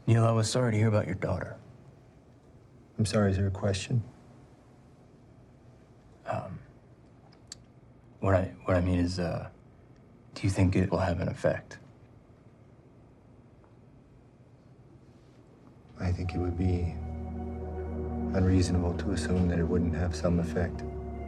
Neil, I was sorry to hear about your daughter. I'm sorry, is there a question? What I mean is, do you think it will have an effect? I think it would be unreasonable to assume that it wouldn't have some effect.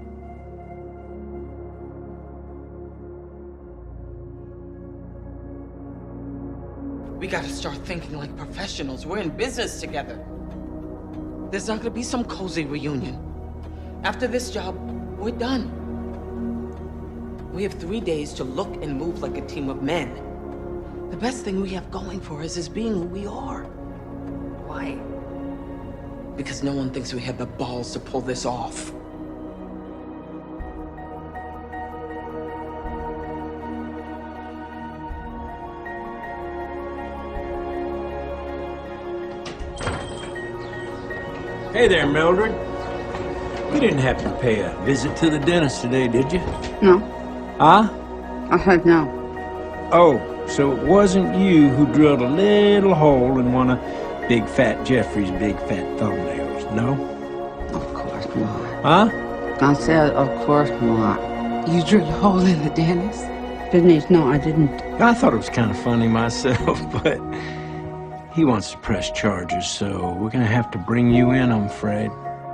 We gotta start thinking like professionals. We're in business together. There's not gonna be some cozy reunion. After this job, we're done. We have 3 days to look and move like a team of men. The best thing we have going for us is being who we are. Why? Because no one thinks we have the balls to pull this off. Hey there, Mildred. You didn't happen to pay a visit to the dentist today, did you? No, Huh? I said no. Oh, so it wasn't you who drilled a little hole in one of Big Fat Jeffrey's big fat thumbnails, no? Of course not. Huh? I said, of course not. You drilled a hole in the dentist? Denise, no, I didn't. I thought it was kind of funny myself, but he wants to press charges, so we're gonna have to bring you in, I'm afraid.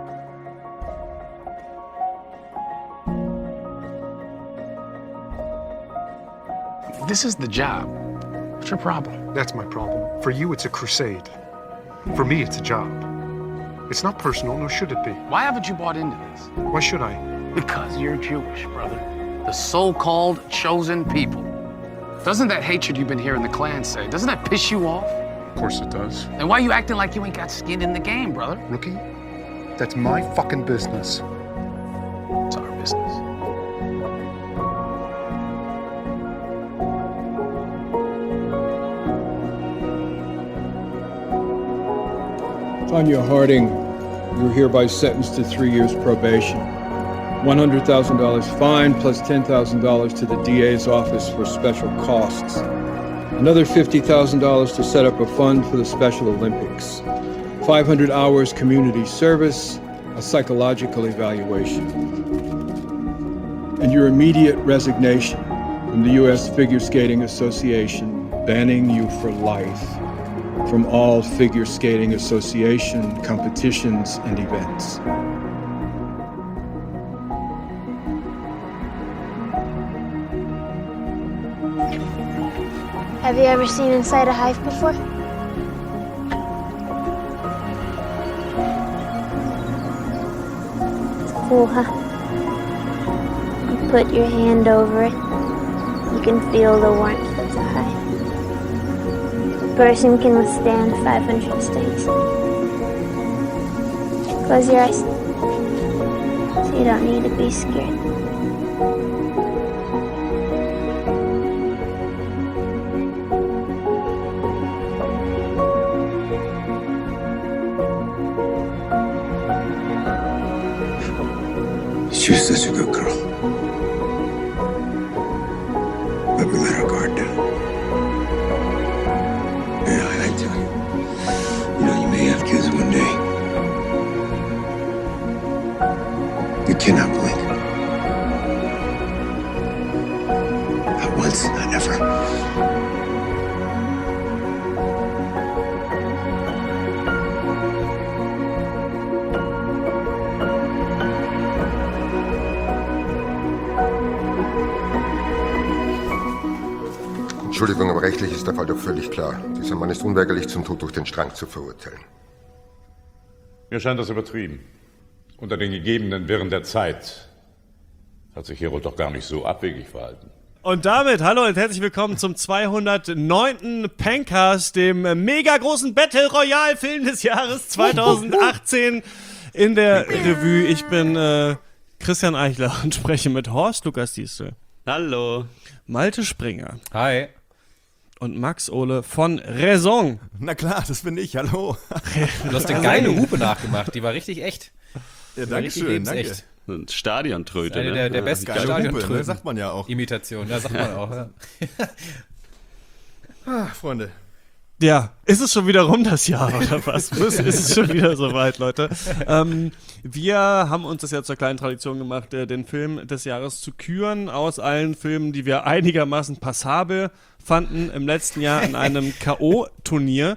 This is the job. What's your problem? That's my problem. For you, it's a crusade. For me, it's a job. It's not personal, nor should it be. Why haven't you bought into this? Why should I? Because you're Jewish, brother. The so-called chosen people. Doesn't that hatred you've been hearing the Klan say, doesn't that piss you off? Of course it does. And why are you acting like you ain't got skin in the game, brother? Rookie, that's my fucking business. It's our business. Tanya Harding, you're hereby sentenced to 3 years probation. $100,000 fine plus $10,000 to the DA's office for special costs. Another $50,000 to set up a fund for the Special Olympics. 500 hours community service, a psychological evaluation. And your immediate resignation from the U.S. Figure Skating Association, banning you for life from all figure skating association competitions and events. Have you ever seen inside a hive before? It's cool, huh? You put your hand over it, you can feel the warmth of the hive. A person can withstand 500 stings. Close your eyes, so you don't need to be scared. She was such a good girl. But we let our guard down. Yeah, I tell you, you may have kids one day. You cannot blink. Not once, not never. Entschuldigung, aber rechtlich ist der Fall doch völlig klar. Dieser Mann ist unweigerlich zum Tod durch den Strang zu verurteilen. Mir scheint das übertrieben. Unter den gegebenen Wirren der Zeit hat sich Herold doch gar nicht so abwegig verhalten. Und damit hallo und herzlich willkommen zum 209. Pencast, dem mega großen Battle Royale Film des Jahres 2018 in der Revue. Ich bin Christian Eichler und spreche mit Horst Lukas Diestel. Hallo. Malte Springer. Hi. Und Max Ohle von Raison. Na klar, das bin ich, hallo. Du hast eine geile Hupe nachgemacht, die war richtig echt. Ja, danke schön, danke. Stadiontröte, eine der besten Stadiontröte, ne? Sagt man ja auch. Imitation, ja, sagt man auch. Ja. Freunde, Ja, ist es schon wieder rum das Jahr oder was? Ist es schon wieder soweit, Leute? Wir haben uns das ja zur kleinen Tradition gemacht, den Film des Jahres zu küren aus allen Filmen, die wir einigermaßen passabel fanden im letzten Jahr in einem K.O.-Turnier.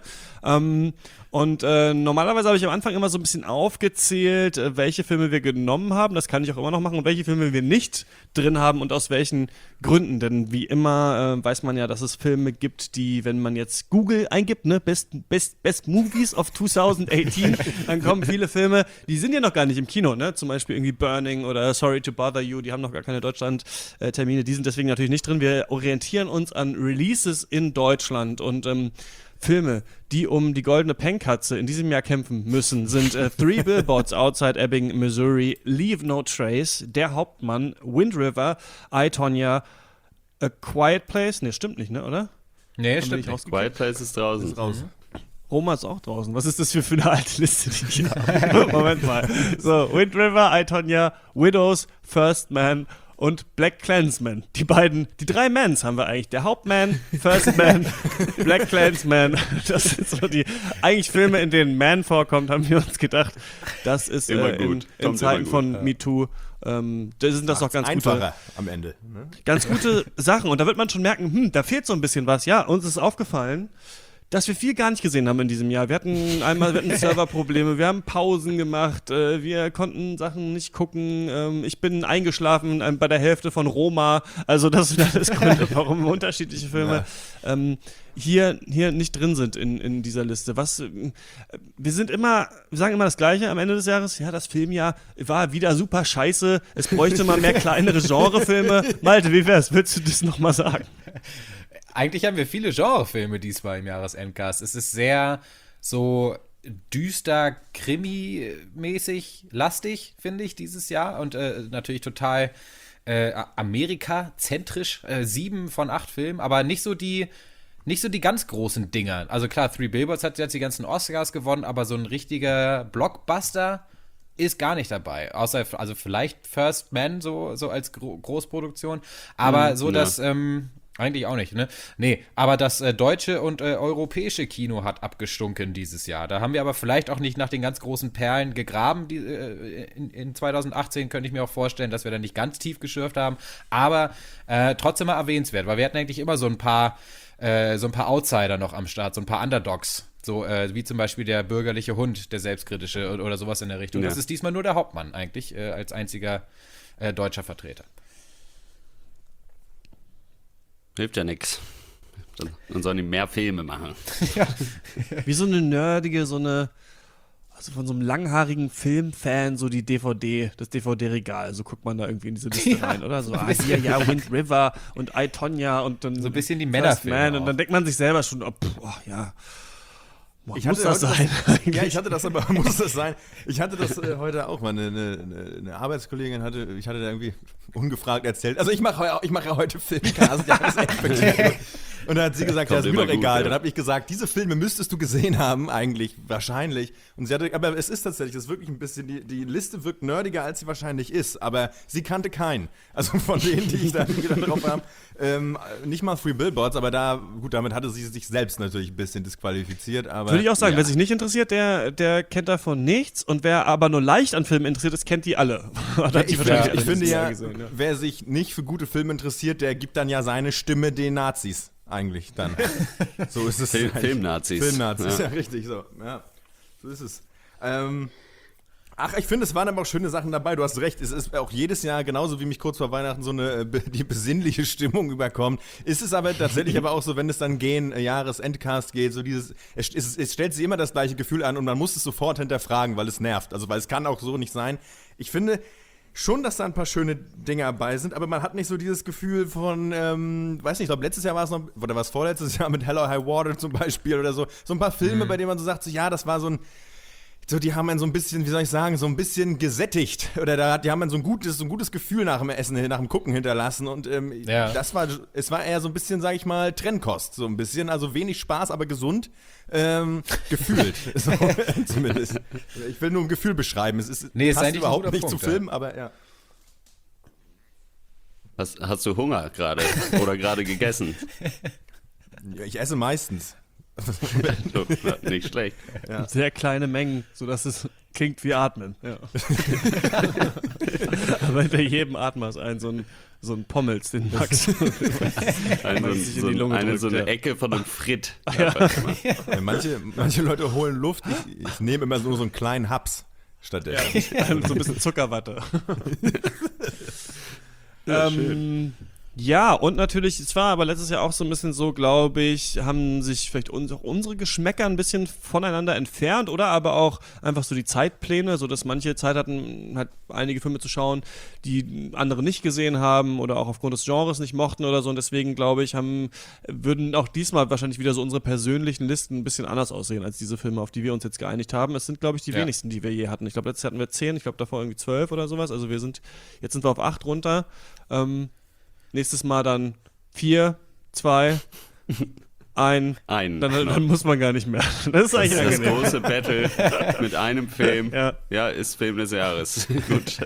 Und normalerweise habe ich am Anfang immer so ein bisschen aufgezählt, welche Filme wir genommen haben. Das kann ich auch immer noch machen. Und welche Filme wir nicht drin haben und aus welchen Gründen. Denn wie immer weiß man ja, dass es Filme gibt, die, wenn man jetzt Google eingibt, ne, Best Movies of 2018, dann kommen viele Filme, die sind ja noch gar nicht im Kino. Ne? Zum Beispiel irgendwie Burning oder Sorry to Bother You. Die haben noch gar keine Deutschland-Termine. Die sind deswegen natürlich nicht drin. Wir orientieren uns an Releases in Deutschland. Und Filme, die um die goldene Pennkatze in diesem Jahr kämpfen müssen, sind Three Billboards Outside Ebbing, Missouri, Leave No Trace, Der Hauptmann, Wind River, I, Tonya, A Quiet Place. Ne, stimmt nicht, ne, oder? Nee, stimmt nicht. Quiet Place ist draußen. Roma ist auch draußen. Was ist das für eine alte Liste, die ich habe? Moment mal. So, Wind River, I, Tonya, Widows, First Man und Black Klansman. Die drei Mans haben wir eigentlich. Der Hauptman, First Man, Black Klansman. Das sind so die eigentlich Filme, in denen Man vorkommt, haben wir uns gedacht. Das ist in Zeiten von MeToo. Das sind das doch ganz einfacher am Ende. Ne? Ganz gute Sachen. Und da wird man schon merken, da fehlt so ein bisschen was. Ja, uns ist aufgefallen, dass wir viel gar nicht gesehen haben in diesem Jahr. Wir hatten Serverprobleme, wir haben Pausen gemacht, wir konnten Sachen nicht gucken, ich bin eingeschlafen bei der Hälfte von Roma, also das sind alles Gründe, warum unterschiedliche Filme hier nicht drin sind in dieser Liste. Wir sagen immer das Gleiche am Ende des Jahres, ja, das Filmjahr war wieder super scheiße, es bräuchte mal mehr kleinere Genrefilme. Malte, wie wär's? Willst du das nochmal sagen? Eigentlich haben wir viele Genrefilme diesmal im Jahresendcast. Es ist sehr so düster, Krimi-mäßig lastig, finde ich, dieses Jahr. Und natürlich total Amerika-zentrisch. 7 von 8 Filmen, aber nicht so die ganz großen Dinger. Also klar, Three Billboards hat jetzt die ganzen Oscars gewonnen, aber so ein richtiger Blockbuster ist gar nicht dabei. Außer, also vielleicht First Man so als Großproduktion. Aber das eigentlich auch nicht, ne? Nee, aber das deutsche und europäische Kino hat abgestunken dieses Jahr. Da haben wir aber vielleicht auch nicht nach den ganz großen Perlen gegraben. In 2018 könnte ich mir auch vorstellen, dass wir da nicht ganz tief geschürft haben. Aber trotzdem mal erwähnenswert, weil wir hatten eigentlich immer so ein paar Outsider noch am Start, so ein paar Underdogs. So wie zum Beispiel der bürgerliche Hund, der selbstkritische oder sowas in der Richtung. Ja. Das ist diesmal nur der Hauptmann eigentlich als einziger deutscher Vertreter. Hilft ja nix. Dann sollen die mehr Filme machen. Ja. Wie so eine nerdige, also von so einem langhaarigen Filmfan, so das DVD-Regal. So guckt man da irgendwie in diese Liste rein, oder? So, Wind River und I, Tonya und dann so ein bisschen die Männerfilme. Und dann denkt man sich selber schon, ja. Muss das sein? Ich hatte das sein. Ich hatte das heute auch mal. Eine Arbeitskollegin ich hatte da irgendwie ungefragt erzählt. Also ich mache ja heute Filmcast, ja, das ist echt bekannt. Und dann hat sie gesagt, ja, ist mir doch egal. Dann habe ich gesagt, diese Filme müsstest du gesehen haben, eigentlich, wahrscheinlich. Und sie hatte, aber es ist tatsächlich, das ist wirklich ein bisschen, die Liste wirkt nerdiger, als sie wahrscheinlich ist. Aber sie kannte keinen. Also von denen, die ich da drauf habe. Nicht mal Three Billboards, aber damit hatte sie sich selbst natürlich ein bisschen disqualifiziert. Aber würde ich auch sagen, wer sich nicht interessiert, der kennt davon nichts. Und wer aber nur leicht an Filmen interessiert ist, kennt die alle. Ich finde ja, wer sich nicht für gute Filme interessiert, der gibt dann ja seine Stimme den Nazis. Eigentlich dann. So ist es. Filmnazis. Filmnazis, ja, richtig so. Ja, so ist es. Ich finde, es waren aber auch schöne Sachen dabei. Du hast recht, es ist auch jedes Jahr, genauso wie mich kurz vor Weihnachten so die besinnliche Stimmung überkommt. Ist es aber tatsächlich aber auch so, wenn es dann Jahresendcast geht, so es stellt sich immer das gleiche Gefühl an und man muss es sofort hinterfragen, weil es nervt. Also, weil es kann auch so nicht sein. Ich finde schon, dass da ein paar schöne Dinge dabei sind, aber man hat nicht so dieses Gefühl von, weiß nicht, ich glaube, letztes Jahr war es noch, oder was vorletztes Jahr mit Hell or High Water zum Beispiel oder so ein paar Filme, bei denen man so sagt, so, ja, das war die haben einen so ein bisschen, wie soll ich sagen, so ein bisschen gesättigt oder die haben einen so ein gutes Gefühl nach dem Essen, nach dem Gucken hinterlassen und es war eher so ein bisschen, sag ich mal, Trennkost, so ein bisschen, also wenig Spaß, aber gesund, gefühlt, so, zumindest. Ich will nur ein Gefühl beschreiben, es passt überhaupt nicht zu Filmen, aber ja. Hast du Hunger gerade oder gerade gegessen? Ja, ich esse meistens. Nicht schlecht. Ja. Sehr kleine Mengen, sodass es klingt wie Atmen. Ja. Aber hinter jedem Atmer ist so ein Pommels, den Max eine Ecke von einem Fritt. Ja. Ja, manche Leute holen Luft. Ich nehme immer so einen kleinen Haps stattdessen. Ja, so ein bisschen Zuckerwatte. Schön. Ja, und natürlich, es war aber letztes Jahr auch so ein bisschen so, glaube ich, haben sich vielleicht auch unsere Geschmäcker ein bisschen voneinander entfernt oder aber auch einfach so die Zeitpläne, so dass manche Zeit hatten, halt einige Filme zu schauen, die andere nicht gesehen haben oder auch aufgrund des Genres nicht mochten oder so, und deswegen, glaube ich, würden auch diesmal wahrscheinlich wieder so unsere persönlichen Listen ein bisschen anders aussehen als diese Filme, auf die wir uns jetzt geeinigt haben. Es sind, glaube ich, die wenigsten, die wir je hatten. Ich glaube, letztes Jahr hatten wir 10, ich glaube davor irgendwie 12 oder sowas, also jetzt sind wir auf 8 runter. Nächstes Mal dann 4, 2, 1. Dann muss man gar nicht mehr. Das ist eigentlich das große Battle mit einem Film. Ja, ist Film des Jahres. Gut.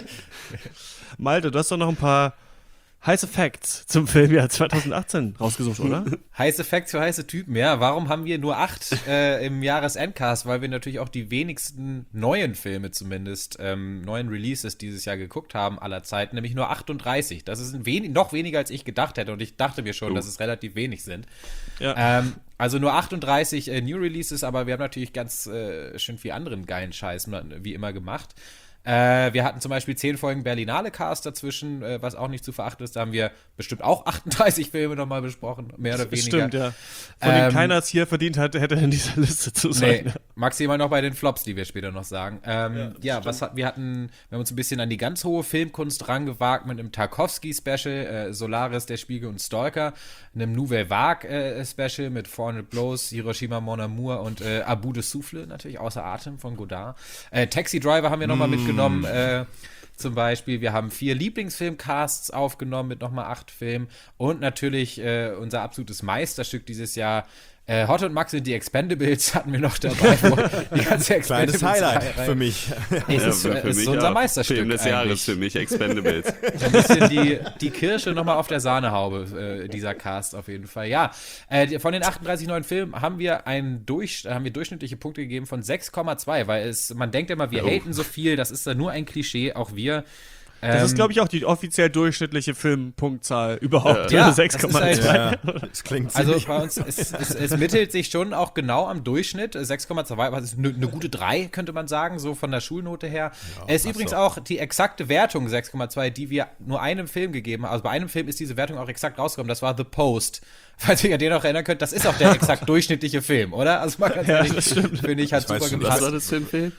Malte, du hast doch noch ein paar heiße Facts zum Filmjahr 2018 rausgesucht, oder? Heiße Facts für heiße Typen, ja. Warum haben wir nur 8 im Jahresendcast? Weil wir natürlich auch die wenigsten neuen Filme zumindest, neuen Releases dieses Jahr geguckt haben aller Zeiten, nämlich nur 38. Das ist noch weniger, als ich gedacht hätte, und ich dachte mir schon, dass es relativ wenig sind. Ja. Also nur 38 New Releases, aber wir haben natürlich ganz schön viel anderen geilen Scheiß wie immer gemacht. Wir hatten zum Beispiel 10 Folgen Berlinale Cast dazwischen, was auch nicht zu verachten ist. Da haben wir bestimmt auch 38 Filme nochmal besprochen, mehr oder weniger. Stimmt, ja. Von denen keiner es hier verdient hat, hätte in dieser Liste zu sein. Nee, maximal noch bei den Flops, die wir später noch sagen. Wir haben uns ein bisschen an die ganz hohe Filmkunst rangewagt mit einem Tarkovsky-Special, Solaris, Der Spiegel und Stalker, einem Nouvelle Vague-Special mit 400 Blows, Hiroshima, Mon Amour und Abu de Souffle, natürlich außer Atem von Godard. Taxi Driver haben wir nochmal mitgenommen. Zum Beispiel, wir haben 4 Lieblingsfilmcasts aufgenommen mit nochmal 8 Filmen und natürlich unser absolutes Meisterstück dieses Jahr, Hot und Max sind die Expendables, hatten wir noch dabei. Die ganze Kleines Highlight für mich. Es ist unser Meisterstück Film des Jahres für mich, Expendables. Ein bisschen die Kirsche nochmal auf der Sahnehaube, dieser Cast auf jeden Fall. Ja, von den 38 neuen Filmen haben wir durchschnittliche Punkte gegeben von 6,2, weil man denkt immer, wir haten so viel, das ist ja nur ein Klischee, auch wir. Das ist, glaube ich, auch die offiziell durchschnittliche Filmpunktzahl überhaupt. Ja, 6,2. Das klingt also bei uns, es mittelt sich schon auch genau am Durchschnitt. 6,2, was ist eine gute 3, könnte man sagen, so von der Schulnote her. Ja, es ist übrigens auch die exakte Wertung 6,2, die wir nur einem Film gegeben haben. Also bei einem Film ist diese Wertung auch exakt rausgekommen. Das war The Post. Falls ihr den noch erinnern könnt, das ist auch der exakt durchschnittliche Film, oder? Also man kann es finde ich, hat super gepasst. Was war das für ein Film?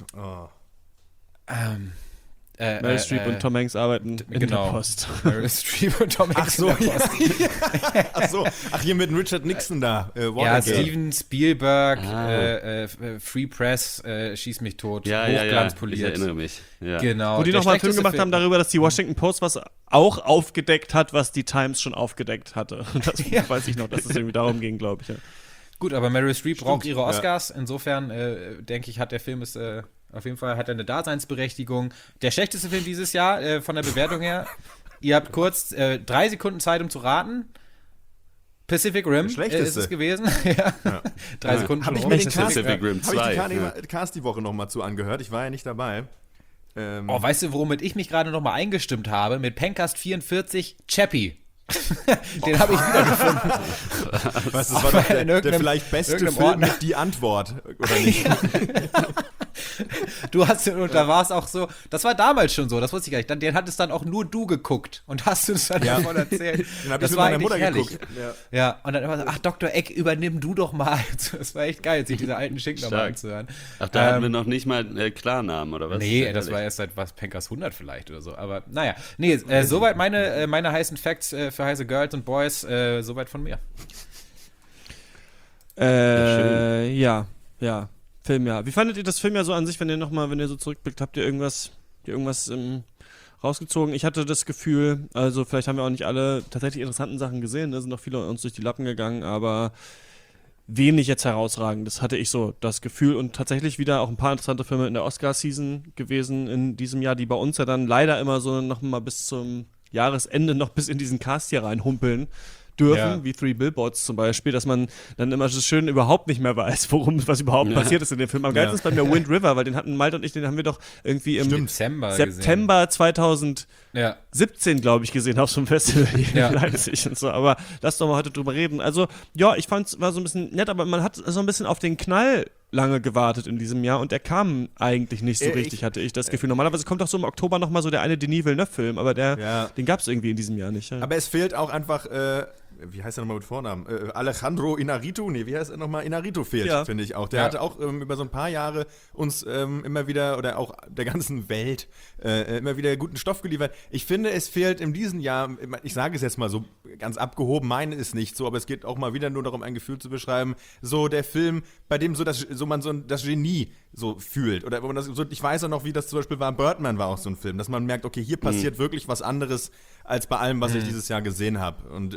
Meryl Streep und Tom Hanks arbeiten in der Post. Meryl Streep und Tom Hanks in der Post. Ach, hier mit Richard Nixon da. Steven Spielberg, Free Press, Schieß mich tot, hochglanzpoliert. Ich erinnere mich. Ja. Genau. Wo die nochmal einen Film gemacht haben darüber, dass die Washington Post was auch aufgedeckt hat, was die Times schon aufgedeckt hatte. Das weiß ich noch, dass es irgendwie darum ging, glaube ich. Ja. Gut, aber Meryl Streep braucht ihre Oscars. Insofern, denke ich, hat der Film auf jeden Fall eine Daseinsberechtigung. Der schlechteste Film dieses Jahr, von der Bewertung her. Ihr habt kurz 3 Sekunden Zeit, um zu raten. Pacific Rim ist es gewesen. 3 Sekunden schon rum. Pacific Rim 2. Habe ich den Cast die Woche nochmal zu angehört. Ich war ja nicht dabei. Weißt du, womit ich mich gerade nochmal eingestimmt habe? Mit Pencast 44, Chappie. Den habe ich wieder gefunden. Was, das war der vielleicht beste Film mit Die Antwort, oder nicht? Und da war es auch so, das war damals schon so, das wusste ich gar nicht. Den hattest dann auch nur du geguckt und hast uns dann davon erzählt. Den habe ich mit meiner Mutter geguckt. Ja, und dann immer so, ach, Dr. Eck, übernimm du doch mal. Das war echt geil, sich diese alten Schinken nochmal anzuhören. Ach, da hatten wir noch nicht mal Klarnamen, oder was? Nee, das war erst seit Pencast 100 vielleicht oder so. Aber naja, soweit meine heißen Facts für heiße Girls und Boys, soweit von mir. Ja. Filmjahr. Wie fandet ihr das Filmjahr so an sich, wenn ihr so zurückblickt, habt ihr irgendwas rausgezogen? Ich hatte das Gefühl, also vielleicht haben wir auch nicht alle tatsächlich interessanten Sachen gesehen, da sind noch viele uns durch die Lappen gegangen, aber wenig jetzt herausragend. Das hatte ich so das Gefühl und tatsächlich wieder auch ein paar interessante Filme in der Oscar-Season gewesen in diesem Jahr, die bei uns ja dann leider immer so noch mal bis zum Jahresende noch bis in diesen Cast hier reinhumpeln. dürfen, wie Three Billboards zum Beispiel, dass man dann immer so schön überhaupt nicht mehr weiß, was überhaupt passiert ist in dem Film. Am geilsten ist bei mir Wind River, weil den hatten Malte und ich, den haben wir doch irgendwie im September 2017, glaube ich, gesehen auf so einem Festival hier in Leipzig und so. Aber lass doch mal heute drüber reden. Also, ja, ich fand es war so ein bisschen nett, aber man hat so ein bisschen auf den Knall lange gewartet in diesem Jahr und der kam eigentlich nicht so richtig, hatte ich das Gefühl. Normalerweise kommt doch so im Oktober nochmal so der eine Denis Villeneuve-Film, aber den gab es irgendwie in diesem Jahr nicht. Ja. Aber es fehlt auch einfach, wie heißt er nochmal mit Vornamen? Alejandro Inarritu? Nee, wie heißt er nochmal? Inarritu fehlt, finde ich auch. Der hatte auch über so ein paar Jahre uns immer wieder, oder auch der ganzen Welt, immer wieder guten Stoff geliefert. Ich finde, es fehlt in diesem Jahr, ich sage es jetzt mal so ganz abgehoben, meine ist nicht so, aber es geht auch mal wieder nur darum, ein Gefühl zu beschreiben, so der Film, bei dem man das Genie so fühlt. Oder ich weiß auch noch, wie das zum Beispiel war, Birdman war auch so ein Film, dass man merkt, okay, hier passiert wirklich was anderes als bei allem, was ich dieses Jahr gesehen habe. Und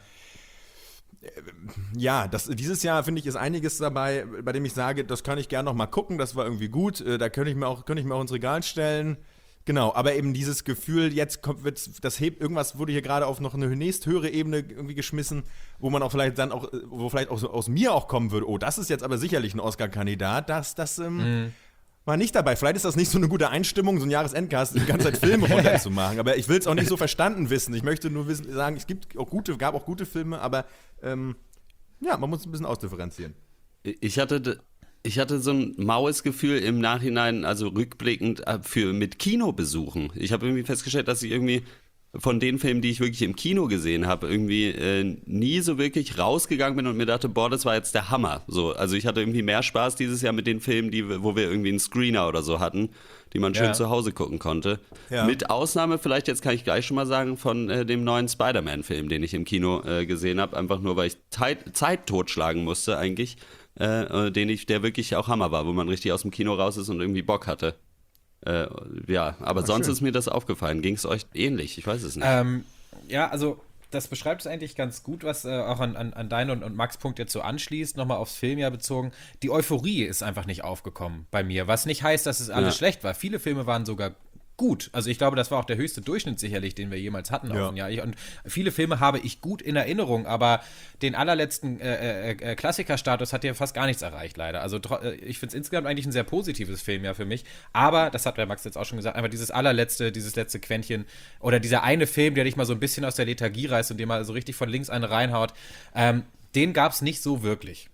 dieses Jahr, finde ich, ist einiges dabei, bei dem ich sage, das kann ich gerne noch mal gucken, das war irgendwie gut, da könnte ich mir auch ins Regal stellen. Genau, aber eben dieses Gefühl, jetzt irgendwas wurde hier gerade auf noch eine nächsthöhere Ebene irgendwie geschmissen, wo man auch vielleicht dann auch, wo vielleicht auch so aus mir auch kommen würde, oh, das ist jetzt aber sicherlich ein Oscar-Kandidat, das war nicht dabei. Vielleicht ist das nicht so eine gute Einstimmung, so ein Jahresendcast, die ganze Zeit Filme runterzumachen, aber ich will es auch nicht so verstanden wissen. Ich möchte nur sagen, es gab auch gute Filme, aber man muss ein bisschen ausdifferenzieren. Ich hatte so ein maues Gefühl im Nachhinein, also rückblickend mit Kinobesuchen. Ich habe irgendwie festgestellt, dass ich irgendwie von den Filmen, die ich wirklich im Kino gesehen habe, irgendwie nie so wirklich rausgegangen bin und mir dachte, boah, das war jetzt der Hammer. So, also ich hatte irgendwie mehr Spaß dieses Jahr mit den Filmen, wo wir irgendwie einen Screener oder so hatten, die man schön zu Hause gucken konnte. Ja. Mit Ausnahme, vielleicht jetzt kann ich gleich schon mal sagen, von dem neuen Spider-Man-Film, den ich im Kino gesehen habe, einfach nur, weil ich Zeit totschlagen musste eigentlich, der wirklich auch Hammer war, wo man richtig aus dem Kino raus ist und irgendwie Bock hatte. Aber sonst schön. Ist mir das aufgefallen. Ging es euch ähnlich? Ich weiß es nicht. Also das beschreibt es eigentlich ganz gut, was auch an deinen und Max' Punkt jetzt so anschließt, nochmal aufs Filmjahr bezogen. Die Euphorie ist einfach nicht aufgekommen bei mir, was nicht heißt, dass es alles schlecht war. Viele Filme waren sogar gut. Also ich glaube, das war auch der höchste Durchschnitt sicherlich, den wir jemals hatten auf ein Jahr. Und viele Filme habe ich gut in Erinnerung, aber den allerletzten Klassikerstatus hat ja fast gar nichts erreicht, leider. Also ich finde es insgesamt eigentlich ein sehr positives Filmjahr für mich, aber, das hat der Max jetzt auch schon gesagt, einfach dieses letzte Quäntchen oder dieser eine Film, der dich mal so ein bisschen aus der Lethargie reißt und dir mal so richtig von links einen reinhaut, den gab es nicht so wirklich.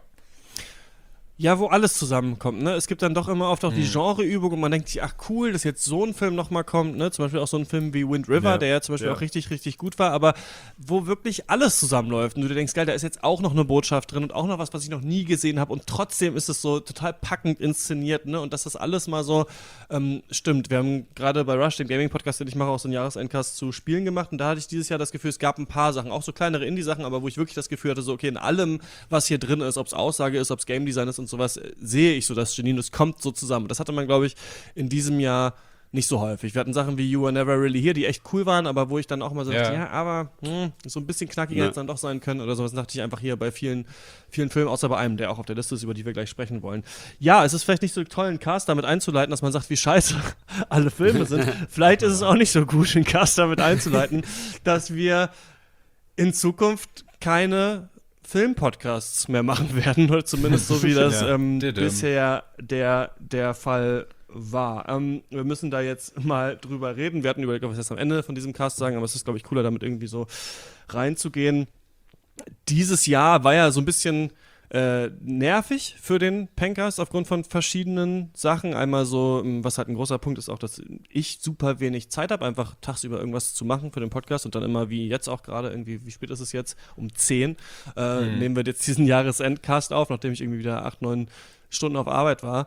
Ja, wo alles zusammenkommt, ne? Es gibt dann doch immer oft auch die Genreübung und man denkt sich, ach cool, dass jetzt so ein Film nochmal kommt, ne? Zum Beispiel auch so ein Film wie Wind River, der ja zum Beispiel auch richtig, richtig gut war, aber wo wirklich alles zusammenläuft und du denkst, geil, da ist jetzt auch noch eine Botschaft drin und auch noch was ich noch nie gesehen habe und trotzdem ist es so total packend inszeniert, ne? Und dass das alles mal so stimmt. Wir haben gerade bei Rush, den Gaming-Podcast, den ich mache, auch so einen Jahresendcast zu Spielen gemacht und da hatte ich dieses Jahr das Gefühl, es gab ein paar Sachen, auch so kleinere Indie-Sachen, aber wo ich wirklich das Gefühl hatte, so okay, in allem, was hier drin ist, ob es Aussage ist, ob es Game-Design ist und sowas, sehe ich so das Genie und es kommt so zusammen. Das hatte man, glaube ich, in diesem Jahr nicht so häufig. Wir hatten Sachen wie You Were Never Really Here, die echt cool waren, aber wo ich dann auch mal so dachte, aber so ein bisschen knackiger hätte es dann doch sein können oder sowas, dachte ich einfach hier bei vielen Filmen, außer bei einem, der auch auf der Liste ist, über die wir gleich sprechen wollen. Ja, es ist vielleicht nicht so toll, einen Cast damit einzuleiten, dass man sagt, wie scheiße alle Filme sind. Vielleicht ist es auch nicht so gut, einen Cast damit einzuleiten, dass wir in Zukunft keine Filmpodcasts mehr machen werden, oder zumindest so wie das bisher der Fall war. Wir müssen da jetzt mal drüber reden. Wir hatten überlegt, was wir jetzt am Ende von diesem Cast sagen, aber es ist, glaube ich, cooler, damit irgendwie so reinzugehen. Dieses Jahr war ja so ein bisschen nervig für den Pencast aufgrund von verschiedenen Sachen. Einmal so, was halt ein großer Punkt ist auch, dass ich super wenig Zeit habe, einfach tagsüber irgendwas zu machen für den Podcast und dann immer, wie jetzt auch gerade, irgendwie, wie spät ist es jetzt? Um 10 nehmen wir jetzt diesen Jahresendcast auf, nachdem ich irgendwie wieder 8-9 Stunden auf Arbeit war.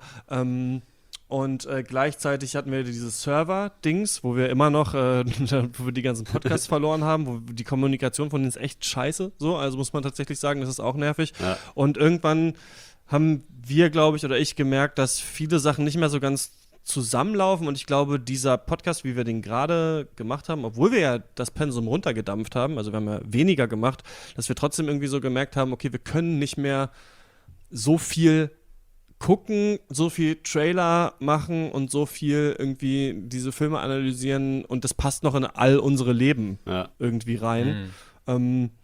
Und gleichzeitig hatten wir dieses Server-Dings, wo wir immer noch, wo wir die ganzen Podcasts verloren haben, wo die Kommunikation von denen ist echt scheiße, so, also muss man tatsächlich sagen, das ist auch nervig. Ja. Und irgendwann haben wir, glaube ich, oder ich gemerkt, dass viele Sachen nicht mehr so ganz zusammenlaufen und ich glaube, dieser Podcast, wie wir den gerade gemacht haben, obwohl wir ja das Pensum runtergedampft haben, also wir haben ja weniger gemacht, dass wir trotzdem irgendwie so gemerkt haben, okay, wir können nicht mehr so viel gucken, so viel Trailer machen und so viel irgendwie diese Filme analysieren und das passt noch in all unsere Leben irgendwie rein.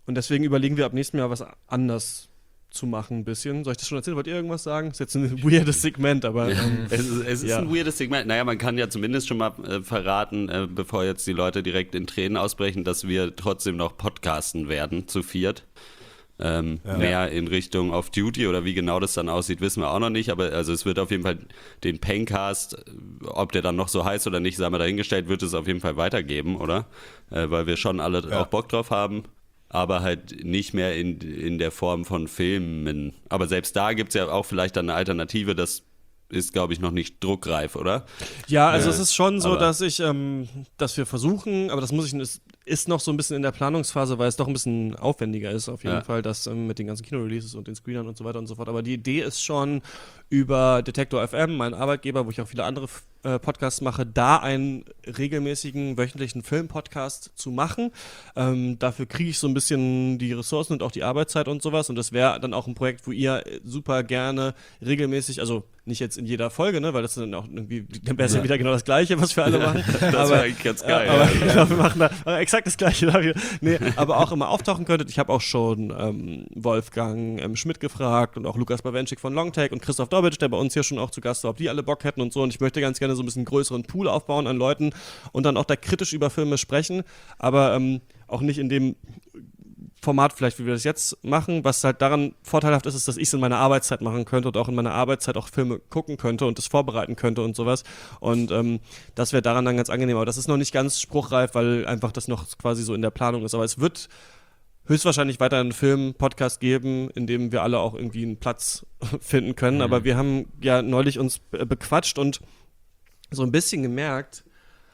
Und deswegen überlegen wir ab nächstem Jahr was anders zu machen ein bisschen. Soll ich das schon erzählen? Wollt ihr irgendwas sagen? Ist jetzt ein weirdes Segment, aber es ist ein weirdes Segment. Naja, man kann ja zumindest schon mal verraten, bevor jetzt die Leute direkt in Tränen ausbrechen, dass wir trotzdem noch podcasten werden, zu viert. Mehr in Richtung Off-Duty oder wie genau das dann aussieht, wissen wir auch noch nicht, aber also es wird auf jeden Fall den Pencast, ob der dann noch so heißt oder nicht, sagen wir dahingestellt, wird es auf jeden Fall weitergeben, oder? Weil wir schon alle auch Bock drauf haben, aber halt nicht mehr in der Form von Filmen. Aber selbst da gibt es ja auch vielleicht dann eine Alternative, das ist, glaube ich, noch nicht druckreif, oder? Ja, also es ist schon so, dass wir versuchen, aber das ist noch so ein bisschen in der Planungsphase, weil es doch ein bisschen aufwendiger ist, auf jeden Fall, das mit den ganzen Kino-Releases und den Screenern und so weiter und so fort. Aber die Idee ist schon, über Detektor FM, mein Arbeitgeber, wo ich auch viele andere Podcasts mache, da einen regelmäßigen wöchentlichen Film-Podcast zu machen. Dafür kriege ich so ein bisschen die Ressourcen und auch die Arbeitszeit und sowas. Und das wäre dann auch ein Projekt, wo ihr super gerne regelmäßig, also nicht jetzt in jeder Folge, ne, weil das dann auch irgendwie, dann wäre es ja wieder genau das Gleiche, was wir alle machen. Das wäre eigentlich ganz geil. Aber genau, wir machen da exakt das Gleiche. Nee, aber auch immer auftauchen könntet. Ich habe auch schon Wolfgang Schmidt gefragt und auch Lukas Bawenschik von Longtake und Christoph Dobic, der bei uns hier schon auch zu Gast war, ob die alle Bock hätten und so. Und ich möchte ganz gerne so ein bisschen größeren Pool aufbauen an Leuten und dann auch da kritisch über Filme sprechen, aber auch nicht in dem Format vielleicht, wie wir das jetzt machen, was halt daran vorteilhaft ist, dass ich es in meiner Arbeitszeit machen könnte und auch in meiner Arbeitszeit auch Filme gucken könnte und das vorbereiten könnte und sowas. Und das wäre daran dann ganz angenehm. Aber das ist noch nicht ganz spruchreif, weil einfach das noch quasi so in der Planung ist. Aber es wird höchstwahrscheinlich weiter einen Film-Podcast geben, in dem wir alle auch irgendwie einen Platz finden können. Aber wir haben ja neulich uns bequatscht und so ein bisschen gemerkt,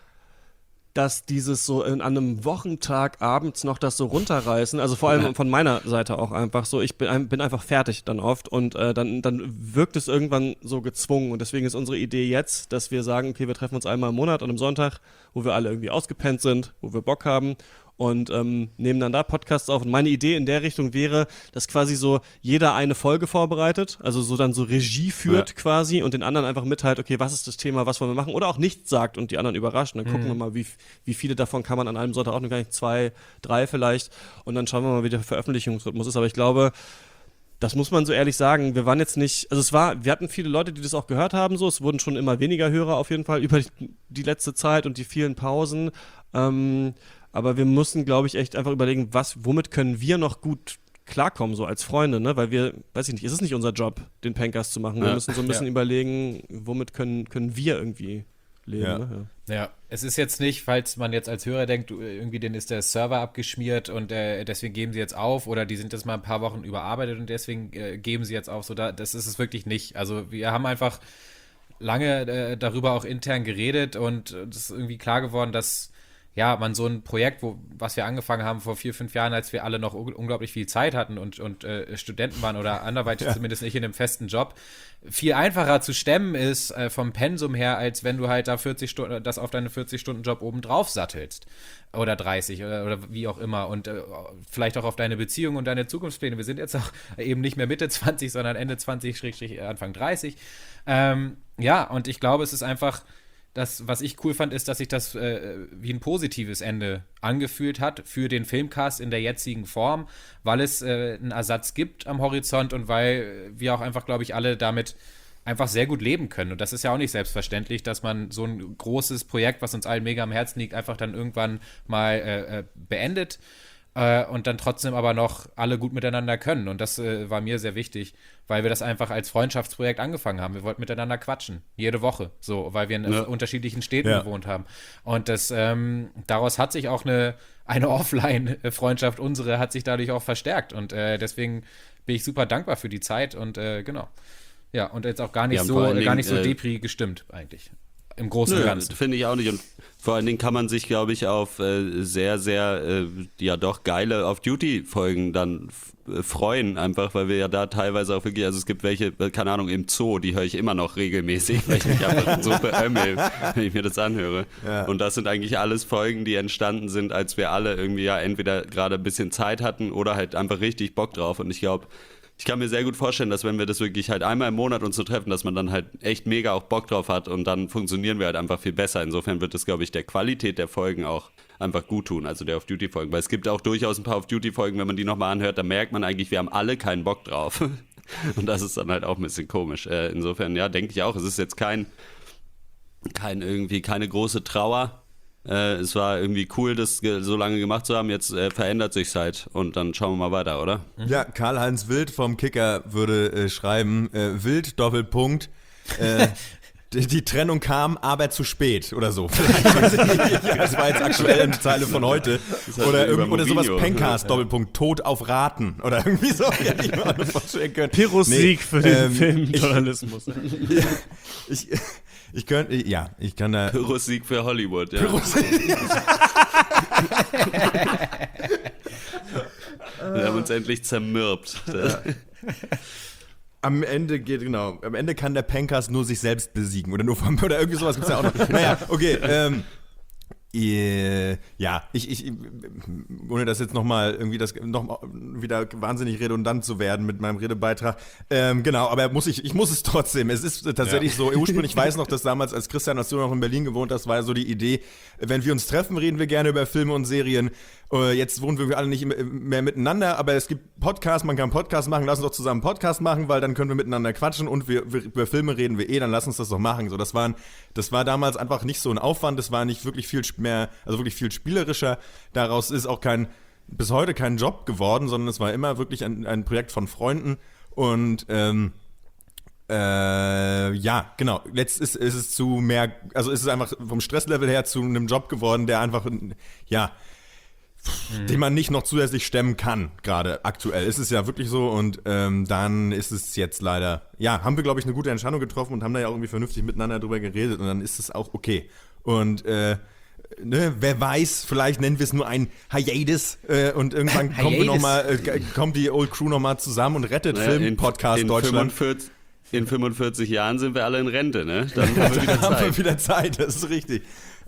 dass dieses so an einem Wochentag abends noch das so runterreißen, also vor allem von meiner Seite auch einfach so, ich bin einfach fertig dann oft und dann wirkt es irgendwann so gezwungen und deswegen ist unsere Idee jetzt, dass wir sagen, okay, wir treffen uns einmal im Monat an einem Sonntag, wo wir alle irgendwie ausgepennt sind, wo wir Bock haben und nehmen dann da Podcasts auf. Und meine Idee in der Richtung wäre, dass quasi so jeder eine Folge vorbereitet, also so dann so Regie führt quasi und den anderen einfach mitteilt, okay, was ist das Thema, was wollen wir machen oder auch nichts sagt und die anderen überrascht. Und dann gucken wir mal, wie viele davon kann man an einem Sonntag auch noch gar nicht, 2, 3 vielleicht und dann schauen wir mal, wie der Veröffentlichungsrhythmus ist. Aber ich glaube, das muss man so ehrlich sagen, wir waren jetzt nicht, also wir hatten viele Leute, die das auch gehört haben, so, es wurden schon immer weniger Hörer auf jeden Fall über die letzte Zeit und die vielen Pausen, aber wir mussten, glaube ich, echt einfach überlegen, womit können wir noch gut klarkommen, so als Freunde, ne? Weil wir, weiß ich nicht, ist es nicht unser Job, den Pencast zu machen. Wir müssen so ein bisschen überlegen, womit können wir irgendwie leben. Ne? Ja, es ist jetzt nicht, falls man jetzt als Hörer denkt, irgendwie denen ist der Server abgeschmiert und deswegen geben sie jetzt auf oder die sind jetzt mal ein paar Wochen überarbeitet und deswegen geben sie jetzt auf. So, das ist es wirklich nicht. Also wir haben einfach lange darüber auch intern geredet und es ist irgendwie klar geworden, dass man so ein Projekt, was wir angefangen haben vor 4, 5 Jahren, als wir alle noch unglaublich viel Zeit hatten und Studenten waren oder anderweitig zumindest nicht in einem festen Job, viel einfacher zu stemmen ist vom Pensum her, als wenn du halt da 40 Stunden, das auf deine 40-Stunden-Job oben drauf sattelst. Oder 30 oder wie auch immer und vielleicht auch auf deine Beziehung und deine Zukunftspläne. Wir sind jetzt auch eben nicht mehr Mitte 20, sondern Ende 20, Anfang 30. Und ich glaube, es ist einfach das, was ich cool fand, ist, dass sich das wie ein positives Ende angefühlt hat für den Filmcast in der jetzigen Form, weil es einen Ersatz gibt am Horizont und weil wir auch einfach, glaube ich, alle damit einfach sehr gut leben können. Und das ist ja auch nicht selbstverständlich, dass man so ein großes Projekt, was uns allen mega am Herzen liegt, einfach dann irgendwann mal beendet und dann trotzdem aber noch alle gut miteinander können. Und das war mir sehr wichtig, weil wir das einfach als Freundschaftsprojekt angefangen haben. Wir wollten miteinander quatschen, jede Woche, so, weil wir in unterschiedlichen Städten gewohnt haben. Und das daraus hat sich auch eine Offline-Freundschaft, unsere, hat sich dadurch auch verstärkt. Und deswegen bin ich super dankbar für die Zeit und genau. Ja, und jetzt auch gar nicht so Depri gestimmt eigentlich. Im Großen und Ganzen. Finde ich auch nicht. Und vor allen Dingen kann man sich, glaube ich, auf sehr, sehr, doch geile Off-Duty-Folgen dann freuen, einfach, weil wir ja da teilweise auch wirklich, also es gibt welche, keine Ahnung, im Zoo, die höre ich immer noch regelmäßig, weil ich mich einfach so beömmel, wenn ich mir das anhöre. Ja. Und das sind eigentlich alles Folgen, die entstanden sind, als wir alle irgendwie entweder gerade ein bisschen Zeit hatten oder halt einfach richtig Bock drauf. Und ich glaube, Ich kann mir sehr gut vorstellen, dass wenn wir das wirklich halt einmal im Monat uns so treffen, dass man dann halt echt mega auch Bock drauf hat und dann funktionieren wir halt einfach viel besser. Insofern wird es, glaube ich, der Qualität der Folgen auch einfach gut tun, also der Off-Duty-Folgen. Weil es gibt auch durchaus ein paar Off-Duty-Folgen, wenn man die nochmal anhört, da merkt man eigentlich, wir haben alle keinen Bock drauf. Und das ist dann halt auch ein bisschen komisch. Insofern, ja, denke ich auch, es ist jetzt keine große Trauer. Es war irgendwie cool, das so lange gemacht zu haben. Jetzt verändert sich's halt und dann schauen wir mal weiter, oder? Ja, Karl-Heinz Wild vom Kicker würde schreiben, Wild, Doppelpunkt, die Trennung kam, aber zu spät oder so. Das war jetzt aktuell eine Zeile von heute. Oder sowas, Pencast, Doppelpunkt, Tod auf Raten. Oder irgendwie so. Ja, ich mir das vorstellen können. Pirus-Sieg für den Filmjournalismus. Ich kann da... Pirus-Sieg für Hollywood, ja. Wir haben uns endlich zermürbt. Ja. Am Ende kann der Pencast nur sich selbst besiegen oder irgendwie sowas gibt's ja auch noch. Naja, okay, ja, ich ohne das jetzt nochmal irgendwie wieder wahnsinnig redundant zu werden mit meinem Redebeitrag, genau, aber ich muss es trotzdem. Es ist tatsächlich so, ursprünglich, ich weiß noch, dass damals, als Christian, als du noch in Berlin gewohnt hast, war ja so die Idee, wenn wir uns treffen, reden wir gerne über Filme und Serien. Jetzt wohnen wir alle nicht mehr miteinander, aber es gibt Podcasts, man kann einen Podcast machen, lass uns doch zusammen einen Podcast machen, weil dann können wir miteinander quatschen und wir über Filme reden wir dann lass uns das doch machen. So, das war damals einfach nicht so ein Aufwand, das war nicht wirklich viel mehr, also wirklich viel spielerischer. Daraus ist auch bis heute kein Job geworden, sondern es war immer wirklich ein Projekt von Freunden und ja, genau. Jetzt ist es zu mehr, also ist es einfach vom Stresslevel her zu einem Job geworden, der einfach, ja, den man nicht noch zusätzlich stemmen kann, gerade aktuell. Ist es ja wirklich so und dann ist es jetzt leider, ja, haben wir, glaube ich, eine gute Entscheidung getroffen und haben da ja irgendwie vernünftig miteinander drüber geredet und dann ist es auch okay. Und wer weiß, vielleicht nennen wir es nur ein Hiatus und irgendwann kommt die Old Crew nochmal zusammen und rettet Film-Podcast Deutschland. In 45 Jahren sind wir alle in Rente, ne? Dann haben wir wieder Zeit. Haben wir wieder Zeit, das ist richtig.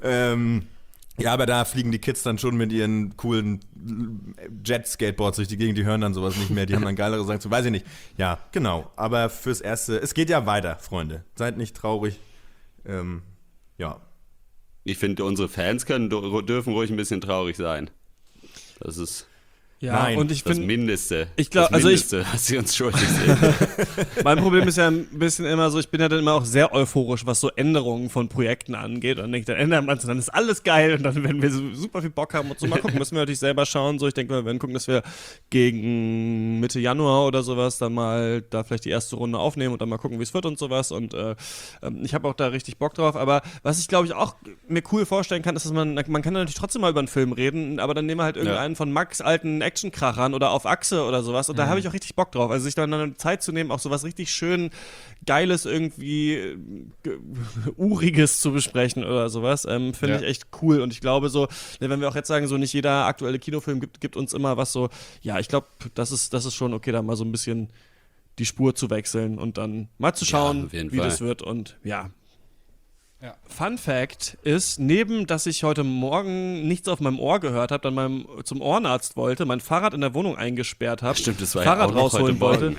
Ja, aber da fliegen die Kids dann schon mit ihren coolen Jet-Skateboards durch die Gegend, die hören dann sowas nicht mehr, die haben dann geilere Sachen zu, weiß ich nicht. Ja, genau, aber fürs Erste, es geht ja weiter, Freunde. Seid nicht traurig. Ja. Ich finde, unsere Fans dürfen ruhig ein bisschen traurig sein. Das ist... Ja, nein, und ich das finde, Mindeste, was sie uns schuldig sind. Mein Problem ist ja ein bisschen immer so, ich bin ja dann immer auch sehr euphorisch, was so Änderungen von Projekten angeht. Und dann denke ich, dann ändern wir es, dann ist alles geil und dann werden wir so super viel Bock haben und so. Mal gucken, müssen wir natürlich selber schauen. So, ich denke, wir werden gucken, dass wir gegen Mitte Januar oder sowas dann mal da vielleicht die erste Runde aufnehmen und dann mal gucken, wie es wird und sowas. Und ich habe auch da richtig Bock drauf. Aber was ich, glaube ich, auch mir cool vorstellen kann, ist, dass man kann natürlich trotzdem mal über einen Film reden, aber dann nehmen wir halt irgendeinen von Max alten Actionkrachern oder auf Achse oder sowas und da habe ich auch richtig Bock drauf. Also sich dann eine Zeit zu nehmen, auch sowas richtig schön Geiles irgendwie Uriges zu besprechen oder sowas, finde ich echt cool und ich glaube so, wenn wir auch jetzt sagen, so nicht jeder aktuelle Kinofilm gibt uns immer was so, ja, ich glaube, das ist schon okay, da mal so ein bisschen die Spur zu wechseln und dann mal zu schauen, wie das wird und ja. Ja. Fun Fact ist, neben, dass ich heute Morgen nichts auf meinem Ohr gehört habe, dann zum Ohrenarzt wollte, mein Fahrrad in der Wohnung eingesperrt habe, Fahrrad rausholen wollte,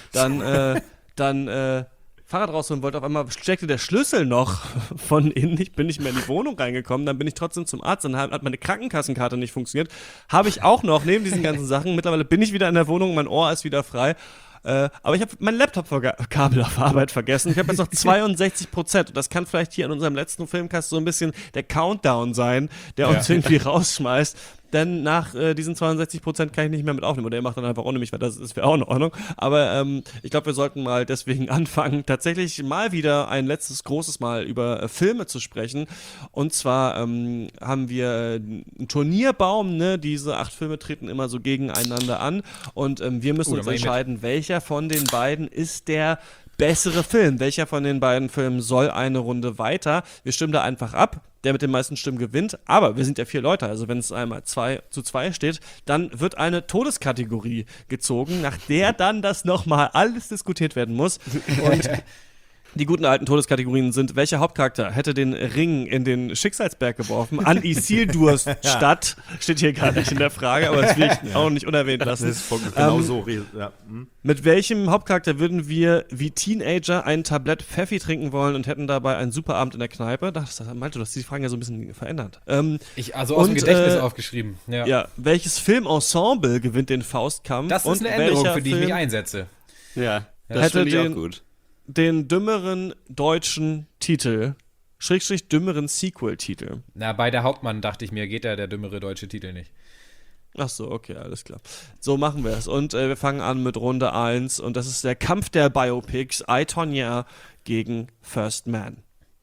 dann Fahrrad rausholen wollte, auf einmal steckte der Schlüssel noch von innen, ich bin nicht mehr in die Wohnung reingekommen, dann bin ich trotzdem zum Arzt, dann hat meine Krankenkassenkarte nicht funktioniert, habe ich auch noch, neben diesen ganzen Sachen, mittlerweile bin ich wieder in der Wohnung, mein Ohr ist wieder frei. Aber ich habe mein Laptop-Kabel auf Arbeit vergessen. Ich habe jetzt noch 62%. Und das kann vielleicht hier in unserem letzten Filmcast so ein bisschen der Countdown sein, der uns irgendwie rausschmeißt. Denn nach diesen 62% kann ich nicht mehr mit aufnehmen. Oder ihr macht dann einfach ohne mich, weil das wäre auch in Ordnung. Aber ich glaube, wir sollten mal deswegen anfangen, tatsächlich mal wieder ein letztes großes Mal über Filme zu sprechen. Und zwar haben wir einen Turnierbaum, ne? Diese 8 Filme treten immer so gegeneinander an. Und wir müssen uns entscheiden, welcher von den beiden ist der bessere Film. Welcher von den beiden Filmen soll eine Runde weiter? Wir stimmen da einfach ab. Der mit den meisten Stimmen gewinnt. Aber wir sind ja 4 Leute. Also wenn es einmal 2:2 steht, dann wird eine Todeskategorie gezogen, nach der dann das nochmal alles diskutiert werden muss. Und Die guten alten Todeskategorien sind: Welcher Hauptcharakter hätte den Ring in den Schicksalsberg geworfen? An Isildurs Stadt. Steht hier gar nicht in der Frage, aber das will ich auch nicht unerwähnt lassen. Das ist genau so. Ja. Mit welchem Hauptcharakter würden wir wie Teenager ein Tablett Pfeffi trinken wollen und hätten dabei einen super Abend in der Kneipe? Malte, du hast die Fragen ja so ein bisschen verändert. Also aus dem Gedächtnis aufgeschrieben. Ja. Welches Filmensemble gewinnt den Faustkampf? Das ist eine Änderung, für die ich mich einsetze. Ja, das finde ich auch gut. Den dümmeren deutschen Titel, / dümmeren Sequel-Titel. Na, bei der Hauptmann dachte ich mir, geht der dümmere deutsche Titel nicht. Ach so, okay, alles klar. So machen wir es. Und wir fangen an mit Runde 1 und das ist der Kampf der Biopics, I, Tonya gegen First Man.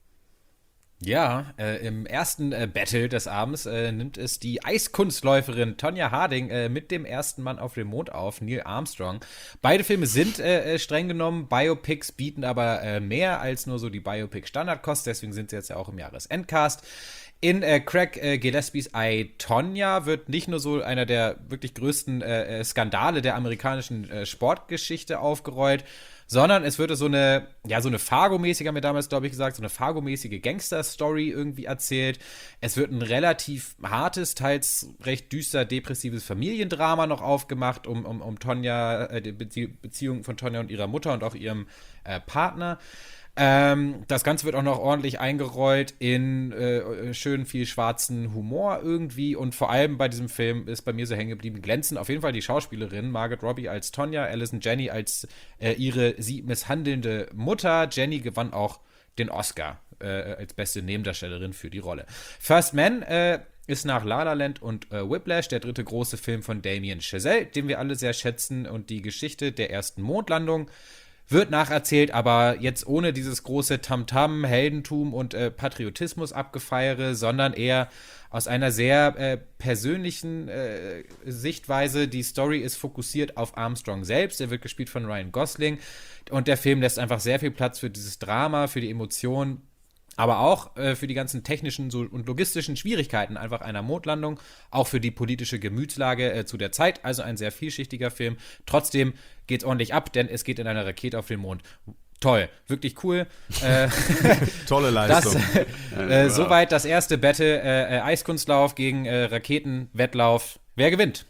Ja, im ersten Battle des Abends nimmt es die Eiskunstläuferin Tonya Harding mit dem ersten Mann auf dem Mond auf, Neil Armstrong. Beide Filme sind streng genommen Biopics, bieten aber mehr als nur so die Biopic-Standardkost, deswegen sind sie jetzt ja auch im Jahresendcast. In Craig Gillespies I, Tonya wird nicht nur so einer der wirklich größten Skandale der amerikanischen Sportgeschichte aufgerollt, sondern es wird so eine Fargo-mäßige, haben wir damals, glaube ich, gesagt, so eine Fargo-mäßige Gangster-Story irgendwie erzählt. Es wird ein relativ hartes, teils recht düster, depressives Familiendrama noch aufgemacht, um Tonya, die Beziehung von Tonya und ihrer Mutter und auch ihrem Partner. Das Ganze wird auch noch ordentlich eingerollt in schön viel schwarzen Humor irgendwie und vor allem bei diesem Film ist bei mir so hängen geblieben, glänzen auf jeden Fall die Schauspielerinnen, Margot Robbie als Tonya, Allison Janney als sie misshandelnde Mutter. Janney gewann auch den Oscar als beste Nebendarstellerin für die Rolle. First Man ist nach La La Land und Whiplash der dritte große Film von Damien Chazelle, den wir alle sehr schätzen, und die Geschichte der ersten Mondlandung wird nacherzählt, aber jetzt ohne dieses große Tamtam, Heldentum und Patriotismus abgefeiere, sondern eher aus einer sehr persönlichen Sichtweise. Die Story ist fokussiert auf Armstrong selbst. Er wird gespielt von Ryan Gosling und der Film lässt einfach sehr viel Platz für dieses Drama, für die Emotionen, aber auch für die ganzen technischen und logistischen Schwierigkeiten einfach einer Mondlandung, auch für die politische Gemütslage zu der Zeit. Also ein sehr vielschichtiger Film. Trotzdem geht's ordentlich ab, denn es geht in einer Rakete auf den Mond. Toll, wirklich cool. Tolle Leistung. Soweit das erste Battle, Eiskunstlauf gegen Raketenwettlauf. Wer gewinnt?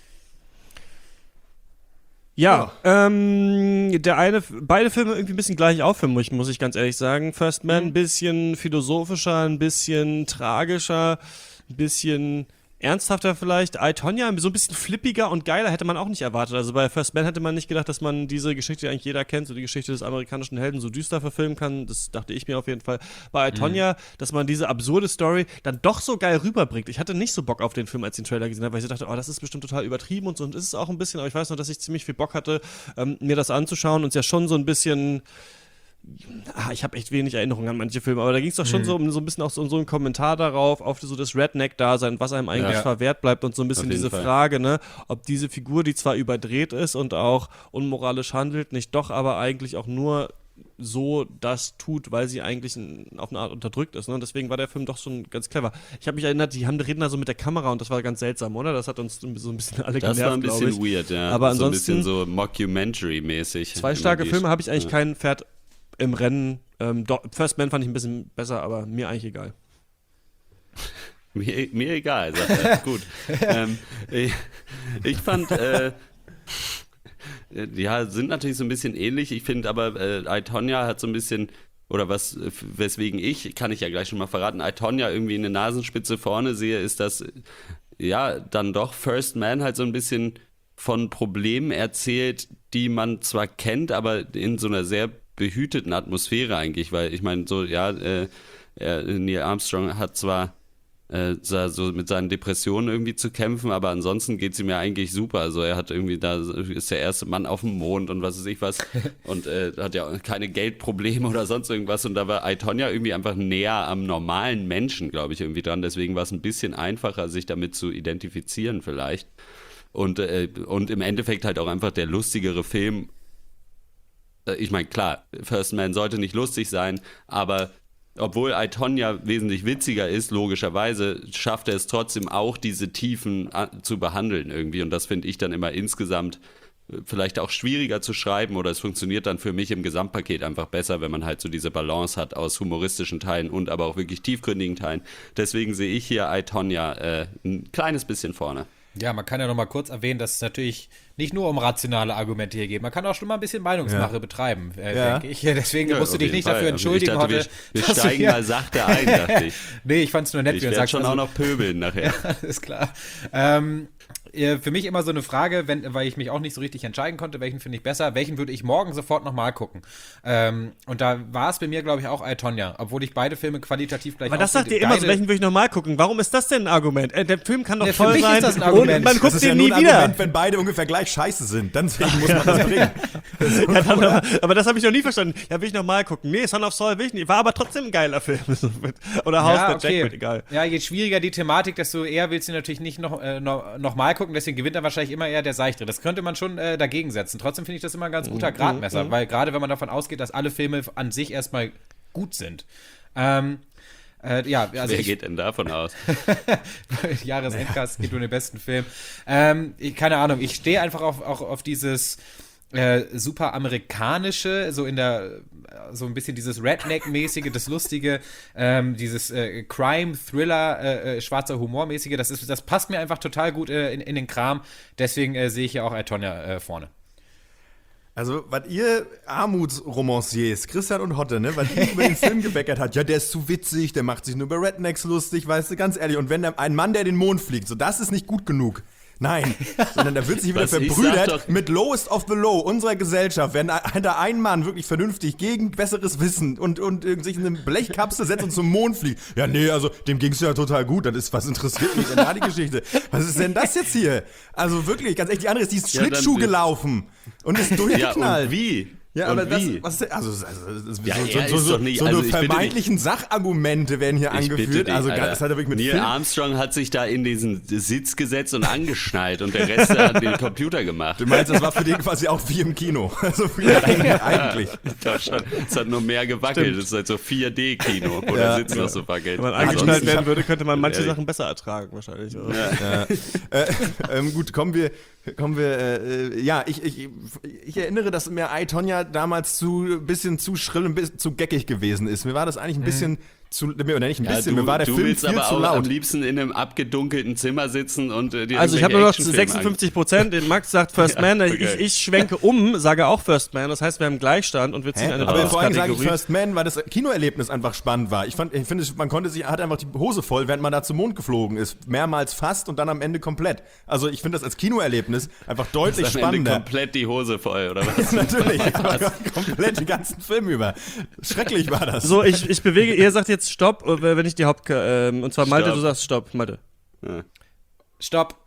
Ja, beide Filme irgendwie ein bisschen gleich auf für mich, muss ich ganz ehrlich sagen. First Man ein bisschen philosophischer, ein bisschen tragischer, ein bisschen ernsthafter vielleicht. I, Tonya so ein bisschen flippiger und geiler hätte man auch nicht erwartet. Also bei First Man hätte man nicht gedacht, dass man diese Geschichte, die eigentlich jeder kennt, so die Geschichte des amerikanischen Helden so düster verfilmen kann. Das dachte ich mir auf jeden Fall. Bei I, Tonya, dass man diese absurde Story dann doch so geil rüberbringt. Ich hatte nicht so Bock auf den Film, als ich den Trailer gesehen habe, weil ich dachte, das ist bestimmt total übertrieben und so. Und ist es auch ein bisschen, aber ich weiß noch, dass ich ziemlich viel Bock hatte, mir das anzuschauen und es ja schon so ein bisschen... ich habe echt wenig Erinnerungen an manche Filme, aber da ging es doch schon so ein bisschen auch so einen Kommentar darauf, auf so das Redneck-Dasein, was einem eigentlich verwehrt bleibt und so ein bisschen diese Frage, ne, ob diese Figur, die zwar überdreht ist und auch unmoralisch handelt, nicht doch aber eigentlich auch nur so das tut, weil sie eigentlich auf eine Art unterdrückt ist. Ne? Und deswegen war der Film doch schon ganz clever. Ich habe mich erinnert, die reden da so mit der Kamera und das war ganz seltsam, oder? Das hat uns so ein bisschen alle genervt, glaube ich. Das war ein bisschen weird, ja. Aber ansonsten so ein bisschen so Mockumentary-mäßig. Zwei starke Filme, habe ich eigentlich kein Pferd im Rennen. First Man fand ich ein bisschen besser, aber mir eigentlich egal. Mir egal, sagt er. Gut. Ich fand, sind natürlich so ein bisschen ähnlich. Ich finde aber, I, Tonya hat so ein bisschen, oder weswegen kann ich ja gleich schon mal verraten, I, Tonya irgendwie eine Nasenspitze vorne sehe, ist, dass dann doch First Man halt so ein bisschen von Problemen erzählt, die man zwar kennt, aber in so einer sehr behüteten Atmosphäre eigentlich, weil ich meine, Neil Armstrong hat zwar so mit seinen Depressionen irgendwie zu kämpfen, aber ansonsten geht es ihm ja eigentlich super. Also er hat irgendwie, da ist der erste Mann auf dem Mond und was weiß ich was und hat ja auch keine Geldprobleme oder sonst irgendwas und da war I, Tonya irgendwie einfach näher am normalen Menschen, glaube ich, irgendwie dran. Deswegen war es ein bisschen einfacher, sich damit zu identifizieren vielleicht. Und im Endeffekt halt auch einfach der lustigere Film. Ich meine, klar, First Man sollte nicht lustig sein, aber obwohl I, Tonya wesentlich witziger ist, logischerweise, schafft er es trotzdem auch, diese Tiefen zu behandeln irgendwie. Und das finde ich dann immer insgesamt vielleicht auch schwieriger zu schreiben oder es funktioniert dann für mich im Gesamtpaket einfach besser, wenn man halt so diese Balance hat aus humoristischen Teilen und aber auch wirklich tiefgründigen Teilen. Deswegen sehe ich hier I, Tonya ein kleines bisschen vorne. Ja, man kann ja noch mal kurz erwähnen, dass es natürlich nicht nur um rationale Argumente hier geht. Man kann auch schon mal ein bisschen Meinungsmache betreiben, denke ich. Deswegen musst du dich nicht dafür entschuldigen. Ich dachte, wir steigen mal sachte ein, dachte ich. Nee, ich fand's nur nett. Ich werde schon auch noch pöbeln nachher. Ja, ist klar. Für mich immer so eine Frage, weil ich mich auch nicht so richtig entscheiden konnte, welchen finde ich besser, welchen würde ich morgen sofort nochmal gucken. Und da war es bei mir, glaube ich, auch I, Tonya, obwohl ich beide Filme qualitativ gleich Aber das sagt ihr immer so, welchen würde ich nochmal gucken? Warum ist das denn ein Argument? Der Film kann doch toll sein. Ist das ein Argument. Und man guckt den nie wieder. Argument, wenn beide ungefähr gleich scheiße sind. Deswegen muss man das bringen. Ja, aber das habe ich noch nie verstanden. Ja, will ich nochmal gucken. Nee, Son of Saul will ich nicht. War aber trotzdem ein geiler Film. Oder House mit Jack, egal. Ja, je schwieriger die Thematik, desto eher willst du natürlich nicht noch mal gucken. Deswegen gewinnt dann wahrscheinlich immer eher der Seichtere. Das könnte man schon dagegen setzen. Trotzdem finde ich das immer ein ganz guter Gradmesser, weil gerade wenn man davon ausgeht, dass alle Filme an sich erstmal gut sind. Wer geht denn davon aus? Jahresendcast geht um den besten Film. Keine Ahnung, ich stehe einfach auch auf dieses super amerikanische, so ein bisschen dieses Redneck-mäßige, das Lustige, dieses Crime-Thriller, schwarzer Humor-mäßige, das passt mir einfach total gut in den Kram. Deswegen sehe ich ja auch I, Tonya vorne. Also, was ihr Armutsromanciers, Christian und Hotte, ne, was ihr über den Film gebeckert hat, ja, der ist zu witzig, der macht sich nur über Rednecks lustig, weißt du, ganz ehrlich. Und wenn ein Mann, der den Mond fliegt, so, das ist nicht gut genug. Nein, sondern da wird sich wieder verbrüdert mit Lowest of the Low unserer Gesellschaft, wenn da ein Mann wirklich vernünftig gegen besseres Wissen und sich in eine Blechkapsel setzt und zum Mond fliegt. Ja, nee, also dem ging's ja total gut, was interessiert mich denn da die Geschichte? Was ist denn das jetzt hier? Also wirklich, ganz echt, die andere ist, die ist Schlittschuh gelaufen und ist durchgeknallt. Ja, und wie? Ja, und aber wie? So eine vermeintlichen Sachargumente werden hier angeführt. Also das hat er wirklich mit Neil Armstrong hat sich da in diesen Sitz gesetzt und angeschnallt und der Rest hat den Computer gemacht. Du meinst, das war für den quasi auch wie im Kino? Also eigentlich. Doch schon. Es hat nur mehr gewackelt. Stimmt. Das ist halt so 4D-Kino, wo der Sitz noch so wackelt. Wenn man angeschnallt werden würde, könnte man manche Sachen besser ertragen wahrscheinlich. Oder? Ja. Gut, kommen wir ich erinnere, dass mir I, Tonya damals ein bisschen zu schrill, ein bisschen zu geckig gewesen ist. Mir war das eigentlich ein bisschen zu, oder nicht ein bisschen, mir war der Film viel zu laut. Du willst aber auch am liebsten in einem abgedunkelten Zimmer sitzen und dir Also ich habe nur noch 56%, Max sagt First Man, okay. ich schwenke sage auch First Man, das heißt, wir haben Gleichstand und wir ziehen eine Aber vor allem sage ich First Man, weil das Kinoerlebnis einfach spannend war. Ich finde, man hat einfach die Hose voll, während man da zum Mond geflogen ist. Mehrmals fast und dann am Ende komplett. Also ich finde das als Kinoerlebnis einfach deutlich spannender. Am Ende komplett die Hose voll, oder was? Natürlich, komplett den ganzen Film über. Schrecklich war das. So, ich bewege, ihr sagt jetzt Stopp, wenn ich die und zwar Malte, du sagst Stopp, Malte. Ja. Stopp.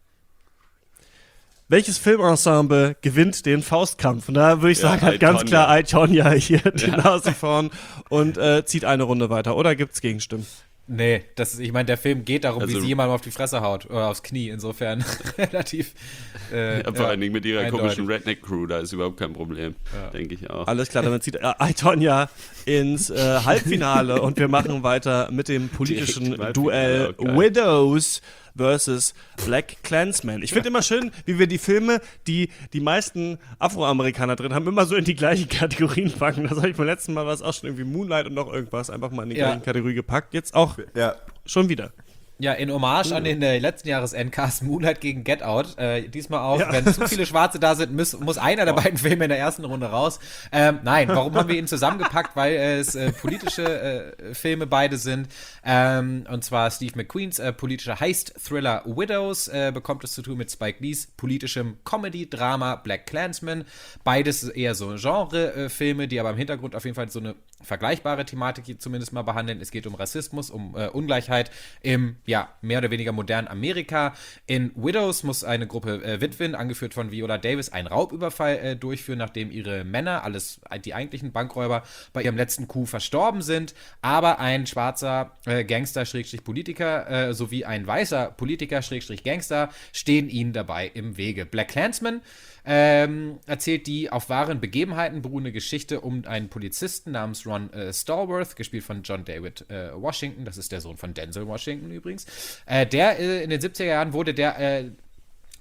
Welches Filmensemble gewinnt den Faustkampf? Und da würde ich sagen, hat ganz klar I, Tonya hier die Nase vorn und zieht eine Runde weiter. Oder gibt's Gegenstimmen? Nee, ich meine, der Film geht darum, wie sie jemandem auf die Fresse haut oder aufs Knie, insofern relativ vor allen Dingen mit ihrer komischen Redneck-Crew, da ist überhaupt kein Problem, denke ich auch. Alles klar, damit zieht I, Tonya ins Halbfinale und wir machen weiter mit dem politischen Duell Widows versus Black Klansman. Ich finde immer schön, wie wir die Filme, die meisten Afroamerikaner drin haben, immer so in die gleichen Kategorien packen. Das habe ich beim letzten Mal, was auch schon irgendwie Moonlight und noch irgendwas, einfach mal in die gleichen Kategorie gepackt. Jetzt auch schon wieder. Ja, in Hommage an den letzten Jahres-Endcast Moonlight gegen Get Out. Diesmal auch, wenn zu viele Schwarze da sind, muss einer der beiden Filme in der ersten Runde raus. Nein, warum haben wir ihn zusammengepackt? Weil es politische Filme beide sind. Und zwar Steve McQueens politischer Heist-Thriller Widows bekommt es zu tun mit Spike Lees politischem Comedy-Drama Black Klansman. Beides eher so Genre-Filme, die aber im Hintergrund auf jeden Fall so eine vergleichbare Thematik zumindest mal behandeln. Es geht um Rassismus, um Ungleichheit im mehr oder weniger modernen Amerika. In Widows muss eine Gruppe Witwen, angeführt von Viola Davis, einen Raubüberfall durchführen, nachdem ihre Männer, die eigentlichen Bankräuber, bei ihrem letzten Coup verstorben sind. Aber ein schwarzer Gangster-Politiker sowie ein weißer Politiker-Gangster stehen ihnen dabei im Wege. Black Klansman erzählt die auf wahren Begebenheiten beruhende Geschichte um einen Polizisten namens Ron Stallworth, gespielt von John David Washington, das ist der Sohn von Denzel Washington übrigens. Der in den 70er Jahren wurde der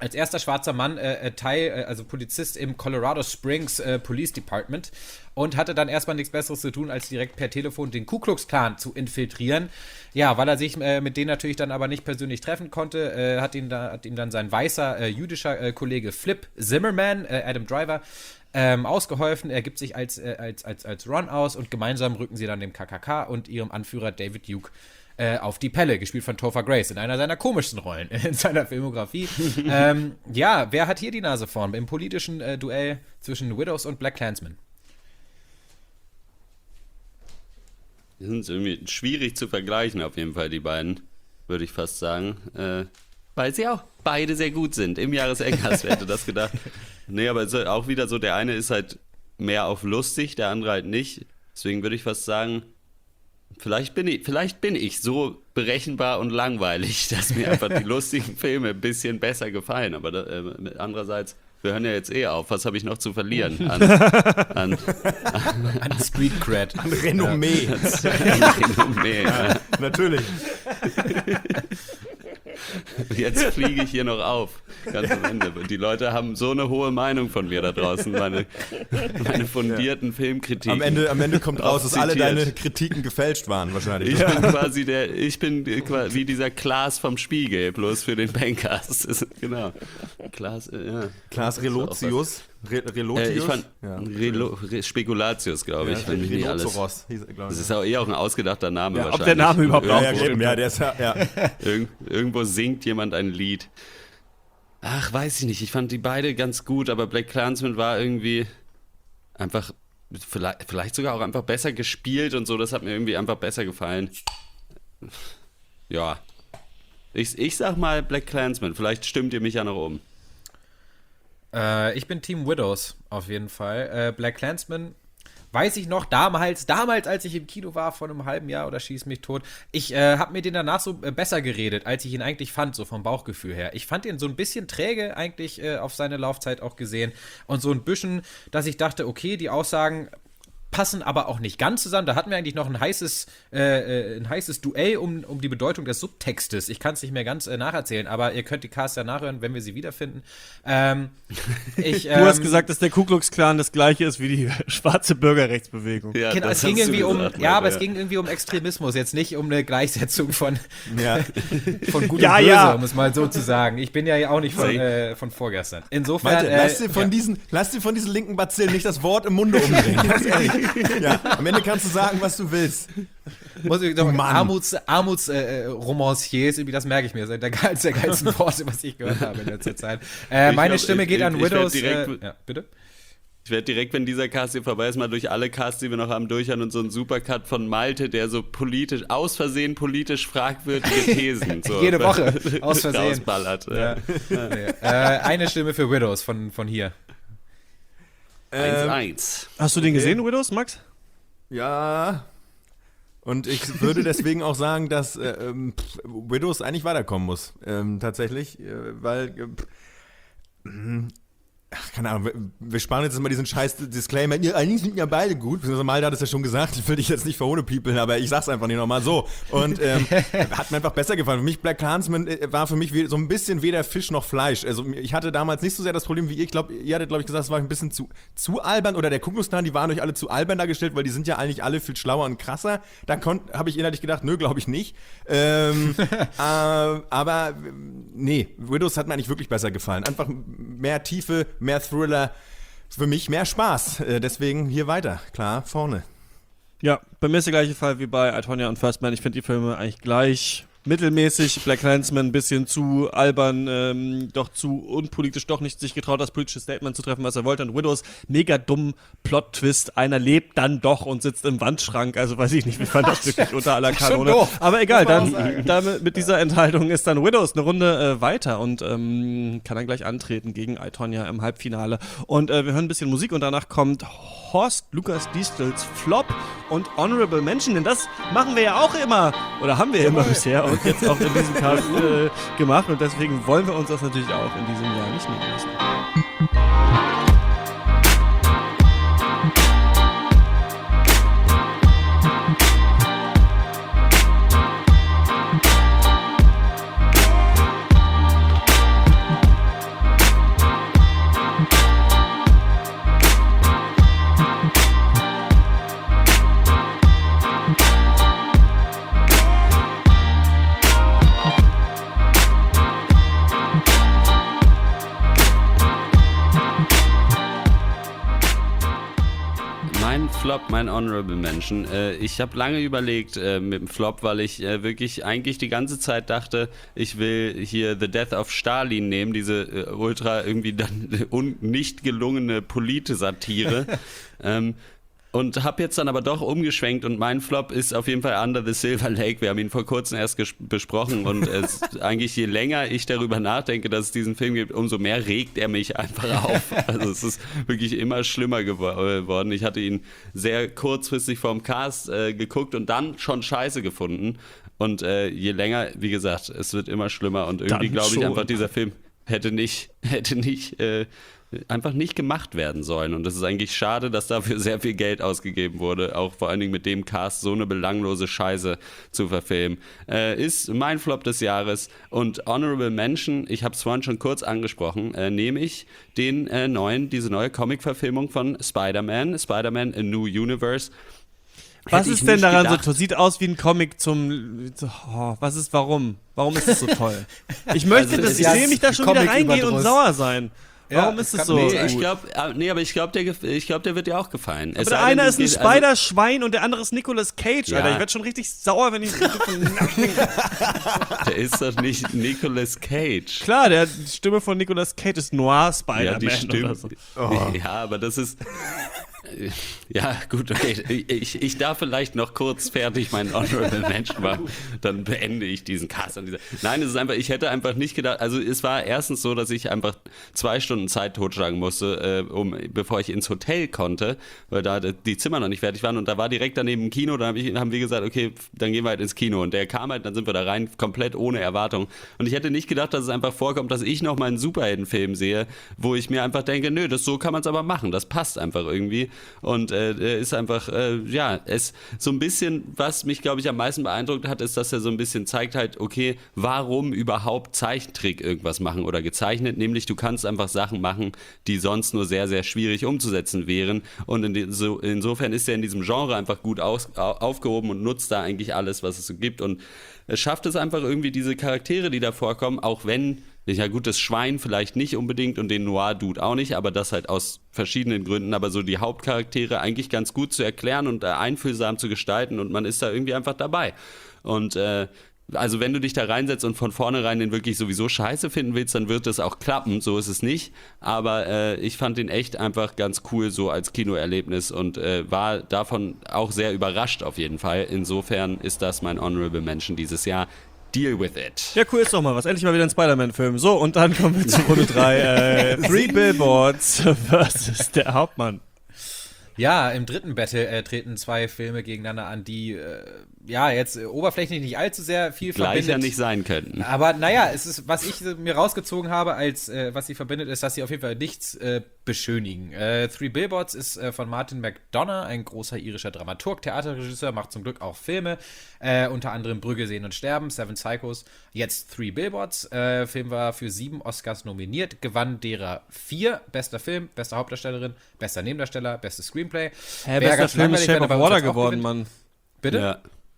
als erster schwarzer Mann also Polizist im Colorado Springs Police Department und hatte dann erstmal nichts Besseres zu tun, als direkt per Telefon den Ku Klux Klan zu infiltrieren. Ja, weil er sich mit denen natürlich dann aber nicht persönlich treffen konnte, hat ihm dann sein weißer jüdischer Kollege Flip Zimmerman, Adam Driver, ausgeholfen. Er gibt sich als Ron aus und gemeinsam rücken sie dann dem KKK und ihrem Anführer David Duke auf die Pelle, gespielt von Topher Grace, in einer seiner komischsten Rollen in seiner Filmografie. Ja, wer hat hier die Nase vorn im politischen Duell zwischen Widows und BlacKkKlansman? Die sind irgendwie schwierig zu vergleichen, auf jeden Fall, die beiden, würde ich fast sagen. Weil sie auch beide sehr gut sind. Im Jahresendcast, wer hätte das gedacht? Nee, aber es ist auch wieder so, der eine ist halt mehr auf lustig, der andere halt nicht. Deswegen würde ich fast sagen, vielleicht bin ich so berechenbar und langweilig, dass mir einfach die lustigen Filme ein bisschen besser gefallen. Aber andererseits, wir hören ja jetzt auf. Was habe ich noch zu verlieren? An Street Cred. An Renommee. An Renommee, ja. Natürlich. Jetzt fliege ich hier noch auf, ganz am Ende. Die Leute haben so eine hohe Meinung von mir da draußen, meine fundierten Filmkritiken. Am Ende kommt raus, dass alle deine Kritiken gefälscht waren, wahrscheinlich. Ich bin quasi wie dieser Klaas vom Spiegel, bloß für den Pencast. Genau. Klaas Relotius. Ich fand Spekulatius, glaube ich. Wenn nicht alles. Das ist auch eher auch ein ausgedachter Name wahrscheinlich. Ob der Name überhaupt der ist Irgendwo singt jemand ein Lied. Ach, weiß ich nicht. Ich fand die beide ganz gut, aber BlacKkKlansman war irgendwie einfach, vielleicht sogar auch einfach besser gespielt und so. Das hat mir irgendwie einfach besser gefallen. Ja. Ich sag mal BlacKkKlansman. Vielleicht stimmt ihr mich ja noch um. Ich bin Team Widows, auf jeden Fall. BlacKkKlansman, weiß ich noch, damals, als ich im Kino war, vor einem halben Jahr oder schieß mich tot, ich habe mir den danach so besser geredet, als ich ihn eigentlich fand, so vom Bauchgefühl her. Ich fand ihn so ein bisschen träge eigentlich auf seine Laufzeit auch gesehen und so ein bisschen, dass ich dachte, okay, die Aussagen passen aber auch nicht ganz zusammen. Da hatten wir eigentlich noch ein heißes Duell um die Bedeutung des Subtextes. Ich kann es nicht mehr ganz nacherzählen, aber ihr könnt die Casts ja nachhören, wenn wir sie wiederfinden. Du hast gesagt, dass der Ku Klux Klan das gleiche ist wie die schwarze Bürgerrechtsbewegung. Ja, genau, es ging irgendwie es ging irgendwie um Extremismus, jetzt nicht um eine Gleichsetzung von gut und böse, um es mal so zu sagen. Ich bin ja auch nicht von vorgestern. Insofern, Malte, lass dir von diesen linken Bazillen nicht das Wort im Munde umdrehen. Ganz ehrlich. Ja, am Ende kannst du sagen, was du willst. Muss ich sagen, Armutsromanciers, irgendwie, das merke ich mir. Das ist eines der geilsten Worte, was ich gehört habe in letzter Zeit. Meine Stimme geht an Widows. Bitte? Ich werde direkt, wenn dieser Cast hier vorbei ist, mal durch alle Casts, die wir noch haben, durchhören und so einen Supercut von Malte, der so aus Versehen politisch fragwürdige Thesen so jede Woche aus Versehen rausballert. Ja. Eine Stimme für Widows von hier. 1-1. Hast du den gesehen, Widows, Max? Ja. Und ich würde deswegen auch sagen, dass Widows eigentlich weiterkommen muss. Tatsächlich. Weil. Keine Ahnung, wir sparen jetzt mal diesen scheiß Disclaimer. Eigentlich sind ja beide gut. Malte hat es ja schon gesagt, ich will dich jetzt nicht verhohnepiepeln, aber ich sag's einfach nicht nochmal so. Und hat mir einfach besser gefallen. Für mich, BlacKkKlansman war für mich so ein bisschen weder Fisch noch Fleisch. Also ich hatte damals nicht so sehr das Problem wie ihr. Ich glaube, ihr hattet, gesagt, es war ein bisschen zu albern. Oder der Ku Klux Klan, die waren euch alle zu albern dargestellt, weil die sind ja eigentlich alle viel schlauer und krasser. Da habe ich innerlich gedacht, nö, glaube ich nicht. Aber nee, Widows hat mir eigentlich wirklich besser gefallen. Einfach mehr Tiefe, mehr Thriller, für mich mehr Spaß. Deswegen hier weiter, klar, vorne. Ja, bei mir ist der gleiche Fall wie bei I, Tonya und First Man. Ich finde die Filme eigentlich gleich mittelmäßig. BlacKkKlansman ein bisschen zu albern, doch zu unpolitisch, doch nicht sich getraut, das politische Statement zu treffen, was er wollte. Und Widows, mega dumm Plot-Twist. Einer lebt dann doch und sitzt im Wandschrank. Also weiß ich nicht, wie fand das wirklich unter aller Kanone. Aber egal, dann mit dieser Enthaltung ist dann Widows eine Runde weiter und kann dann gleich antreten gegen I, Tonya im Halbfinale. Und wir hören ein bisschen Musik und danach kommt Horst Lukas Diestels Flop und Honorable Mention, denn das machen wir ja auch immer, oder haben wir immer bisher und jetzt auch in diesem Cast gemacht und deswegen wollen wir uns das natürlich auch in diesem Jahr nicht nehmen lassen. Flop, mein Honorable Mention. Ich habe lange überlegt mit dem Flop, weil ich wirklich eigentlich die ganze Zeit dachte, ich will hier The Death of Stalin nehmen, diese ultra irgendwie dann nicht gelungene Polit-Satire. Und habe jetzt dann aber doch umgeschwenkt und mein Flop ist auf jeden Fall Under the Silver Lake. Wir haben ihn vor kurzem erst besprochen und eigentlich je länger ich darüber nachdenke, dass es diesen Film gibt, umso mehr regt er mich einfach auf. Also es ist wirklich immer schlimmer geworden. Ich hatte ihn sehr kurzfristig vorm Cast geguckt und dann schon scheiße gefunden. Und je länger, wie gesagt, es wird immer schlimmer und irgendwie glaube ich einfach, dieser Film hätte nicht einfach nicht gemacht werden sollen. Und es ist eigentlich schade, dass dafür sehr viel Geld ausgegeben wurde, auch vor allen Dingen mit dem Cast so eine belanglose Scheiße zu verfilmen. Ist mein Flop des Jahres und Honorable Mention, ich habe es vorhin schon kurz angesprochen, nehme ich diese neue Comic-Verfilmung von Spider-Man A New Universe. Was ist denn daran so? Sieht aus wie ein Comic warum? Warum ist es so toll? Ich möchte ich sehe mich da schon wieder reingehen und sauer sein. Warum ist es so? Aber ich glaube, der wird dir auch gefallen. Aber der eine ist ein Spider-Schwein und der andere ist Nicolas Cage, ja. Alter. Ich werde schon richtig sauer, wenn ich Der ist doch nicht Nicolas Cage. Klar, die Stimme von Nicolas Cage ist Noir Spider-Man. Ja, die Stimme. Oder so. Ja, aber das ist... Ja, gut, okay. Ich darf vielleicht noch kurz fertig meinen Honorable Mention machen, dann beende ich diesen Cast an dieser. Nein, es ist einfach, ich hätte einfach nicht gedacht, also es war erstens so, dass ich einfach 2 Stunden Zeit totschlagen musste, bevor ich ins Hotel konnte, weil da die Zimmer noch nicht fertig waren und da war direkt daneben ein Kino, dann haben wir gesagt, okay, dann gehen wir halt ins Kino und der kam halt, dann sind wir da rein, komplett ohne Erwartung und ich hätte nicht gedacht, dass es einfach vorkommt, dass ich noch mal einen Superheldenfilm sehe, wo ich mir einfach denke, nö, so kann man es aber machen, das passt einfach irgendwie. Und ist einfach, es so ein bisschen, was mich, glaube ich, am meisten beeindruckt hat, ist, dass er so ein bisschen zeigt halt, okay, warum überhaupt Zeichentrick irgendwas machen oder gezeichnet, nämlich du kannst einfach Sachen machen, die sonst nur sehr, sehr schwierig umzusetzen wären und insofern ist er in diesem Genre einfach gut aufgehoben und nutzt da eigentlich alles, was es so gibt und es schafft es einfach irgendwie diese Charaktere, die da vorkommen, auch wenn ja gut, das Schwein vielleicht nicht unbedingt und den Noir-Dude auch nicht, aber das halt aus verschiedenen Gründen, aber so die Hauptcharaktere eigentlich ganz gut zu erklären und einfühlsam zu gestalten und man ist da irgendwie einfach dabei. Und also wenn du dich da reinsetzt und von vornherein den wirklich sowieso scheiße finden willst, dann wird das auch klappen, so ist es nicht. Aber ich fand den echt einfach ganz cool so als Kinoerlebnis und war davon auch sehr überrascht auf jeden Fall. Insofern ist das mein Honorable Mention dieses Jahr. Deal with it. Ja, cool, ist doch mal was. Endlich mal wieder ein Spider-Man-Film. So, und dann kommen wir zu Runde 3. 3 Billboards versus der Hauptmann. Ja, im dritten Battle treten 2 Filme gegeneinander an, die jetzt oberflächlich nicht allzu sehr viel verbindet. Gleicher nicht sein könnten. Aber naja, es ist, was ich mir rausgezogen habe, als was sie verbindet, ist, dass sie auf jeden Fall nichts beschönigen. 3 Billboards ist von Martin McDonagh, ein großer irischer Dramaturg, Theaterregisseur, macht zum Glück auch Filme, unter anderem Brügge sehen und sterben, 7 Psychos, jetzt 3 Billboards. Film war für 7 Oscars nominiert, gewann derer 4, bester Film, beste Hauptdarstellerin, bester Nebendarsteller, bestes Screenplay. Bester Film ist Shape of Water geworden, Mann. Bitte? Ja.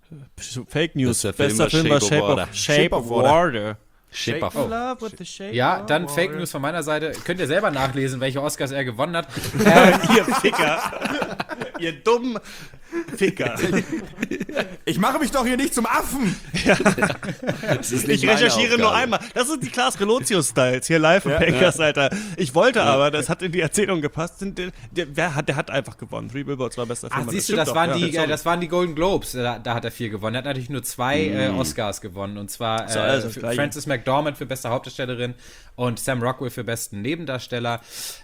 Fake News. Bester Film war Shape of Water. Shape of Water. Ja, dann Fake News von meiner Seite. Könnt ihr selber nachlesen, welche Oscars er gewonnen hat. Ihr Ficker. Ihr dummen Ficker. Ich mache mich doch hier nicht zum Affen. Ja. Ich recherchiere nur einmal. Das sind die Klaas Relotius-Styles hier live im Packers, Alter. Ich wollte aber, das hat in die Erzählung gepasst. Der hat einfach gewonnen. 3 Billboards war bester Film. Ach, siehst du, das waren die Golden Globes. Da hat er 4 gewonnen. Er hat natürlich nur 2 Oscars gewonnen. Und zwar Frances McDormand für beste Hauptdarstellerin und Sam Rockwell für besten Nebendarsteller.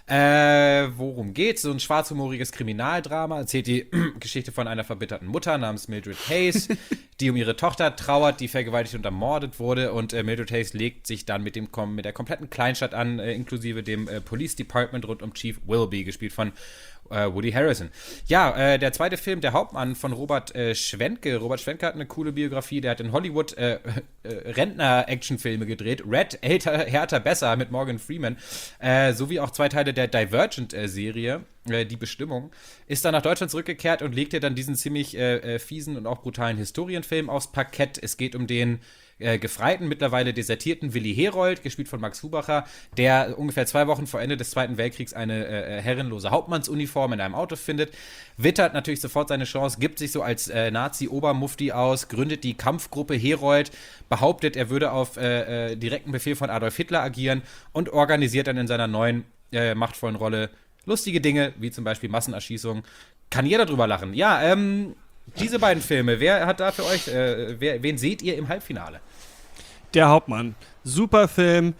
Worum geht's? So ein schwarzhumoriges Kriminaldrama. Erzählt die Geschichte von einer verbitterten Mutter namens Mildred Hayes, die um ihre Tochter trauert, die vergewaltigt und ermordet wurde. Und Mildred Hayes legt sich dann mit der kompletten Kleinstadt an, inklusive dem Police Department rund um Chief Willoughby, gespielt von Woody Harrelson. Ja, der zweite Film, Der Hauptmann von Robert Schwentke. Robert Schwentke hat eine coole Biografie. Der hat in Hollywood Rentner-Actionfilme gedreht. Red, Älter, Härter, Besser mit Morgan Freeman. Sowie auch 2 Teile der Divergent-Serie. Die Bestimmung. Ist dann nach Deutschland zurückgekehrt und legte dann diesen ziemlich fiesen und auch brutalen Historienfilm aufs Parkett. Es geht um den gefreiten, mittlerweile desertierten Willi Herold, gespielt von Max Hubacher, der ungefähr 2 Wochen vor Ende des Zweiten Weltkriegs eine herrenlose Hauptmannsuniform in einem Auto findet, wittert natürlich sofort seine Chance, gibt sich so als Nazi-Obermufti aus, gründet die Kampfgruppe Herold, behauptet, er würde auf direkten Befehl von Adolf Hitler agieren und organisiert dann in seiner neuen machtvollen Rolle lustige Dinge, wie zum Beispiel Massenerschießungen. Kann jeder drüber lachen. Ja, diese beiden Filme, wer hat da für euch, wen seht ihr im Halbfinale? Der Hauptmann. Super Film.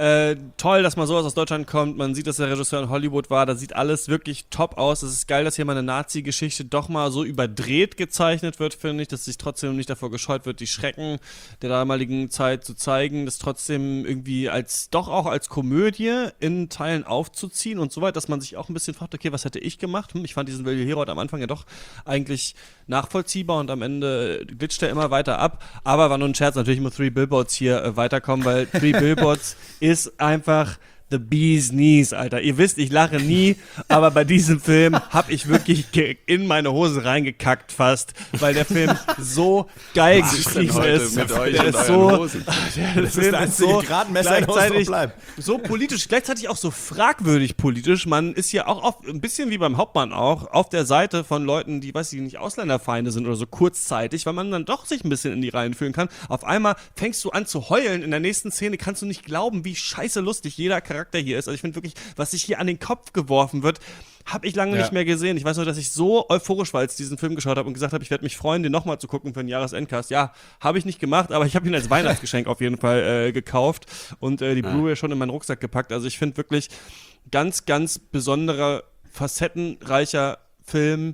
Toll, dass mal sowas aus Deutschland kommt. Man sieht, dass der Regisseur in Hollywood war. Da sieht alles wirklich top aus. Es ist geil, dass hier mal eine Nazi-Geschichte doch mal so überdreht gezeichnet wird, finde ich, dass sich trotzdem nicht davor gescheut wird, die Schrecken der damaligen Zeit zu zeigen, das trotzdem irgendwie doch auch als Komödie in Teilen aufzuziehen und so weit, dass man sich auch ein bisschen fragt, okay, was hätte ich gemacht? Ich fand diesen Willi Herold am Anfang ja doch eigentlich nachvollziehbar und am Ende glitscht er immer weiter ab. Aber war nur ein Scherz, natürlich muss Three Billboards hier weiterkommen, weil Three Billboards ist einfach the bee's knees, Alter. Ihr wisst, ich lache nie, aber bei diesem Film habe ich wirklich in meine Hose reingekackt fast, weil der Film so geil geschrieben ist. Der ist so, der Film ist so gleichzeitig so politisch, gleichzeitig auch so fragwürdig politisch. Man ist hier auch oft, ein bisschen wie beim Hauptmann auch, auf der Seite von Leuten, die, weiß ich nicht, Ausländerfeinde sind oder so kurzzeitig, weil man dann doch sich ein bisschen in die Reihen fühlen kann. Auf einmal fängst du an zu heulen. In der nächsten Szene kannst du nicht glauben, wie scheiße lustig jeder Charakter hier ist. Also ich finde wirklich, was sich hier an den Kopf geworfen wird, habe ich lange nicht mehr gesehen. Ich weiß nur, dass ich so euphorisch war, als ich diesen Film geschaut habe und gesagt habe, ich werde mich freuen, den nochmal zu gucken für den Jahresendcast. Ja, habe ich nicht gemacht, aber ich habe ihn als Weihnachtsgeschenk auf jeden Fall gekauft und die Blu-ray schon in meinen Rucksack gepackt. Also ich finde wirklich ganz, ganz besonderer, facettenreicher Film.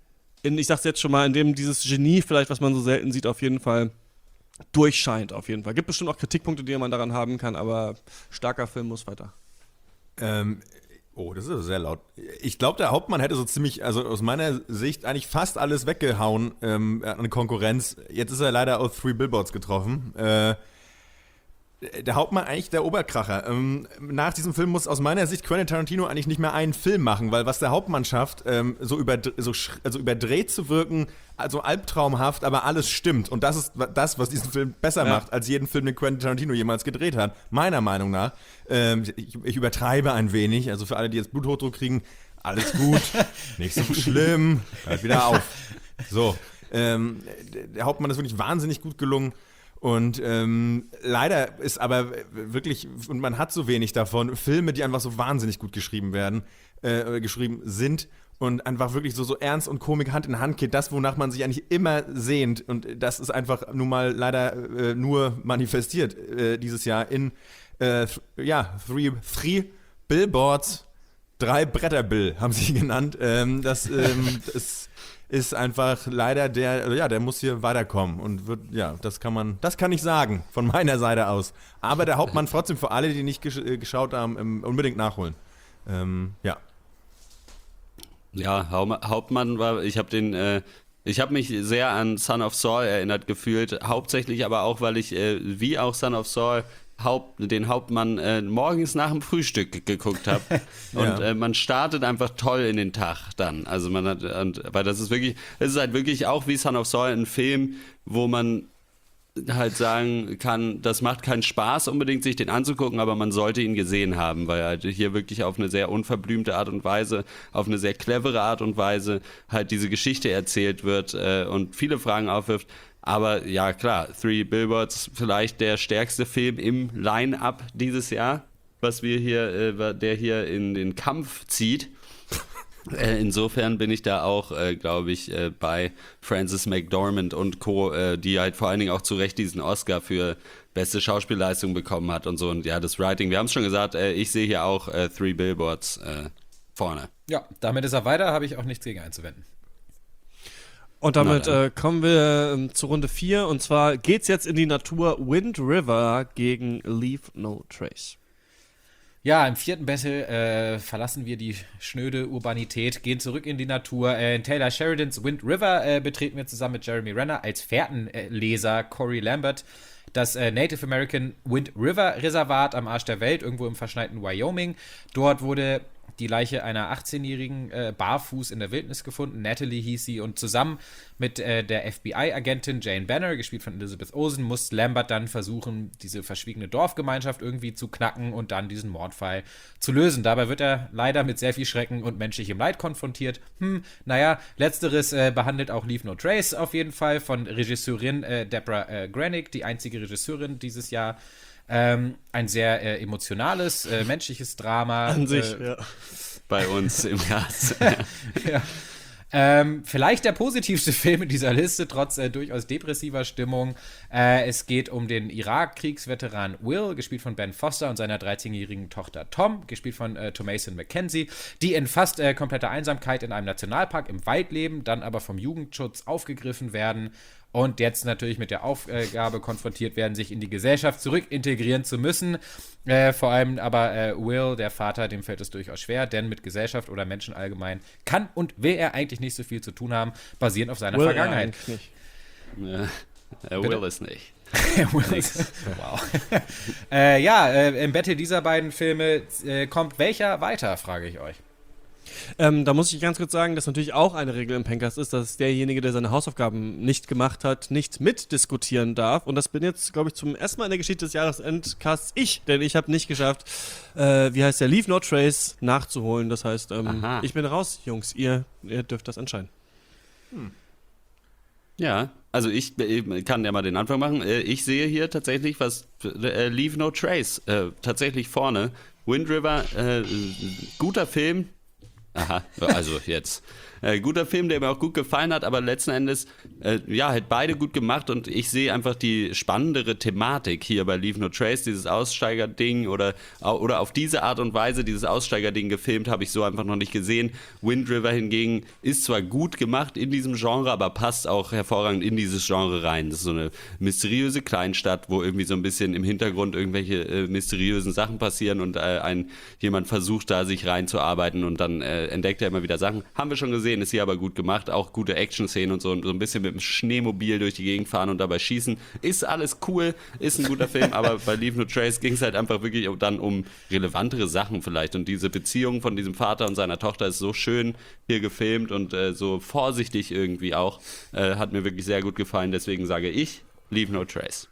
Ich sag's jetzt schon mal, in dem dieses Genie vielleicht, was man so selten sieht, auf jeden Fall durchscheint. Auf jeden Fall. Gibt bestimmt auch Kritikpunkte, die man daran haben kann, aber starker Film muss weiter. Das ist sehr laut. Ich glaube, der Hauptmann hätte so ziemlich, also aus meiner Sicht, eigentlich fast alles weggehauen an Konkurrenz. Jetzt ist er leider auf Three Billboards getroffen. Der Hauptmann eigentlich der Oberkracher. Nach diesem Film muss aus meiner Sicht Quentin Tarantino eigentlich nicht mehr einen Film machen, weil was der Hauptmann schafft, so überdreht zu wirken, also albtraumhaft, aber alles stimmt. Und das ist das, was diesen Film besser macht, als jeden Film, den Quentin Tarantino jemals gedreht hat. Meiner Meinung nach. Ich übertreibe ein wenig, also für alle, die jetzt Bluthochdruck kriegen, alles gut, nicht so schlimm, hört wieder auf. So, der Hauptmann ist wirklich wahnsinnig gut gelungen. Und leider ist aber wirklich, und man hat so wenig davon, Filme, die einfach so wahnsinnig gut geschrieben sind und einfach wirklich so Ernst und Komik Hand in Hand geht, das, wonach man sich eigentlich immer sehnt. Und das ist einfach nun mal leider nur manifestiert dieses Jahr in Three Billboards, 3 Bretterbill haben sie genannt. Das ist einfach leider der muss hier weiterkommen und das kann ich sagen von meiner Seite aus. Aber der Hauptmann trotzdem für alle, die nicht geschaut haben, unbedingt nachholen. Ja, Hauptmann war, ich habe mich sehr an Son of Saul erinnert gefühlt, hauptsächlich aber auch, weil ich, wie auch Son of Saul, den Hauptmann morgens nach dem Frühstück geguckt habe. Und man startet einfach toll in den Tag dann. Also weil es ist halt wirklich auch wie Son of Saul ein Film, wo man halt sagen kann, das macht keinen Spaß unbedingt, sich den anzugucken, aber man sollte ihn gesehen haben, weil halt hier wirklich auf eine sehr unverblümte Art und Weise, auf eine sehr clevere Art und Weise halt diese Geschichte erzählt wird und viele Fragen aufwirft. Aber ja, klar, Three Billboards vielleicht der stärkste Film im Line-Up dieses Jahr, was wir hier, der hier in den Kampf zieht. Insofern bin ich da auch, glaube ich, bei Frances McDormand und Co., die halt vor allen Dingen auch zu Recht diesen Oscar für beste Schauspielleistung bekommen hat und so. Und ja, das Writing, wir haben es schon gesagt, ich sehe hier auch Three Billboards vorne. Ja, damit ist er weiter, habe ich auch nichts gegen einzuwenden. Und damit kommen wir zur Runde 4. Und zwar geht's jetzt in die Natur. Wind River gegen Leave No Trace. Ja, im 4. Battle verlassen wir die schnöde Urbanität, gehen zurück in die Natur. In Taylor Sheridans Wind River betreten wir zusammen mit Jeremy Renner als Fährtenleser Corey Lambert das Native American Wind River Reservat am Arsch der Welt, irgendwo im verschneiten Wyoming. Dort wurde die Leiche einer 18-Jährigen barfuß in der Wildnis gefunden. Natalie hieß sie, und zusammen mit der FBI-Agentin Jane Banner, gespielt von Elizabeth Olsen, muss Lambert dann versuchen, diese verschwiegene Dorfgemeinschaft irgendwie zu knacken und dann diesen Mordfall zu lösen. Dabei wird er leider mit sehr viel Schrecken und menschlichem Leid konfrontiert. Naja, letzteres behandelt auch Leave No Trace auf jeden Fall von Regisseurin Deborah Granick, die einzige Regisseurin dieses Jahr. Ein sehr emotionales, menschliches Drama. An sich, ja. Bei uns im Cast. Ja. Vielleicht der positivste Film in dieser Liste, trotz durchaus depressiver Stimmung. Es geht um den Irak-Kriegsveteran Will, gespielt von Ben Foster, und seiner 13-jährigen Tochter Tom, gespielt von Thomasin McKenzie, die in fast kompletter Einsamkeit in einem Nationalpark im Wald leben, dann aber vom Jugendschutz aufgegriffen werden und jetzt natürlich mit der Aufgabe konfrontiert werden, sich in die Gesellschaft zurück integrieren zu müssen. Vor allem aber Will, der Vater, dem fällt es durchaus schwer, denn mit Gesellschaft oder Menschen allgemein kann und will er eigentlich nicht so viel zu tun haben, basierend auf seiner Vergangenheit. Nicht. Ja, Will es nicht. Wow. Im Battle dieser beiden Filme kommt welcher weiter, frage ich euch. Da muss ich ganz kurz sagen, dass natürlich auch eine Regel im Pencast ist, dass derjenige, der seine Hausaufgaben nicht gemacht hat, nicht mitdiskutieren darf. Und das bin jetzt, glaube ich, zum ersten Mal in der Geschichte des Jahresendcasts ich, denn ich habe nicht geschafft, Leave No Trace nachzuholen. Das heißt, ich bin raus, Jungs. Ihr dürft das entscheiden. Ja, also ich kann ja mal den Anfang machen. Ich sehe hier tatsächlich Leave No Trace tatsächlich vorne. Wind River, guter Film. Aha, also jetzt. Guter Film, der mir auch gut gefallen hat, aber letzten Endes, hat beide gut gemacht, und ich sehe einfach die spannendere Thematik hier bei Leave No Trace, dieses Aussteigerding oder auf diese Art und Weise dieses Aussteigerding gefilmt, habe ich so einfach noch nicht gesehen. Wind River hingegen ist zwar gut gemacht in diesem Genre, aber passt auch hervorragend in dieses Genre rein. Das ist so eine mysteriöse Kleinstadt, wo irgendwie so ein bisschen im Hintergrund irgendwelche mysteriösen Sachen passieren und jemand versucht da sich reinzuarbeiten und dann entdeckt er immer wieder Sachen. Haben wir schon gesehen, ist hier aber gut gemacht, auch gute Action-Szenen und so ein bisschen mit dem Schneemobil durch die Gegend fahren und dabei schießen. Ist alles cool, ist ein guter Film, aber bei Leave No Trace ging es halt einfach wirklich dann um relevantere Sachen vielleicht, und diese Beziehung von diesem Vater und seiner Tochter ist so schön hier gefilmt und so vorsichtig irgendwie auch, hat mir wirklich sehr gut gefallen, deswegen sage ich Leave No Trace.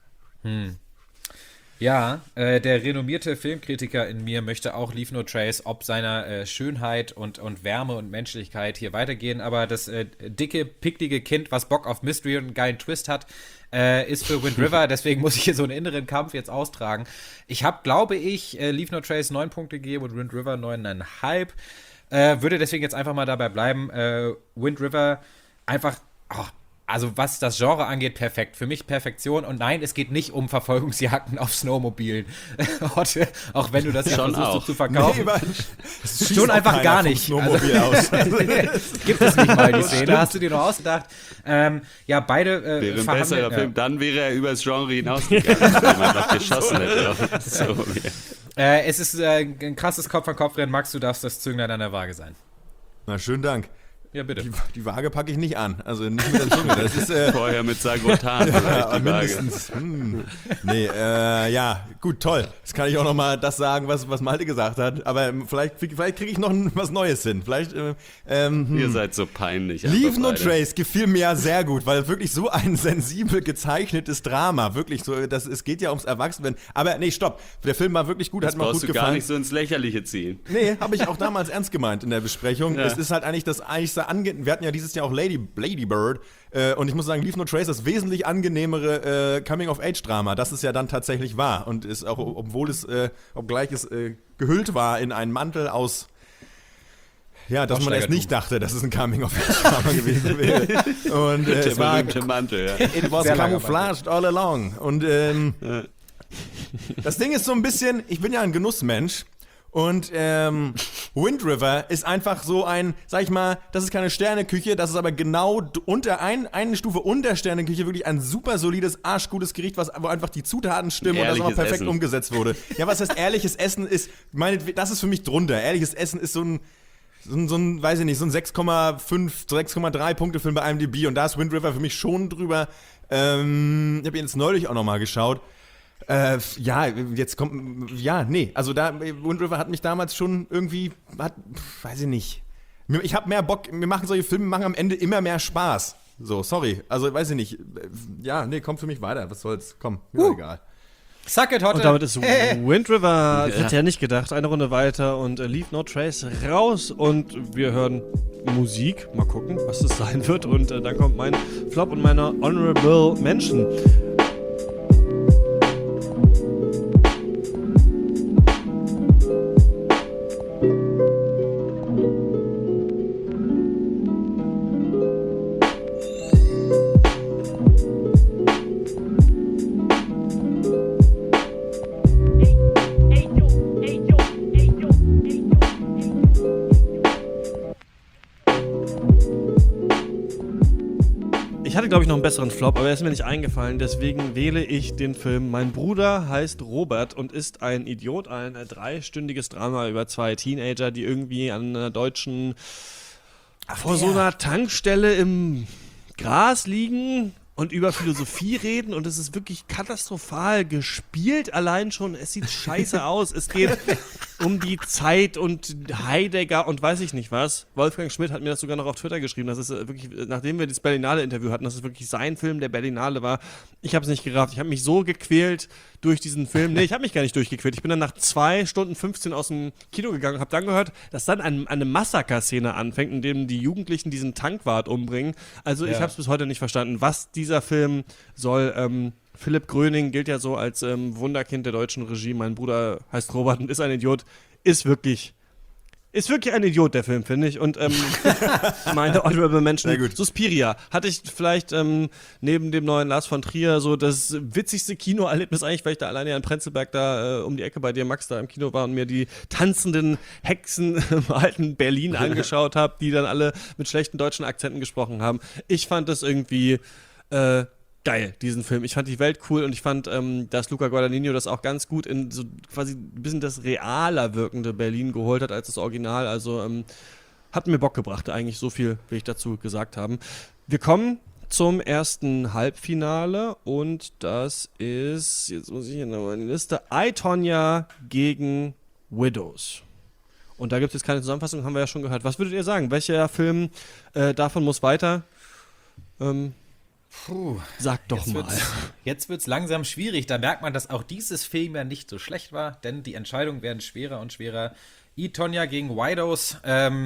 Ja, der renommierte Filmkritiker in mir möchte auch Leave No Trace ob seiner Schönheit und Wärme und Menschlichkeit hier weitergehen, aber das dicke, picklige Kind, was Bock auf Mystery und einen geilen Twist hat, ist für Wind River, deswegen muss ich hier so einen inneren Kampf jetzt austragen. Ich habe, glaube ich, Leave No Trace 9 Punkte gegeben und Wind River 9,5. Würde deswegen jetzt einfach mal dabei bleiben. Wind River einfach... Also was das Genre angeht, perfekt. Für mich Perfektion. Und nein, es geht nicht um Verfolgungsjagden auf Snowmobilen. Otte, auch wenn du das ja versuchst so zu verkaufen. Nee, schon einfach gar nicht. Snowmobil aus. Gibt es nicht mal die Szene. Hast du dir noch ausgedacht? Beide wäre ein besserer Film. Dann wäre er über das Genre hinausgegangen, wenn man noch geschossen hätte. Es ist ein krasses Kopf-an-Kopf-Rennen. Max, du darfst das Zünglein an der Waage sein. Na, schönen Dank. Ja, bitte. Die Waage packe ich nicht an. Also nicht mit der Zunge. Das ist, vorher mit Sagrotan. Ja, mindestens. Gut, toll. Jetzt kann ich auch noch mal das sagen, was Malte gesagt hat. Aber vielleicht kriege ich noch was Neues hin. Ihr seid so peinlich. Leave No Trace gefiel mir ja sehr gut, weil wirklich so ein sensibel gezeichnetes Drama. Wirklich so, es geht ja ums Erwachsenwerden. Aber nee, stopp. Der Film war wirklich gut, hat mir auch gut gefallen. Gar nicht so ins Lächerliche ziehen. Nee, habe ich auch damals ernst gemeint in der Besprechung. Ja. Es ist halt eigentlich das wir hatten ja dieses Jahr auch Lady Bird, und ich muss sagen, Leave No Trace ist das wesentlich angenehmere Coming-of-Age-Drama, das es ja dann tatsächlich war, und ist auch, obgleich es gehüllt war in einen Mantel aus, ja, dass man erst nicht dachte, dass es ein Coming-of-Age-Drama gewesen wäre. Und es war Mantel, ja. It was camouflaged all along. Und das Ding ist so ein bisschen, ich bin ja ein Genussmensch. Und Wind River ist einfach so ein, sag ich mal, das ist keine Sterneküche, das ist aber genau eine Stufe unter Sterneküche, wirklich ein super solides, arschgutes Gericht, wo einfach die Zutaten stimmen und das auch perfekt umgesetzt wurde. Ja, was heißt ehrliches Essen ist, das ist für mich drunter. Ehrliches Essen ist so ein, weiß ich nicht, so ein 6,5, 6,3 Punkte Film bei IMDb, und da ist Wind River für mich schon drüber. Ich habe ihn jetzt neulich auch nochmal geschaut. Ja, jetzt kommt, nee, also Wind River hat mich damals schon irgendwie, weiß ich nicht. Ich habe mehr Bock, mir machen solche Filme, machen am Ende immer mehr Spaß. So, sorry, also weiß ich nicht. Kommt für mich weiter, was soll's, komm, mir egal. Suck it, Hotte. Und damit ist Wind River, hätte ja nicht gedacht, eine Runde weiter und Leave No Trace raus und wir hören Musik. Mal gucken, was es sein wird. Und dann kommt mein Flop und meine Honorable Mention. Ich hatte, glaube ich, noch einen besseren Flop, aber er ist mir nicht eingefallen. Deswegen wähle ich den Film Mein Bruder heißt Robert und ist ein Idiot. Ein 3-stündiges Drama über 2 Teenager, die irgendwie an einer deutschen vor so einer Tankstelle im Gras liegen und über Philosophie reden. Und es ist wirklich katastrophal gespielt allein schon. Es sieht scheiße aus. Es geht um die Zeit und Heidegger und weiß ich nicht was. Wolfgang Schmidt hat mir das sogar noch auf Twitter geschrieben. Das ist wirklich, nachdem wir das Berlinale-Interview hatten, dass es wirklich sein Film der Berlinale war. Ich habe es nicht gerafft. Ich habe mich so gequält durch diesen Film. Nee, ich habe mich gar nicht durchgequält. Ich bin dann nach 2 Stunden 15 aus dem Kino gegangen und habe dann gehört, dass dann eine Massaker-Szene anfängt, in dem die Jugendlichen diesen Tankwart umbringen. Also ich habe es bis heute nicht verstanden, was dieser Film soll. Philipp Gröning gilt ja so als Wunderkind der deutschen Regie. Mein Bruder heißt Robert und ist ein Idiot. Ist wirklich ein Idiot, der Film, finde ich. Und meine Honorable Mention, Suspiria, hatte ich vielleicht neben dem neuen Lars von Trier so das witzigste Kinoerlebnis eigentlich, weil ich da alleine in Prenzlberg da um die Ecke bei dir, Max, da im Kino war und mir die tanzenden Hexen im alten Berlin angeschaut habe, die dann alle mit schlechten deutschen Akzenten gesprochen haben. Ich fand das irgendwie geil, diesen Film. Ich fand die Welt cool und ich fand, dass Luca Guadagnino das auch ganz gut in so quasi ein bisschen das realer wirkende Berlin geholt hat als das Original. Also hat mir Bock gebracht, eigentlich so viel will ich dazu gesagt haben. Wir kommen zum ersten Halbfinale und das ist, jetzt muss ich hier nochmal in die Liste, I, Tonya gegen Widows. Und da gibt es jetzt keine Zusammenfassung, haben wir ja schon gehört. Was würdet ihr sagen? Welcher Film davon muss weiter? Sag doch mal. Jetzt wird's langsam schwierig. Da merkt man, dass auch dieses Film ja nicht so schlecht war, denn die Entscheidungen werden schwerer und schwerer. I, Tonya gegen Widows.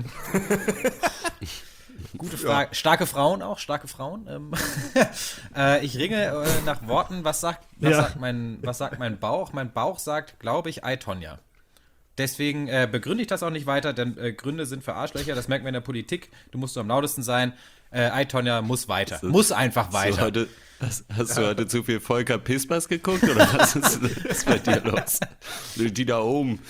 Gute Frage. Ja. Starke Frauen auch, starke Frauen. Ich ringe nach Worten. Was sagt mein Bauch? Mein Bauch sagt, glaube ich, I, Tonya. Deswegen begründe ich das auch nicht weiter, denn Gründe sind für Arschlöcher. Das merken wir in der Politik. Du musst so am lautesten sein. I, Tonya muss weiter. Muss einfach weiter. Hast du heute zu viel Volker Pispers geguckt oder was ist bei dir los? Die da oben.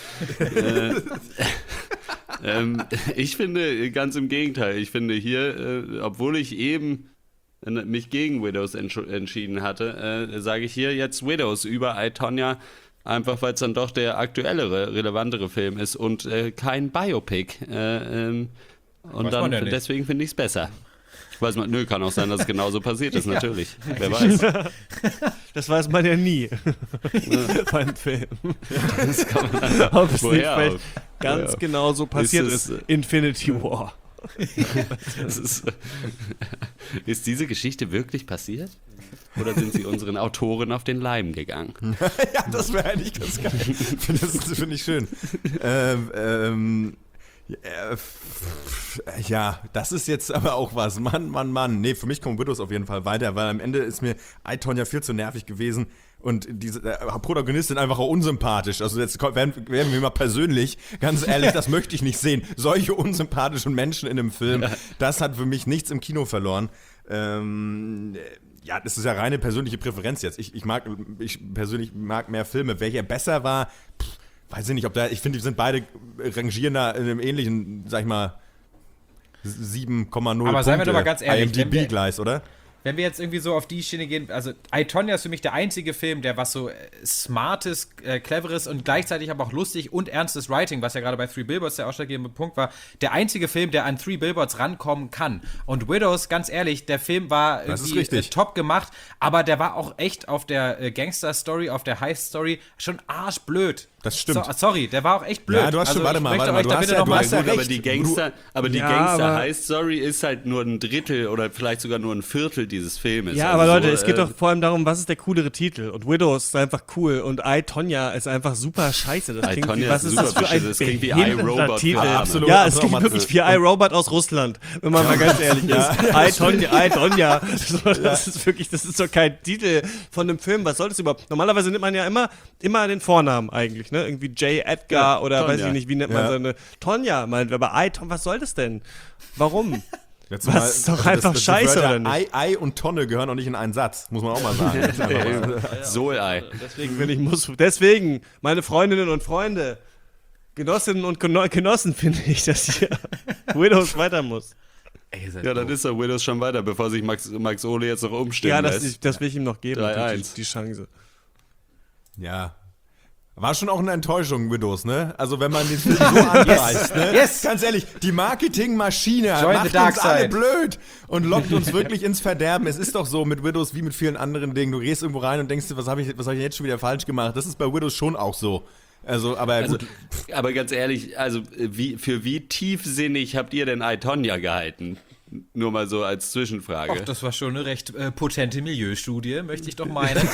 Ich finde, ganz im Gegenteil. Ich finde hier, obwohl ich eben mich gegen Widows entschieden hatte, sage ich hier jetzt Widows über I, Tonya. Einfach, weil es dann doch der aktuellere, relevantere Film ist und kein Biopic. Und dann deswegen finde ich es besser. Weiß man, kann auch sein, dass es genauso passiert ist, natürlich. Wer weiß. Das weiß man ja nie beim Film. Das kann man ob es nicht vielleicht ganz genau so passiert ist. Infinity War. Ist diese Geschichte wirklich passiert? Oder sind sie unseren Autoren auf den Leim gegangen? Ja, das wäre eigentlich ganz geil. Das finde ich schön. Ja, das ist jetzt aber auch was. Mann. Nee, für mich kommt Widows auf jeden Fall weiter, weil am Ende ist mir I, Tonya viel zu nervig gewesen und diese Protagonistin einfach auch unsympathisch. Also jetzt werden wir mal persönlich, ganz ehrlich, das möchte ich nicht sehen. Solche unsympathischen Menschen in einem Film, das hat für mich nichts im Kino verloren. Ja, das ist ja reine persönliche Präferenz jetzt. Ich persönlich mag mehr Filme. Welcher besser war, weiß ich nicht, ich finde, die sind beide rangieren da in einem ähnlichen, sag ich mal, 7,0 Aber seien wir doch mal ganz ehrlich, IMDb-Gleis, oder? wenn wir jetzt irgendwie so auf die Schiene gehen, also I, Tonya ist für mich der einzige Film, der was so smartes, cleveres und gleichzeitig aber auch lustig und ernstes Writing, was ja gerade bei Three Billboards der ausschlaggebende Punkt war, der einzige Film, der an Three Billboards rankommen kann. Und Widows, ganz ehrlich, der Film war irgendwie top gemacht, aber der war auch echt auf der Gangster-Story, auf der Heist-Story schon arschblöd. Das stimmt. Sorry, der war auch echt blöd. Ja, du hast schon, warte mal, du hast ja recht. Aber die Gangster-Heist-Story ist halt nur ein Drittel oder vielleicht sogar nur ein Viertel dieses Filmes. Ja, also aber Leute, so, es geht doch vor allem darum, was ist der coolere Titel? Und Widows ist einfach cool und I, Tonya ist einfach super scheiße. Das klingt wie, was ist das für ein behinderter Titel? Absolut, ja, es klingt wirklich wie iRobot aus Russland, wenn man mal ganz ehrlich ist. I, Tonya. Das ist wirklich, das ist doch kein Titel von einem Film. Was soll das überhaupt? Normalerweise nimmt man ja immer den Vornamen eigentlich, ne? Irgendwie J. Edgar oder Tonya. weiß ich nicht, wie nennt man seine Tonya, meint, aber was soll das denn? Warum? Jetzt was ist doch einfach scheiße, oder nicht? Ei und Tonne gehören auch nicht in einen Satz, muss man auch mal sagen. Sohlei. Deswegen, meine Freundinnen und Freunde, Genossinnen und Genossen, finde ich, dass hier Widows weiter muss. Ja, dann ist der Widows schon weiter, bevor sich Max Ole jetzt noch umstimmen Ja, lässt. das will ich ihm noch geben, die Chance. Ja. War schon auch eine Enttäuschung, Widows, ne? Also wenn man den Film so anpreist, ne? Ganz ehrlich, die Marketingmaschine macht uns alle blöd und lockt uns wirklich ins Verderben. Es ist doch so mit Widows wie mit vielen anderen Dingen. Du gehst irgendwo rein und denkst dir, was hab ich jetzt schon wieder falsch gemacht? Das ist bei Widows schon auch so. Aber ganz ehrlich, also für wie tiefsinnig habt ihr denn I, Tonya gehalten? Nur mal so als Zwischenfrage. Ach, das war schon eine recht potente Milieustudie, möchte ich doch meinen.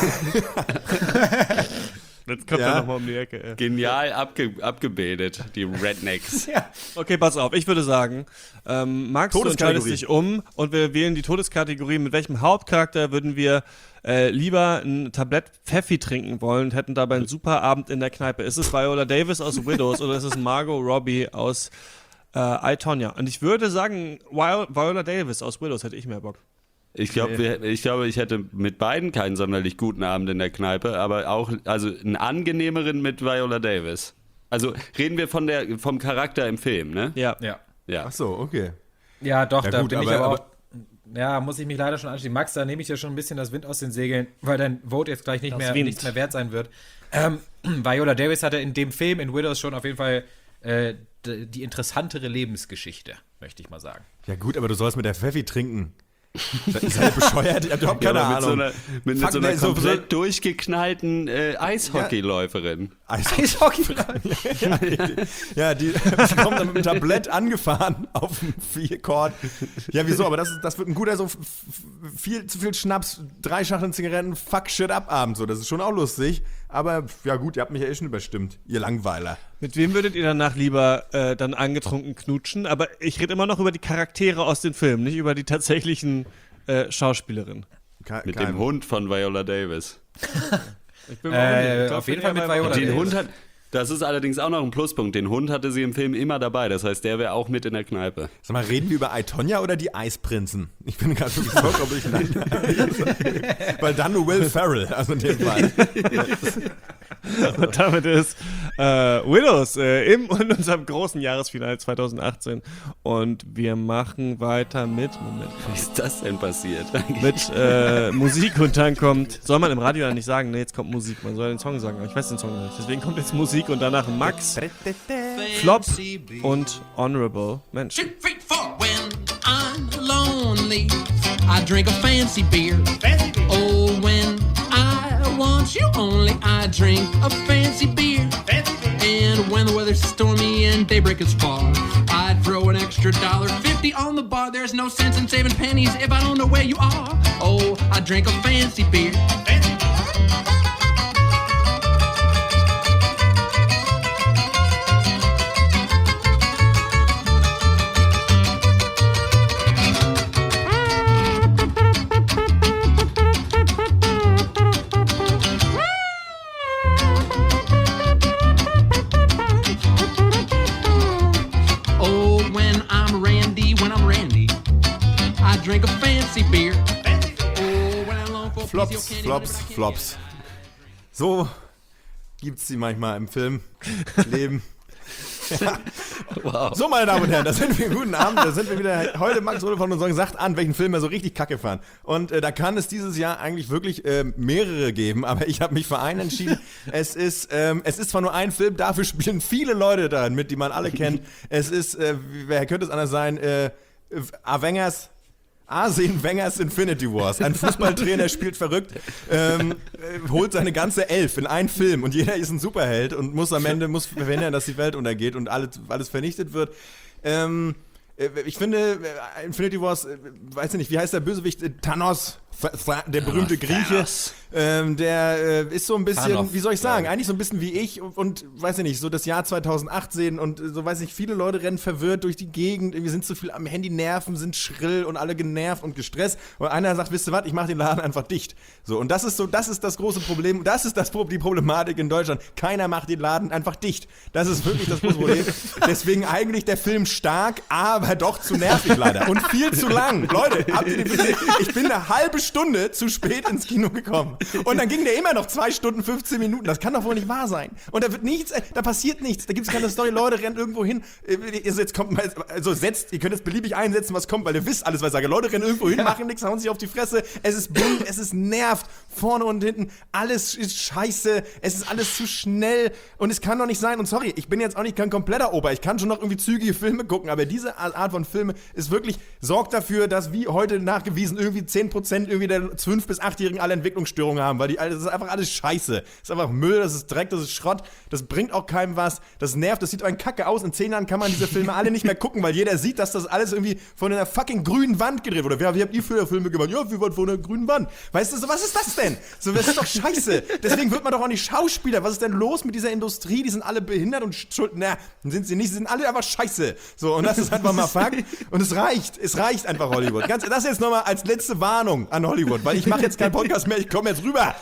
Jetzt kommt er nochmal um die Ecke. Genial abgebildet, die Rednecks. Ja. Okay, pass auf, ich würde sagen, Max, du entscheidest dich um und wir wählen die Todeskategorie. Mit welchem Hauptcharakter würden wir lieber ein Tablett Pfeffi trinken wollen und hätten dabei einen super Abend in der Kneipe? Ist es Viola Davis aus Widows oder ist es Margot Robbie aus I, Tonya? Und ich würde sagen, Viola Davis aus Widows hätte ich mehr Bock. Ich glaube, ich hätte mit beiden keinen sonderlich guten Abend in der Kneipe, aber auch einen angenehmeren mit Viola Davis. Also reden wir vom Charakter im Film, ne? Ja. Ach so, okay. Ja, doch, ja, da gut, bin ich aber auch. Ja, muss ich mich leider schon anschließen. Max, da nehme ich ja schon ein bisschen das Wind aus den Segeln, weil dein Vote jetzt gleich nichts mehr wert sein wird. Viola Davis hatte in dem Film, in Widows, schon auf jeden Fall die interessantere Lebensgeschichte, möchte ich mal sagen. Ja gut, aber du sollst mit der Pfeffi trinken. Das ist halt bescheuert, ich hab überhaupt keine Ahnung. Mit so einer komplett durchgeknallten Eishockeyläuferin. Eishockeyläuferin? Ja, die kommt dann mit dem Tablett angefahren auf dem Viercourt. Ja, wieso? Aber das wird ein guter, so viel zu viel Schnaps, 3 Schachteln Zigaretten, fuck shit up Abend. So, das ist schon auch lustig. Aber ja gut, ihr habt mich ja schon überstimmt, ihr Langweiler. Mit wem würdet ihr danach lieber dann angetrunken knutschen? Aber ich rede immer noch über die Charaktere aus den Filmen, nicht über die tatsächlichen Schauspielerinnen. Mit dem Hund von Viola Davis. Ich bin auf jeden Fall mit Viola Davis. Den Hund das ist allerdings auch noch ein Pluspunkt. Den Hund hatte sie im Film immer dabei. Das heißt, der wäre auch mit in der Kneipe. Sag mal, reden wir über I, Tonya oder die Eisprinzen? Ich bin gerade wirklich vollkommen durcheinander. Weil dann nur Will Ferrell, also in dem Fall. Und damit ist Widows in unserem großen Jahresfinale 2018. Und wir machen weiter mit, wie ist das denn passiert? Mit Musik und dann kommt, soll man im Radio ja nicht sagen, ne, jetzt kommt Musik, man soll den Song sagen, aber ich weiß den Song nicht. Deswegen kommt jetzt Musik und danach Max, Flop und Honorable Mensch. 2, 3, 4, when I'm lonely, I drink a fancy beer. Oh, when I want you only, I drink a fancy beer. And when the weather's stormy and daybreak is far, I'd throw an extra $1.50 on the bar. There's no sense in saving pennies if I don't know where you are. Oh, I drink a fancy beer. Drink a fancy beer. Flops. So gibt's sie manchmal im Filmleben. Wow. So, meine Damen und Herren, da sind wir, guten Abend, da sind wir wieder, heute Max Rode von uns sagt an, welchen Film er so richtig kacke fand. Und da kann es dieses Jahr eigentlich wirklich mehrere geben, aber ich habe mich für einen entschieden. Es ist zwar nur ein Film, dafür spielen viele Leute darin mit, die man alle kennt. Es ist, wer könnte es anders sein, Arsene Wengers Infinity Wars. Ein Fußballtrainer spielt verrückt, holt seine ganze Elf in einen Film und jeder ist ein Superheld und muss am Ende verhindern, dass die Welt untergeht und alles vernichtet wird. Ich finde, Infinity Wars, weiß ich nicht, wie heißt der Bösewicht? Thanos, der berühmte Grieche. Der ist so ein bisschen, Thanos. wie soll ich sagen, eigentlich so ein bisschen wie ich und weiß ich nicht, so das Jahr 2018 und so weiß ich, viele Leute rennen verwirrt durch die Gegend, wir sind zu viel am Handy, Nerven sind schrill und alle genervt und gestresst und einer sagt, wisst ihr was, ich mach den Laden einfach dicht. So, und das ist das große Problem, das ist die Problematik in Deutschland. Keiner macht den Laden einfach dicht. Das ist wirklich das große Problem. Deswegen eigentlich der Film stark, aber doch zu nervig leider und viel zu lang. Leute, habt ihr den gesehen? Ich bin eine halbe Stunde zu spät ins Kino gekommen. Und dann ging der immer noch 2 Stunden, 15 Minuten. Das kann doch wohl nicht wahr sein. Und da passiert nichts. Da gibt es keine Story. Leute rennen irgendwo hin. Ihr könnt es beliebig einsetzen, was kommt, weil ihr wisst alles, was ich sage. Leute rennen irgendwo hin, machen nichts, hauen sich auf die Fresse. Es ist bunt, es ist nervt. Vorne und hinten. Alles ist scheiße. Es ist alles zu schnell. Und es kann doch nicht sein. Und sorry, ich bin jetzt auch nicht kein kompletter Ober. Ich kann schon noch irgendwie zügige Filme gucken. Aber diese Art von Filme ist wirklich, sorgt dafür, dass wie heute nachgewiesen irgendwie 10% irgendwie der 5- bis 8-Jährigen alle Entwicklungsstörungen haben, weil das ist einfach alles scheiße. Das ist einfach Müll, das ist Dreck, das ist Schrott, das bringt auch keinem was, das nervt, das sieht ein Kacke aus. In 10 Jahren kann man diese Filme alle nicht mehr gucken, weil jeder sieht, dass das alles irgendwie von einer fucking grünen Wand gedreht wurde. Wie habt ihr für Filme gemacht? Ja, wir waren von einer grünen Wand. Weißt du, so, was ist das denn? So, das ist doch scheiße. Deswegen wird man doch auch nicht Schauspieler. Was ist denn los mit dieser Industrie? Die sind alle behindert und schuld. Na, sind sie nicht, sie sind alle einfach scheiße. So, und das ist einfach mal Fakt. Und es reicht einfach Hollywood. Das jetzt nochmal als letzte Warnung an Hollywood, weil ich mache jetzt keinen Podcast mehr, ich komme jetzt rüber.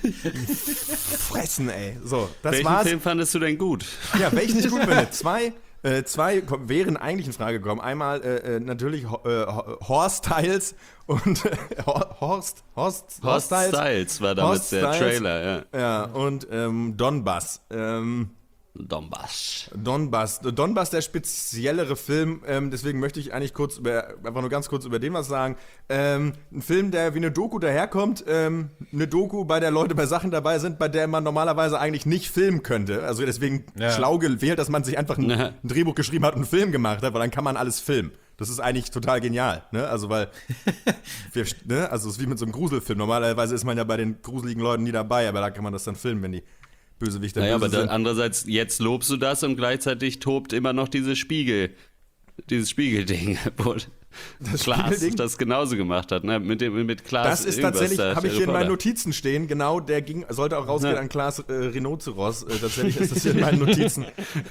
Fressen, ey. So, das Welchen war's. Film fandest du denn gut? Ja, welchen ich gut finde. Zwei wären eigentlich in Frage gekommen. Einmal natürlich Horse Styles und Horst Styles war damit der Trailer, ja. Ja, und Donbass. Donbass, der speziellere Film, deswegen möchte ich eigentlich einfach nur ganz kurz über den was sagen. Ein Film, der wie eine Doku daherkommt, eine Doku, bei der Leute bei Sachen dabei sind, bei der man normalerweise eigentlich nicht filmen könnte. Also deswegen schlau gewählt, dass man sich einfach ein Drehbuch geschrieben hat und einen Film gemacht hat, weil dann kann man alles filmen. Das ist eigentlich total genial, ne? Also weil, also es ist wie mit so einem Gruselfilm. Normalerweise ist man ja bei den gruseligen Leuten nie dabei, aber da kann man das dann filmen, wenn die Bösewichter naja, böse aber sind. Andererseits, jetzt lobst du das und gleichzeitig tobt immer noch dieses Spiegelding, wo Klaas das genauso gemacht hat, ne? Mit Klaas. Das ist tatsächlich, habe ich hier in meinen Notizen stehen, genau, sollte auch rausgehen an Klaas Rhinoceros. Tatsächlich ist das hier in meinen Notizen.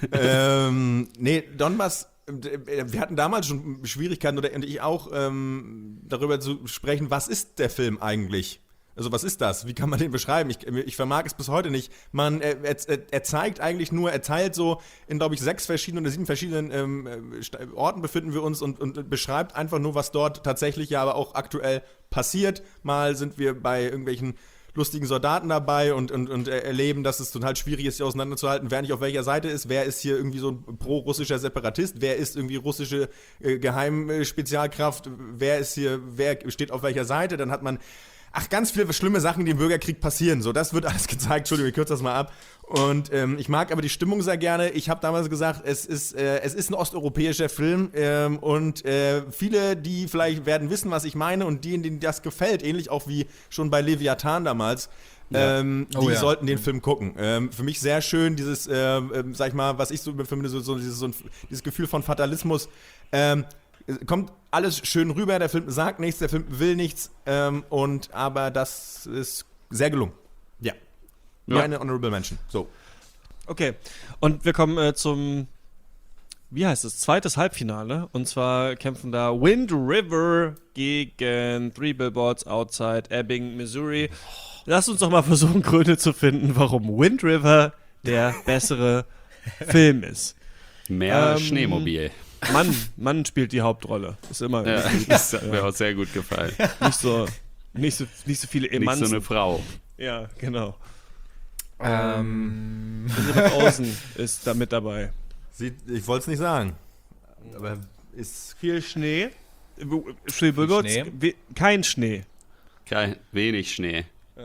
Donbass, wir hatten damals schon Schwierigkeiten, und ich auch, darüber zu sprechen, was ist der Film eigentlich? Also was ist das? Wie kann man den beschreiben? Ich vermag es bis heute nicht. Er zeigt eigentlich nur, er teilt so in, glaube ich, 6 verschiedenen oder 7 verschiedenen Orten befinden wir uns und beschreibt einfach nur, was dort tatsächlich ja aber auch aktuell passiert. Mal sind wir bei irgendwelchen lustigen Soldaten dabei und erleben, dass es total schwierig ist, sie auseinanderzuhalten, wer nicht auf welcher Seite ist, wer ist hier irgendwie so ein pro-russischer Separatist, wer ist irgendwie russische Geheimspezialkraft, wer steht auf welcher Seite, dann hat man ganz viele schlimme Sachen, die im Bürgerkrieg passieren. So, das wird alles gezeigt. Entschuldigung, ich kürze das mal ab. Und ich mag aber die Stimmung sehr gerne. Ich habe damals gesagt, es ist ein osteuropäischer Film und viele, die vielleicht werden wissen, was ich meine und denen das gefällt, ähnlich auch wie schon bei Leviathan damals, sollten den Film gucken. Für mich sehr schön, dieses, sag ich mal, was ich so finde, dieses Gefühl von Fatalismus. Kommt alles schön rüber, der Film sagt nichts, der Film will nichts, aber das ist sehr gelungen. Ja. Meine Honorable Mention. So. Okay, und wir kommen zum, wie heißt es, zweites Halbfinale. Und zwar kämpfen da Wind River gegen 3 Billboards Outside Ebbing, Missouri. Lass uns doch mal versuchen, Gründe zu finden, warum Wind River der bessere Film ist. Mehr Schneemobil. Mann spielt die Hauptrolle. Ist immer. Ja, das hat mir auch sehr gut gefallen. Nicht so viele Emanzen. Nicht so eine Frau. Ja, genau. Elizabeth Olsen ist da mit dabei. Ich wollte es nicht sagen. Aber ist. Viel Schnee. Three Billboards. Kein Schnee. Wenig Schnee.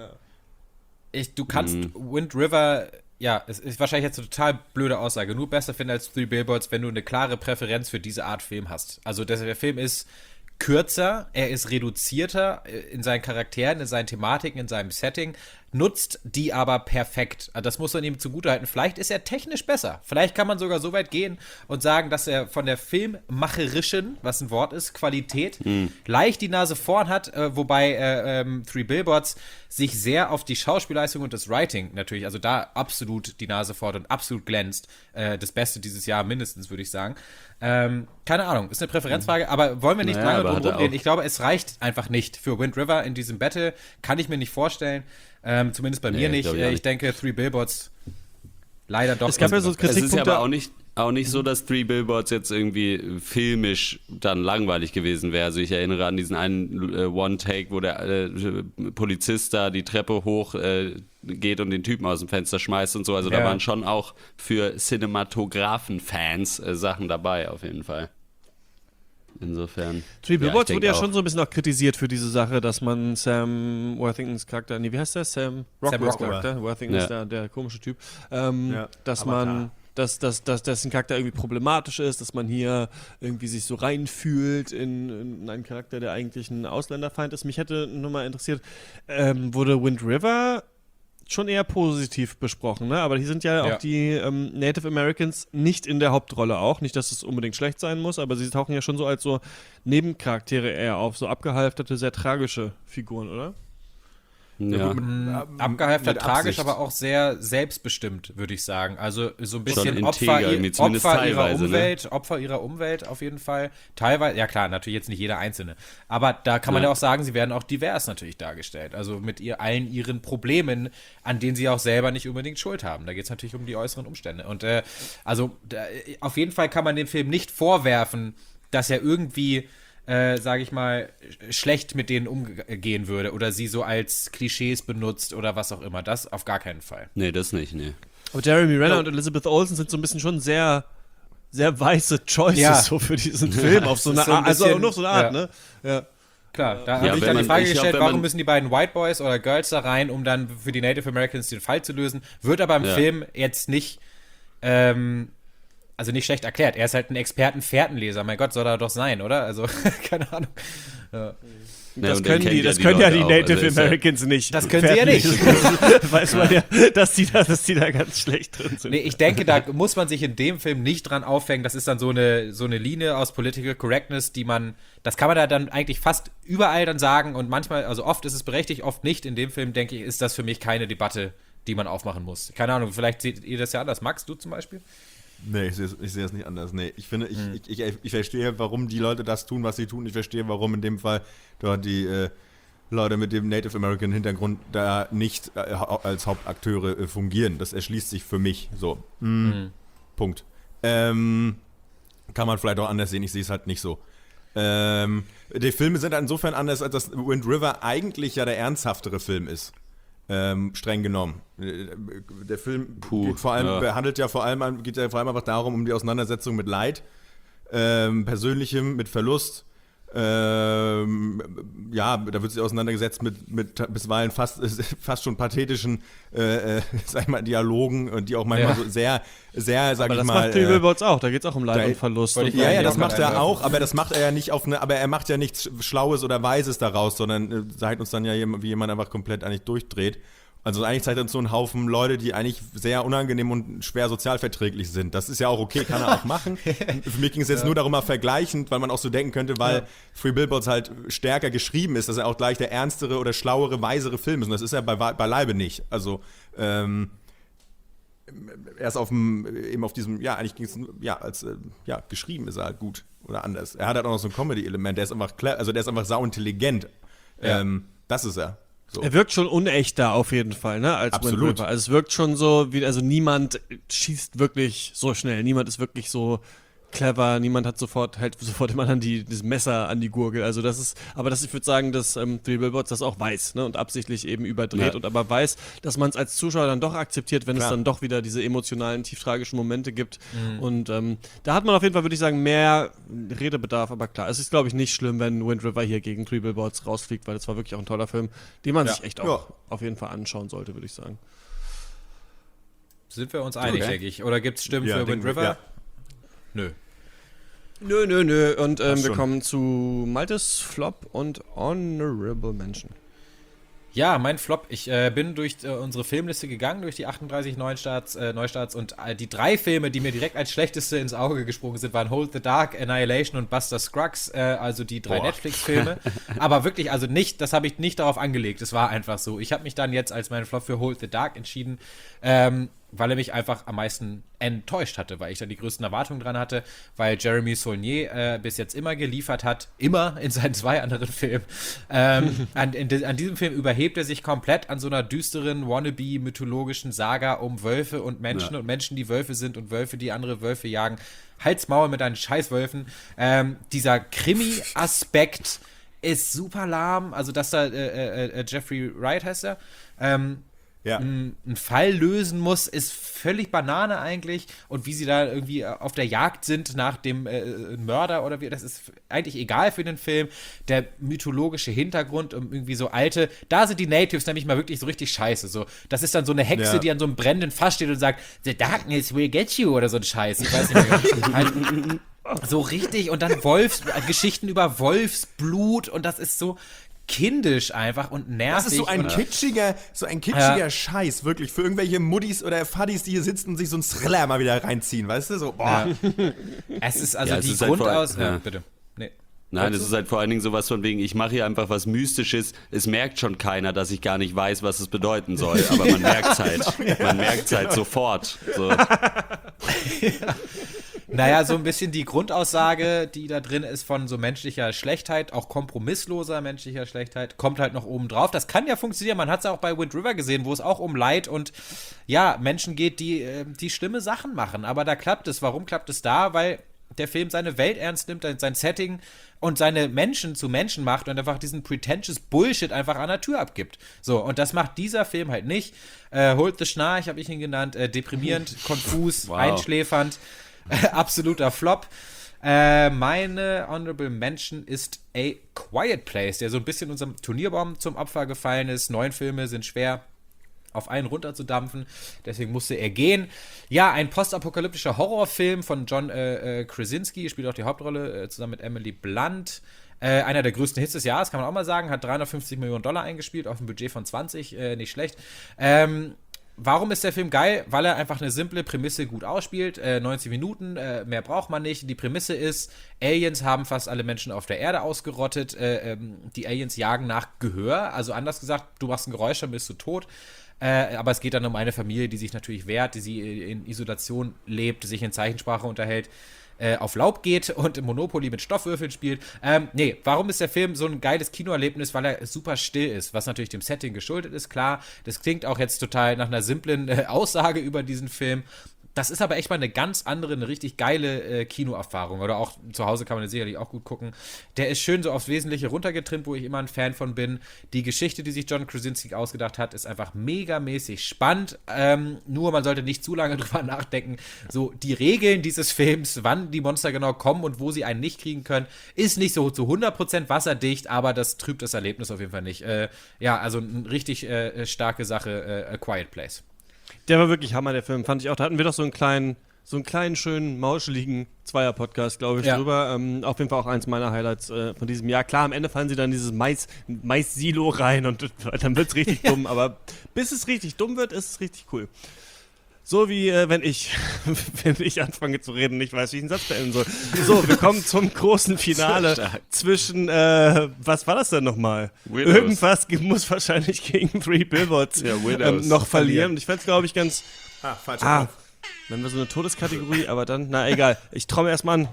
Ja. Du kannst Wind River, ja, es ist wahrscheinlich jetzt eine total blöde Aussage, nur besser finden als Three Billboards, wenn du eine klare Präferenz für diese Art Film hast. Also der Film ist kürzer, er ist reduzierter in seinen Charakteren, in seinen Thematiken, in seinem Setting, nutzt die aber perfekt. Also das muss man ihm zugutehalten. Vielleicht ist er technisch besser. Vielleicht kann man sogar so weit gehen und sagen, dass er von der filmmacherischen, was ein Wort ist, Qualität, leicht die Nase vorn hat, wobei Three Billboards sich sehr auf die Schauspielleistung und das Writing natürlich, also da absolut die Nase vorn und absolut glänzt. Das Beste dieses Jahr mindestens, würde ich sagen. Keine Ahnung, ist eine Präferenzfrage, aber wollen wir nicht lange drum rumgehen. Ich glaube, es reicht einfach nicht für Wind River in diesem Battle. Kann ich mir nicht vorstellen. Zumindest bei mir nicht. Ich denke, Three Billboards leider doch. Es gab ja so Kritikpunkte. Es ist ja aber auch nicht so, dass Three Billboards jetzt irgendwie filmisch dann langweilig gewesen wäre. Also ich erinnere an diesen einen One-Take, wo der Polizist da die Treppe hoch geht und den Typen aus dem Fenster schmeißt und so. Also da waren schon auch für Cinematografen-Fans Sachen dabei, auf jeden Fall. Insofern. Three Billboards wurde ja schon so ein bisschen auch kritisiert für diese Sache, dass man Sam Worthingtons Charakter, wie heißt der? Sam Rockwells Charakter. Worthington ist der komische Typ. Dass man, dass dessen Charakter irgendwie problematisch ist, dass man hier irgendwie sich so reinfühlt in einen Charakter, der eigentlich ein Ausländerfeind ist. Mich hätte nur mal interessiert, wurde Wind River schon eher positiv besprochen, ne? Aber hier sind ja auch die Native Americans nicht in der Hauptrolle auch. Nicht, dass es unbedingt schlecht sein muss, aber sie tauchen ja schon so als so Nebencharaktere eher auf, so abgehalfterte, sehr tragische Figuren, oder? Ja. Abgehalftert, tragisch, aber auch sehr selbstbestimmt, würde ich sagen. Also so ein bisschen Opfer ihrer Umwelt auf jeden Fall. Teilweise, ja klar, natürlich jetzt nicht jeder Einzelne. Aber da kann man ja auch sagen, sie werden auch divers natürlich dargestellt. Also mit allen ihren Problemen, an denen sie auch selber nicht unbedingt Schuld haben. Da geht es natürlich um die äußeren Umstände. Und auf jeden Fall kann man dem Film nicht vorwerfen, dass er irgendwie sage ich mal, schlecht mit denen umgehen würde oder sie so als Klischees benutzt oder was auch immer. Das auf gar keinen Fall. Nee, das nicht, nee. Aber Jeremy Renner und Elizabeth Olsen sind so ein bisschen schon sehr, sehr weiße Choices so für diesen Film auf so eine Art, also nur auf so eine Art, ne? Ja. Klar, da habe ich dann die Frage gestellt, warum müssen die beiden White Boys oder Girls da rein, um dann für die Native Americans den Fall zu lösen? Wird aber im Film jetzt nicht also nicht schlecht erklärt. Er ist halt ein Experten-Fährtenleser. Mein Gott, soll er doch sein, oder? Also, keine Ahnung. Ja. Das können die Native Americans nicht. Das können sie ja nicht. Weiß man ja, dass die da ganz schlecht drin sind. Nee, ich denke, da muss man sich in dem Film nicht dran aufhängen. Das ist dann so eine Linie aus Political Correctness, das kann man da dann eigentlich fast überall dann sagen und manchmal, also oft ist es berechtigt, oft nicht. In dem Film, denke ich, ist das für mich keine Debatte, die man aufmachen muss. Keine Ahnung, vielleicht seht ihr das ja anders. Max, du zum Beispiel? Nee, ich sehe es nicht anders. Nee, ich finde, ich verstehe, warum die Leute das tun, was sie tun. Ich verstehe, warum in dem Fall dort die Leute mit dem Native American Hintergrund da nicht als Hauptakteure fungieren. Das erschließt sich für mich so. Punkt. Kann man vielleicht auch anders sehen, ich sehe es halt nicht so. Die Filme sind insofern anders, als dass Wind River eigentlich ja der ernsthaftere Film ist. Streng genommen. Der Film geht ja vor allem einfach darum, um die Auseinandersetzung mit Leid, Persönlichem, mit Verlust. Da wird sich auseinandergesetzt mit bisweilen fast schon pathetischen sag ich mal, Dialogen, die auch manchmal so sehr, sehr, sag ich mal. Aber das macht Three Billboards auch, da geht es auch um Leid und Verlust. Ja, das macht er auch, aber das macht er ja nicht aber er macht ja nichts Schlaues oder Weises daraus, sondern zeigt uns dann ja, wie jemand einfach komplett eigentlich durchdreht. Also eigentlich zeigt er uns so einen Haufen Leute, die eigentlich sehr unangenehm und schwer sozialverträglich sind. Das ist ja auch okay, kann er auch machen. Für mich ging es jetzt nur darum, mal vergleichend, weil man auch so denken könnte, weil Three Billboards halt stärker geschrieben ist, dass er auch gleich der ernstere oder schlauere, weisere Film ist. Und das ist er beileibe nicht. Also erst auf diesem, eigentlich ging es, geschrieben ist er halt gut oder anders. Er hat halt auch noch so ein Comedy-Element, der ist einfach clever, also der ist einfach sauintelligent. Das ist er. So. Er wirkt schon unechter auf jeden Fall, ne? Als absolut. Also es wirkt schon so, also niemand schießt wirklich so schnell, niemand ist wirklich so clever, niemand hat hält sofort immer dann das Messer an die Gurgel. Also ich würde sagen, dass Three Billboards das auch weiß, ne? Und absichtlich eben überdreht und aber weiß, dass man es als Zuschauer dann doch akzeptiert, wenn es dann doch wieder diese emotionalen, tief tragischen Momente gibt. Und da hat man auf jeden Fall, würde ich sagen, mehr Redebedarf, aber klar, es ist, glaube ich, nicht schlimm, wenn Wind River hier gegen Three Billboards rausfliegt, weil das war wirklich auch ein toller Film, den man sich echt auch auf jeden Fall anschauen sollte, würde ich sagen. Sind wir uns einig, denke ich? Oder gibt es Stimmen für Wind River? Ja. Nö. Und wir kommen zu Maltes Flop und Honorable Mention. Ja, mein Flop. Ich bin durch unsere Filmliste gegangen, durch die 38 Neustarts und die 3 Filme, die mir direkt als schlechteste ins Auge gesprungen sind, waren Hold the Dark, Annihilation und Buster Scruggs, also die 3 Netflix-Filme. Aber wirklich, also das habe ich nicht darauf angelegt, es war einfach so. Ich habe mich dann jetzt als meinen Flop für Hold the Dark entschieden, weil er mich einfach am meisten enttäuscht hatte, weil ich da die größten Erwartungen dran hatte, weil Jeremy Saulnier bis jetzt immer geliefert hat, immer in seinen 2 anderen Filmen. An diesem Film überhebt er sich komplett an so einer düsteren, wannabe-mythologischen Saga um Wölfe und Menschen, die Wölfe sind und Wölfe, die andere Wölfe jagen. Halt's Maul mit deinen Scheißwölfen. Dieser Krimi-Aspekt ist super lahm, also dass da Jeffrey Wright heißt er, einen Fall lösen muss, ist völlig Banane eigentlich. Und wie sie da irgendwie auf der Jagd sind nach dem Mörder oder wie, das ist eigentlich egal für den Film. Der mythologische Hintergrund und irgendwie so alte, da sind die Natives nämlich mal wirklich so richtig scheiße. So, das ist dann so eine Hexe, die an so einem brennenden Fass steht und sagt, "The darkness will get you" oder so ein Scheiß. Ich weiß nicht mehr. So richtig und dann Geschichten über Wolfsblut und das ist so kindisch einfach und nervig. Das ist so ein kitschiger Scheiß, wirklich, für irgendwelche Muddis oder Faddis, die hier sitzen und sich so einen Thriller mal wieder reinziehen, weißt du? So, boah. Es ist also die Grundaussagen. Bitte. Nee. Nein, es ist halt vor allen Dingen sowas von wegen, ich mache hier einfach was Mystisches, es merkt schon keiner, dass ich gar nicht weiß, was es bedeuten soll, aber man merkt es halt sofort. So. Naja, so ein bisschen die Grundaussage, die da drin ist von so menschlicher Schlechtheit, auch kompromissloser menschlicher Schlechtheit, kommt halt noch oben drauf. Das kann ja funktionieren, man hat es ja auch bei Wind River gesehen, wo es auch um Leid und Menschen geht, die schlimme Sachen machen, aber da klappt es. Warum klappt es da? Weil der Film seine Welt ernst nimmt, sein Setting und seine Menschen zu Menschen macht und einfach diesen pretentious Bullshit einfach an der Tür abgibt. So, und das macht dieser Film halt nicht. Hold the Schnarch, habe ich ihn genannt, deprimierend, konfus, einschläfernd. Absoluter Flop. Meine Honorable Mention ist A Quiet Place, der so ein bisschen unserem Turnierbaum zum Opfer gefallen ist. 9 Filme sind schwer auf einen runterzudampfen, deswegen musste er gehen. Ja, ein postapokalyptischer Horrorfilm von John Krasinski, spielt auch die Hauptrolle zusammen mit Emily Blunt. Einer der größten Hits des Jahres, kann man auch mal sagen, hat $350 Millionen eingespielt auf ein Budget von 20, nicht schlecht. Warum ist der Film geil? Weil er einfach eine simple Prämisse gut ausspielt. 90 Minuten, mehr braucht man nicht. Die Prämisse ist, Aliens haben fast alle Menschen auf der Erde ausgerottet. Die Aliens jagen nach Gehör. Also anders gesagt, du machst ein Geräusch, dann bist du tot. Aber es geht dann um eine Familie, die sich natürlich wehrt, die sie in Isolation lebt, sich in Zeichensprache unterhält, auf Laub geht und im Monopoly mit Stoffwürfeln spielt. Warum ist der Film so ein geiles Kinoerlebnis? Weil er super still ist, was natürlich dem Setting geschuldet ist, klar. Das klingt auch jetzt total nach einer simplen Aussage über diesen Film. Das ist aber echt mal eine ganz andere, eine richtig geile Kinoerfahrung. Oder auch zu Hause kann man den sicherlich auch gut gucken. Der ist schön so aufs Wesentliche runtergetrimmt, wo ich immer ein Fan von bin. Die Geschichte, die sich John Krasinski ausgedacht hat, ist einfach megamäßig spannend. Nur man sollte nicht zu lange drüber nachdenken. So, die Regeln dieses Films, wann die Monster genau kommen und wo sie einen nicht kriegen können, ist nicht so zu 100% wasserdicht, aber das trübt das Erlebnis auf jeden Fall nicht. Also eine richtig starke Sache, A Quiet Place. Der war wirklich Hammer, der Film, fand ich auch. Da hatten wir doch so einen kleinen, schönen, mauscheligen Zweier-Podcast, glaube ich, drüber. Auf jeden Fall auch eins meiner Highlights von diesem Jahr. Klar, am Ende fallen sie dann dieses Mais-Silo rein und dann wird es richtig dumm. Aber bis es richtig dumm wird, ist es richtig cool. So wie wenn ich anfange zu reden, nicht weiß, wie ich einen Satz beenden soll. So, wir kommen zum großen Finale zwischen, was war das denn nochmal? Widows. Irgendwas muss wahrscheinlich gegen Three Billboards noch verlieren. Ich fände es, glaube ich, ganz... falscher wenn wir so eine Todeskategorie, aber dann, na egal. Ich trommel erstmal an.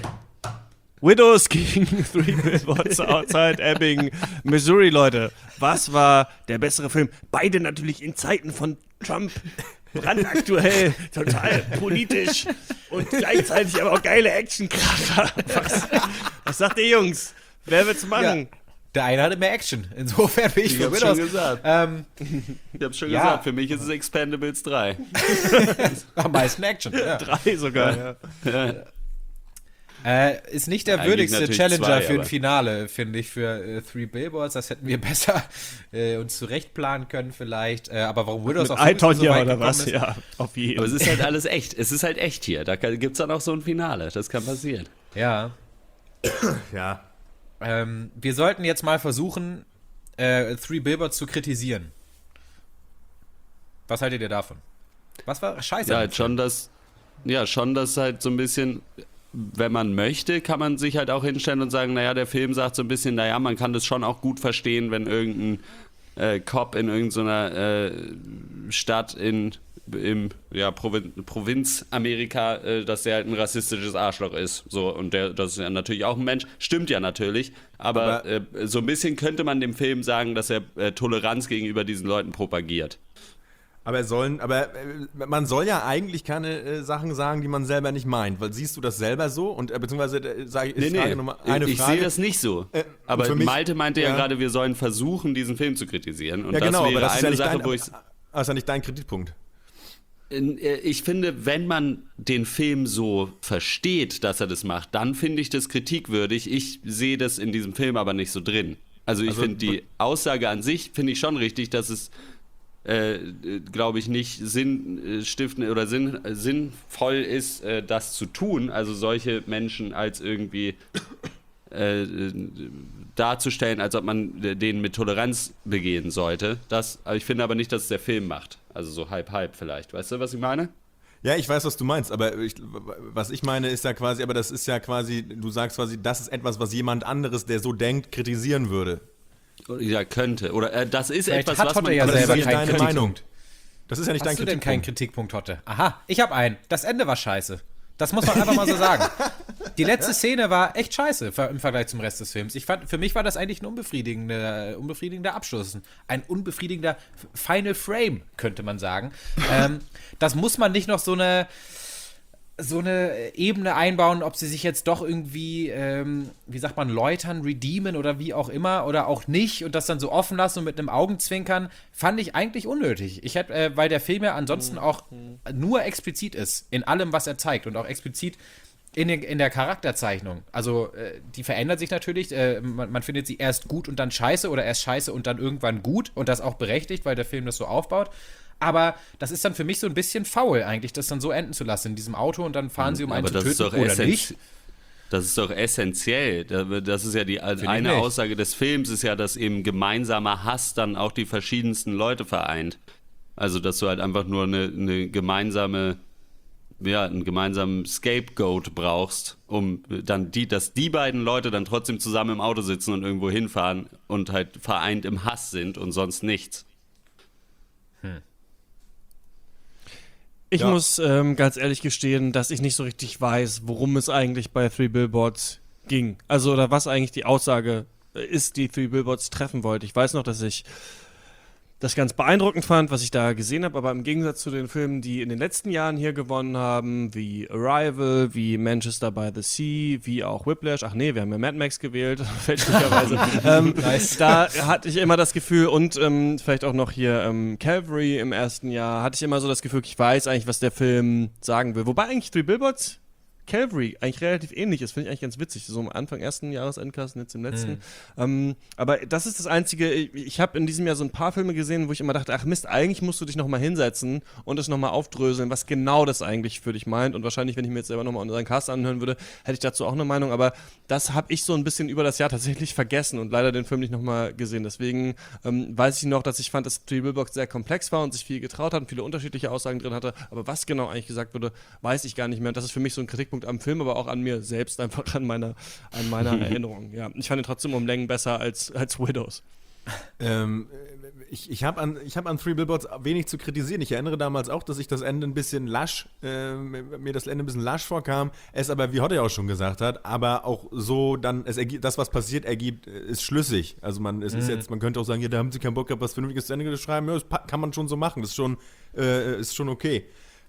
Widows gegen Three Billboards Outside Ebbing, Missouri, Leute. Was war der bessere Film? Beide natürlich in Zeiten von Trump. brandaktuell, total politisch und gleichzeitig aber auch geile Actionkracher. Was sagt ihr, Jungs? Wer wird's machen? Ja, der eine hatte mehr Action. Insofern bin ich für hab's Widows. schon gesagt. Ich hab's schon gesagt, für mich ist es Expendables 3. Am meisten Action. Ja. 3 sogar, ja. Ist nicht der Eigentlich würdigste natürlich Challenger 2, für ein aber- Finale, finde ich, für Three Billboards. Das hätten wir besser uns zurechtplanen können vielleicht. Aber warum Widows Mit auch Iton so hier weit oder gekommen was? ist, Ja, auf jeden Aber es ist halt alles echt. Es ist halt echt hier. Da gibt's dann auch so ein Finale. Das kann passieren. Ja. Ja. Wir sollten jetzt mal versuchen, Three Billboards zu kritisieren. Was haltet ihr davon? Was war scheiße? Ja, am halt schon das halt so ein bisschen, wenn man möchte, kann man sich halt auch hinstellen und sagen, naja, der Film sagt so ein bisschen, naja, man kann das schon auch gut verstehen, wenn irgendein Cop in irgendeiner Stadt im Provinz Amerika, dass der halt ein rassistisches Arschloch ist. So, und das ist ja natürlich auch ein Mensch. Stimmt ja natürlich. Aber so ein bisschen könnte man dem Film sagen, dass er Toleranz gegenüber diesen Leuten propagiert. Aber man soll ja eigentlich keine Sachen sagen, die man selber nicht meint. Weil siehst du das selber so? Und beziehungsweise sage ich nochmal eine ich Frage. sehe das nicht so. Aber für mich- Malte meinte ja ja. gerade, wir sollen versuchen, diesen Film zu kritisieren. Und Ja, genau, das aber wäre das ist ja eine nicht Sache, dein, wo ich. das ist ja nicht dein Kritikpunkt. Ich finde, wenn man den Film so versteht, dass er das macht, dann finde ich das kritikwürdig. Ich sehe das in diesem Film aber nicht so drin. Also ich finde die Aussage an sich, finde ich schon richtig, dass es, glaube ich, nicht sinnstiftend oder sinnvoll ist, das zu tun. Also solche Menschen als irgendwie darzustellen, als ob man denen mit Toleranz begehen sollte. Ich finde aber nicht, dass es der Film macht. Also so halb vielleicht. Weißt du, was ich meine? Ja, ich weiß, was du meinst, aber was ich meine ist ja quasi, aber das ist ja quasi, du sagst quasi, das ist etwas, was jemand anderes, der so denkt, kritisieren würde. Ja, könnte. Oder das ist Vielleicht etwas, hat was Hotte man... ja Aber das ist selber ja nicht keinen deine Meinung. Kritikpunkt. Das ist ja nicht Hast dein du denn keinen Kritikpunkt. Kritikpunkt, Hotte? Aha, ich habe einen. Das Ende war scheiße. Das muss man einfach mal so sagen. Die letzte Szene war echt scheiße im Vergleich zum Rest des Films. Für mich war das eigentlich ein unbefriedigender Abschluss. Ein unbefriedigender Final Frame, könnte man sagen. Das muss man nicht noch so eine Ebene einbauen, ob sie sich jetzt doch irgendwie, wie sagt man, läutern, redeemen oder wie auch immer oder auch nicht und das dann so offen lassen und mit einem Augenzwinkern, fand ich eigentlich unnötig. Ich hätte, weil der Film ja ansonsten auch nur explizit ist in allem, was er zeigt und auch explizit in der Charakterzeichnung. Also die verändert sich natürlich, man findet sie erst gut und dann scheiße oder erst scheiße und dann irgendwann gut und das auch berechtigt, weil der Film das so aufbaut. Aber das ist dann für mich so ein bisschen faul eigentlich, das dann so enden zu lassen in diesem Auto und dann fahren sie, um einen zu töten oder nicht. Das ist doch essentiell. Das ist ja eine Aussage des Films, ist ja, dass eben gemeinsamer Hass dann auch die verschiedensten Leute vereint. Also, dass du halt einfach nur einen gemeinsamen Scapegoat brauchst, um dann dass die beiden Leute dann trotzdem zusammen im Auto sitzen und irgendwo hinfahren und halt vereint im Hass sind und sonst nichts. Ich muss ganz ehrlich gestehen, dass ich nicht so richtig weiß, worum es eigentlich bei Three Billboards ging. Also, oder was eigentlich die Aussage ist, die Three Billboards treffen wollte. Ich weiß noch, dass ich das ganz beeindruckend fand, was ich da gesehen habe, aber im Gegensatz zu den Filmen, die in den letzten Jahren hier gewonnen haben, wie Arrival, wie Manchester by the Sea, wie auch Whiplash, ach nee, wir haben ja Mad Max gewählt, fälschlicherweise, Nice. da hatte ich immer das Gefühl, und vielleicht auch noch hier Calvary im ersten Jahr, hatte ich immer so das Gefühl, ich weiß eigentlich, was der Film sagen will. Wobei eigentlich Three Billboards Calvary eigentlich relativ ähnlich ist, finde ich eigentlich ganz witzig. So am Anfang ersten Jahresendcast und jetzt im letzten. Aber das ist das Einzige, ich habe in diesem Jahr so ein paar Filme gesehen, wo ich immer dachte, ach Mist, eigentlich musst du dich nochmal hinsetzen und das nochmal aufdröseln, was genau das eigentlich für dich meint. Und wahrscheinlich, wenn ich mir jetzt selber nochmal unseren Cast anhören würde, hätte ich dazu auch eine Meinung. Aber das habe ich so ein bisschen über das Jahr tatsächlich vergessen und leider den Film nicht nochmal gesehen. Deswegen weiß ich noch, dass ich fand, dass Three Billboards sehr komplex war und sich viel getraut hat und viele unterschiedliche Aussagen drin hatte. Aber was genau eigentlich gesagt wurde, weiß ich gar nicht mehr. Und das ist für mich so ein Kritikpunkt am Film, aber auch an mir selbst, einfach an meiner Erinnerung. Ja, ich fand ihn trotzdem um Längen besser als Widows. Ich hab an Three Billboards wenig zu kritisieren. Ich erinnere damals auch, dass ich das Ende ein bisschen lasch, mir das Ende ein bisschen lasch vorkam. Es aber, wie Hotte ja auch schon gesagt hat, aber auch so dann, das, was passiert, ist schlüssig. Also man könnte auch sagen, ja, da haben sie keinen Bock gehabt, was Vernünftiges zu Ende zu schreiben. Ja, das kann man schon so machen. Das ist schon okay.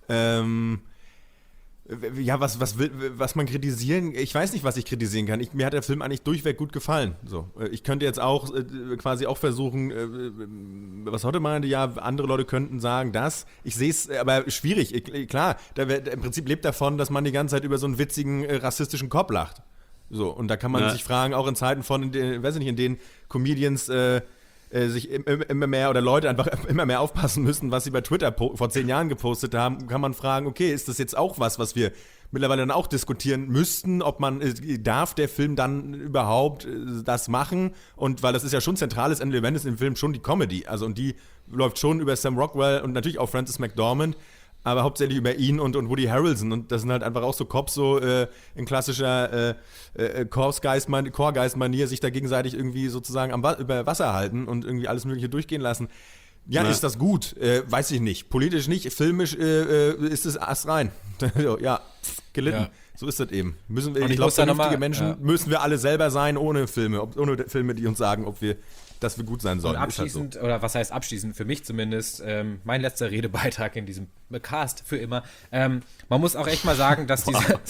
Ja, was man kritisieren, ich weiß nicht, was ich kritisieren kann. Mir hat der Film eigentlich durchweg gut gefallen. So, ich könnte jetzt auch quasi auch versuchen, was heute meinte, ja, andere Leute könnten sagen, das. Ich sehe es, aber schwierig. Klar, im Prinzip lebt davon, dass man die ganze Zeit über so einen witzigen, rassistischen Cop lacht. So, und da kann man sich fragen, auch in Zeiten in denen Comedians sich immer mehr oder Leute einfach immer mehr aufpassen müssen, was sie bei Twitter vor 10 Jahren gepostet haben, kann man fragen, okay, ist das jetzt auch was wir mittlerweile dann auch diskutieren müssten, ob darf der Film dann überhaupt das machen? Und weil das ist ja schon zentrales Element ist im Film schon die Comedy, also und die läuft schon über Sam Rockwell und natürlich auch Frances McDormand, aber hauptsächlich über ihn und Woody Harrelson. Und das sind halt einfach auch so Cops, so in klassischer Chorgeist-Manier sich da gegenseitig irgendwie sozusagen über Wasser halten und irgendwie alles Mögliche durchgehen lassen. Ja, ist das gut? Weiß ich nicht. Politisch nicht, filmisch ist es astrein. Ja, gelitten. Ja. So ist das eben. Ich glaube, vernünftige Menschen müssen wir alle selber sein, ohne Filme, die uns sagen, ob wir dass wir gut sein sollen. Und abschließend, oder was heißt abschließend, für mich zumindest, mein letzter Redebeitrag in diesem Cast für immer. Man muss auch echt mal sagen, dass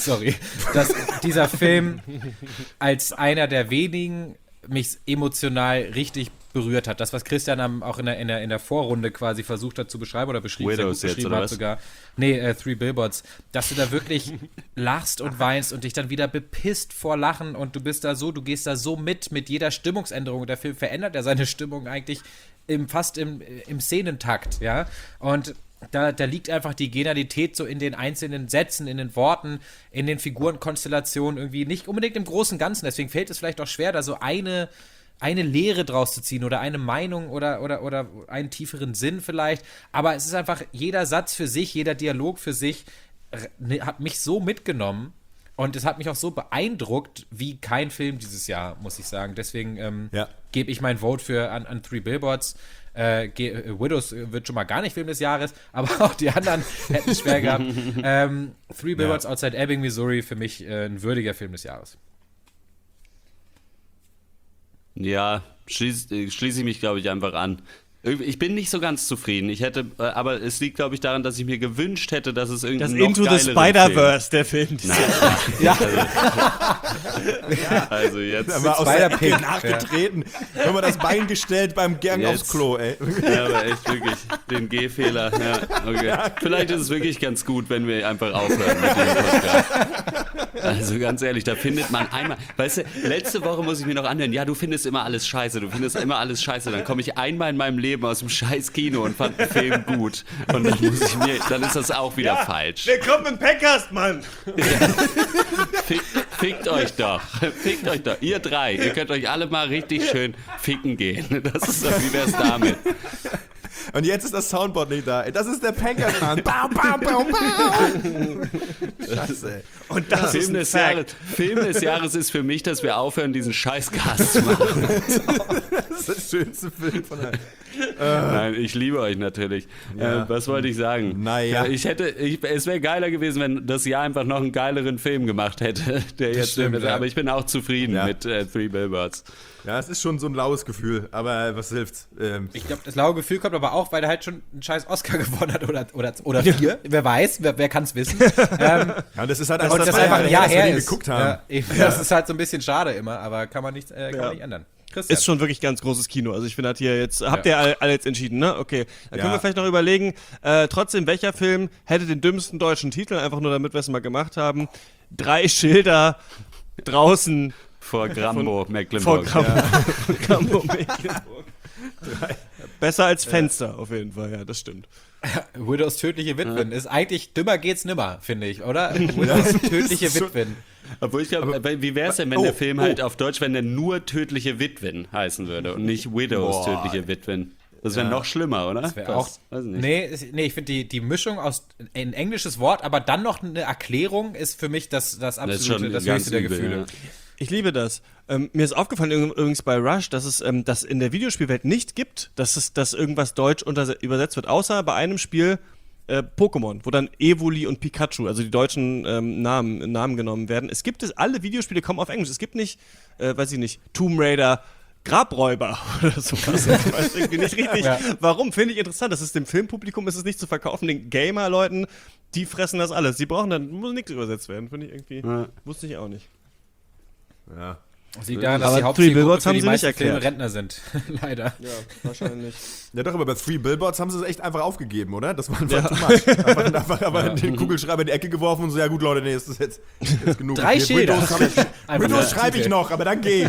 dieser Film als einer der wenigen mich emotional richtig berührt hat. Das, was Christian auch in der Vorrunde quasi versucht hat zu beschreiben oder beschrieben hat sogar. Nee, Three Billboards. Dass du da wirklich lachst und weinst und dich dann wieder bepisst vor Lachen und du gehst da so mit jeder Stimmungsänderung. Der Film verändert ja seine Stimmung eigentlich fast im Szenentakt, ja. Und da liegt einfach die Genialität so in den einzelnen Sätzen, in den Worten, in den Figurenkonstellationen irgendwie nicht unbedingt im großen Ganzen. Deswegen fällt es vielleicht auch schwer, da so eine Lehre draus zu ziehen oder eine Meinung oder einen tieferen Sinn vielleicht. Aber es ist einfach jeder Satz für sich, jeder Dialog für sich hat mich so mitgenommen und es hat mich auch so beeindruckt wie kein Film dieses Jahr, muss ich sagen. Deswegen gebe ich mein Vote an Three Billboards. Widows wird schon mal gar nicht Film des Jahres, aber auch die anderen hätten es schwer gehabt. Three Billboards Outside Ebbing, Missouri, für mich ein würdiger Film des Jahres. Ja, schließe ich mich, glaube ich, einfach an. Ich bin nicht so ganz zufrieden. Aber es liegt, glaube ich, daran, dass ich mir gewünscht hätte, dass es irgendwie das noch Into the Spider-Verse, der Film. Ja. Also jetzt. Da war aus der Ecke nachgetreten. Wenn man das Bein gestellt beim Gang aufs Klo, ey. Ja, aber echt wirklich. Den Gehfehler. Ja, okay. Vielleicht ist es wirklich ganz gut, wenn wir einfach aufhören mit dem Podcast. Also ganz ehrlich, da findet man einmal. Weißt du, letzte Woche muss ich mir noch anhören, ja, du findest immer alles scheiße. Dann komme ich einmal in meinem Leben aus dem scheiß Kino und fand den Film gut. Und dann ist das auch wieder falsch. Willkommen im Packcast, Mann! Fickt euch doch. Ihr drei. Ihr könnt euch alle mal richtig schön ficken gehen. Das ist doch, wie wär's damit? Und jetzt ist das Soundboard nicht da. Das ist der Packcast-Mann. Bam, bam, bam, bam. Scheiße. Und das Film des Jahres ist für mich, dass wir aufhören, diesen Scheißcast zu machen. Das ist der schönste Film von allen. Nein, ich liebe euch natürlich. Ja. Was wollte ich sagen? Naja. Es wäre geiler gewesen, wenn das Jahr einfach noch einen geileren Film gemacht hätte. Aber ich bin auch zufrieden mit Three Billboards. Ja, es ist schon so ein laues Gefühl, aber was hilft's? Ich glaube, das laue Gefühl kommt aber auch, weil er halt schon einen scheiß Oscar gewonnen hat oder 4. Wer weiß, wer kann es wissen. Ja, das ist halt einfach ein Jahr her ist. Geguckt haben. Das ist halt so ein bisschen schade immer, aber kann man nicht ändern. Christian. Ist schon wirklich ganz großes Kino. Also ich finde halt hier jetzt, habt ihr alle jetzt entschieden, ne? Okay. Dann können wir vielleicht noch überlegen, trotzdem, welcher Film hätte den dümmsten deutschen Titel, einfach nur damit wir es mal gemacht haben. 3 Schilder draußen vor Grambo, Mecklenburg. Grambo, Mecklenburg. Besser als Fenster, auf jeden Fall, ja, das stimmt. Widows tödliche Witwen ist eigentlich dümmer geht's nimmer, finde ich, oder? Widows tödliche Witwen. Obwohl ich glaube, wie wäre es denn, wenn der Film halt auf Deutsch, wenn der nur tödliche Witwen heißen würde und nicht Widows tödliche Witwen? Das wäre noch schlimmer, oder? Das wäre auch. Weiß nicht. Nee, ich finde die Mischung aus ein englisches Wort, aber dann noch eine Erklärung ist für mich das absolute, das höchste der Gefühle. Ich liebe das. Mir ist aufgefallen übrigens bei Rush, dass es das in der Videospielwelt nicht gibt, dass irgendwas deutsch übersetzt wird, außer bei einem Spiel Pokémon, wo dann Evoli und Pikachu, also die deutschen Namen genommen werden. Es gibt alle Videospiele kommen auf Englisch. Es gibt nicht, weiß ich nicht, Tomb Raider, Grabräuber oder sowas. Ich weiß irgendwie nicht richtig. Ja. Warum? Finde ich interessant. Das ist dem Filmpublikum ist es nicht zu verkaufen. Den Gamer-Leuten, die fressen das alles. Die brauchen dann, muss nichts übersetzt werden. Finde ich irgendwie, wusste ich auch nicht. Ja. Das liegt daran, dass aber die Hauptzielgruppe für haben die sie nicht meisten Filme erklärt. Rentner sind. Leider. Ja, wahrscheinlich. Ja doch, aber bei 3 Billboards haben sie es echt einfach aufgegeben, oder? Das war einfach too much. Einfach den Kugelschreiber in die Ecke geworfen und so, ja gut, Leute, nee, ist jetzt genug. 3 Schilder. Windows schreibe ich noch, aber dann geh.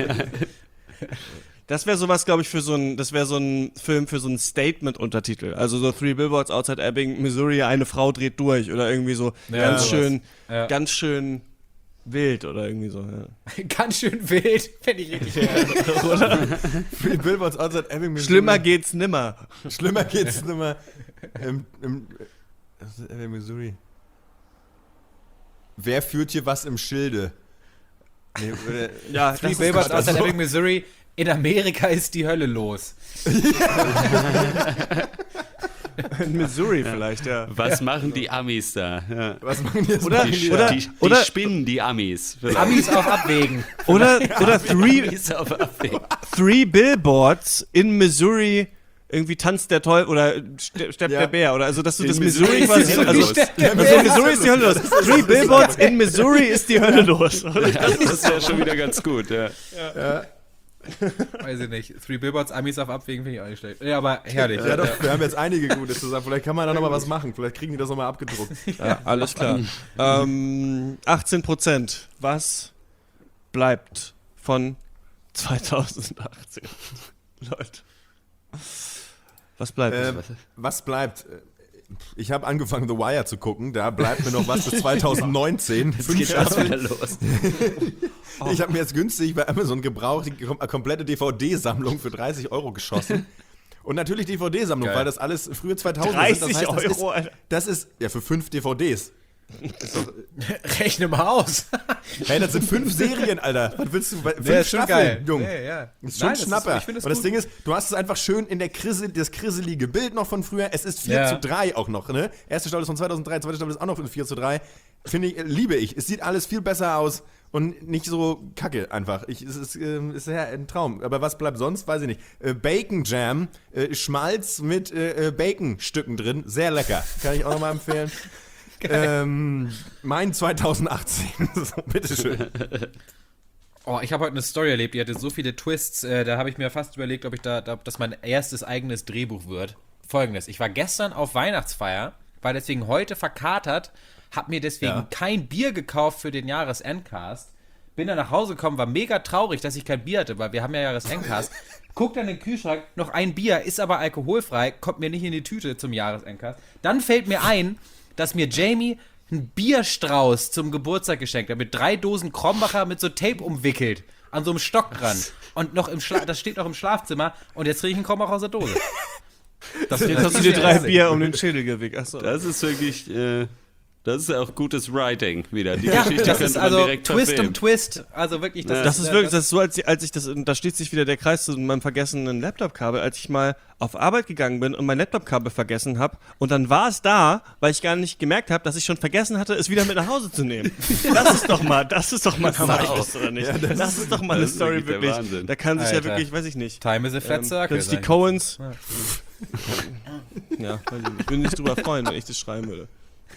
Das wäre sowas, glaube ich, das wäre so ein Film für so einen Statement-Untertitel. Also so 3 Billboards Outside Ebbing, Missouri, eine Frau dreht durch oder irgendwie so ganz schön wild oder irgendwie so. Ja. Ganz schön wild, fände ich richtig geil. Oder? 3 Billboards Outside Ebbing, Missouri. Schlimmer geht's nimmer. Schlimmer geht's nimmer. Missouri. Wer führt hier was im Schilde? Nee, ja, 3 Billboards Outside Ebbing, Missouri. In Amerika ist die Hölle los. In Missouri vielleicht, ja. Was machen die Amis da? Ja. Was machen die Die spinnen die Amis. Vielleicht. Amis auf Abwägen. Oder 3 3 Billboards in Missouri. Irgendwie tanzt der Teufel oder steppt der Bär oder also dass du das Missouri quasi Missouri ist die Hölle los. 3 Billboards in Missouri ist die Hölle los. Oder? Ja, das ist ja schon wieder ganz gut, ja. Weiß ich nicht. 3 Billboards, Amis auf Abwägen finde ich auch nicht schlecht. Ja, aber herrlich. Ja, doch, wir haben jetzt einige gute zusammen. Vielleicht kann man da nochmal was machen. Vielleicht kriegen die das nochmal abgedruckt. Ja, alles klar. 18%. Was bleibt von 2018? Leute. Was bleibt? Was bleibt? Ich habe angefangen, The Wire zu gucken. Da bleibt mir noch was bis 2019. Jetzt geht das wieder los. Ich habe mir jetzt günstig bei Amazon gebraucht die komplette DVD-Sammlung für 30 € geschossen. Und natürlich DVD-Sammlung, weil das alles frühe 2000 30 sind. Das heißt, Euro, Alter. Das ist ja für 5 DVDs. Rechne mal aus. Hey, das sind 5 Serien, Alter. Was willst du? 5 ist schon geil. Jung. Ja. Das ist schon Schnapper. Und das Ding ist, du hast es einfach schön in der das krisselige Bild noch von früher. Es ist 4:3 auch noch, ne? Erste Staffel ist von 2003, zweite Staffel ist auch noch 4:3. Liebe ich. Es sieht alles viel besser aus und nicht so kacke einfach. Es ist ja ein Traum. Aber was bleibt sonst? Weiß ich nicht. Bacon Jam, Schmalz mit Baconstücken drin. Sehr lecker. Kann ich auch nochmal empfehlen. Mein 2018. So, bitteschön. Oh, ich habe heute eine Story erlebt, die hatte so viele Twists, da habe ich mir fast überlegt, ob das mein erstes eigenes Drehbuch wird. Folgendes, ich war gestern auf Weihnachtsfeier, war deswegen heute verkatert, habe mir deswegen kein Bier gekauft für den Jahresendcast, bin dann nach Hause gekommen, war mega traurig, dass ich kein Bier hatte, weil wir haben ja Jahresendcast. Guck dann in den Kühlschrank, noch ein Bier, ist aber alkoholfrei, kommt mir nicht in die Tüte zum Jahresendcast. Dann fällt mir ein, dass mir Jamie einen Bierstrauß zum Geburtstag geschenkt hat, mit 3 Dosen Krombacher mit so Tape umwickelt, an so einem Stock dran. Und noch das steht noch im Schlafzimmer und jetzt trinke ich einen Krombacher aus der Dose. Jetzt hast du dir 3 Bier um den Schädel gewickelt. Achso. Das ist wirklich, das ist auch gutes Writing wieder. Die Ja, Geschichte das könnte ist man also direkt Twist verfilmen. um Twist. Also wirklich, Das ist wirklich, das ist so, als ich das, da schließt sich wieder der Kreis zu meinem vergessenen Laptop-Kabel, als ich mal auf Arbeit gegangen bin und mein Laptop-Kabel vergessen habe und dann war es da, weil ich gar nicht gemerkt habe, dass ich schon vergessen hatte, es wieder mit nach Hause zu nehmen. Das ist doch mal Nice, oder nicht? Ja, das ist doch mal eine Story, wirklich. Wahnsinn. Da kann sich ja Alter. wirklich, weiß ich nicht. Time is a flat circle. Können sich die Coens, ja, weiß ich nicht. Ich würde mich drüber freuen, wenn ich das schreiben würde.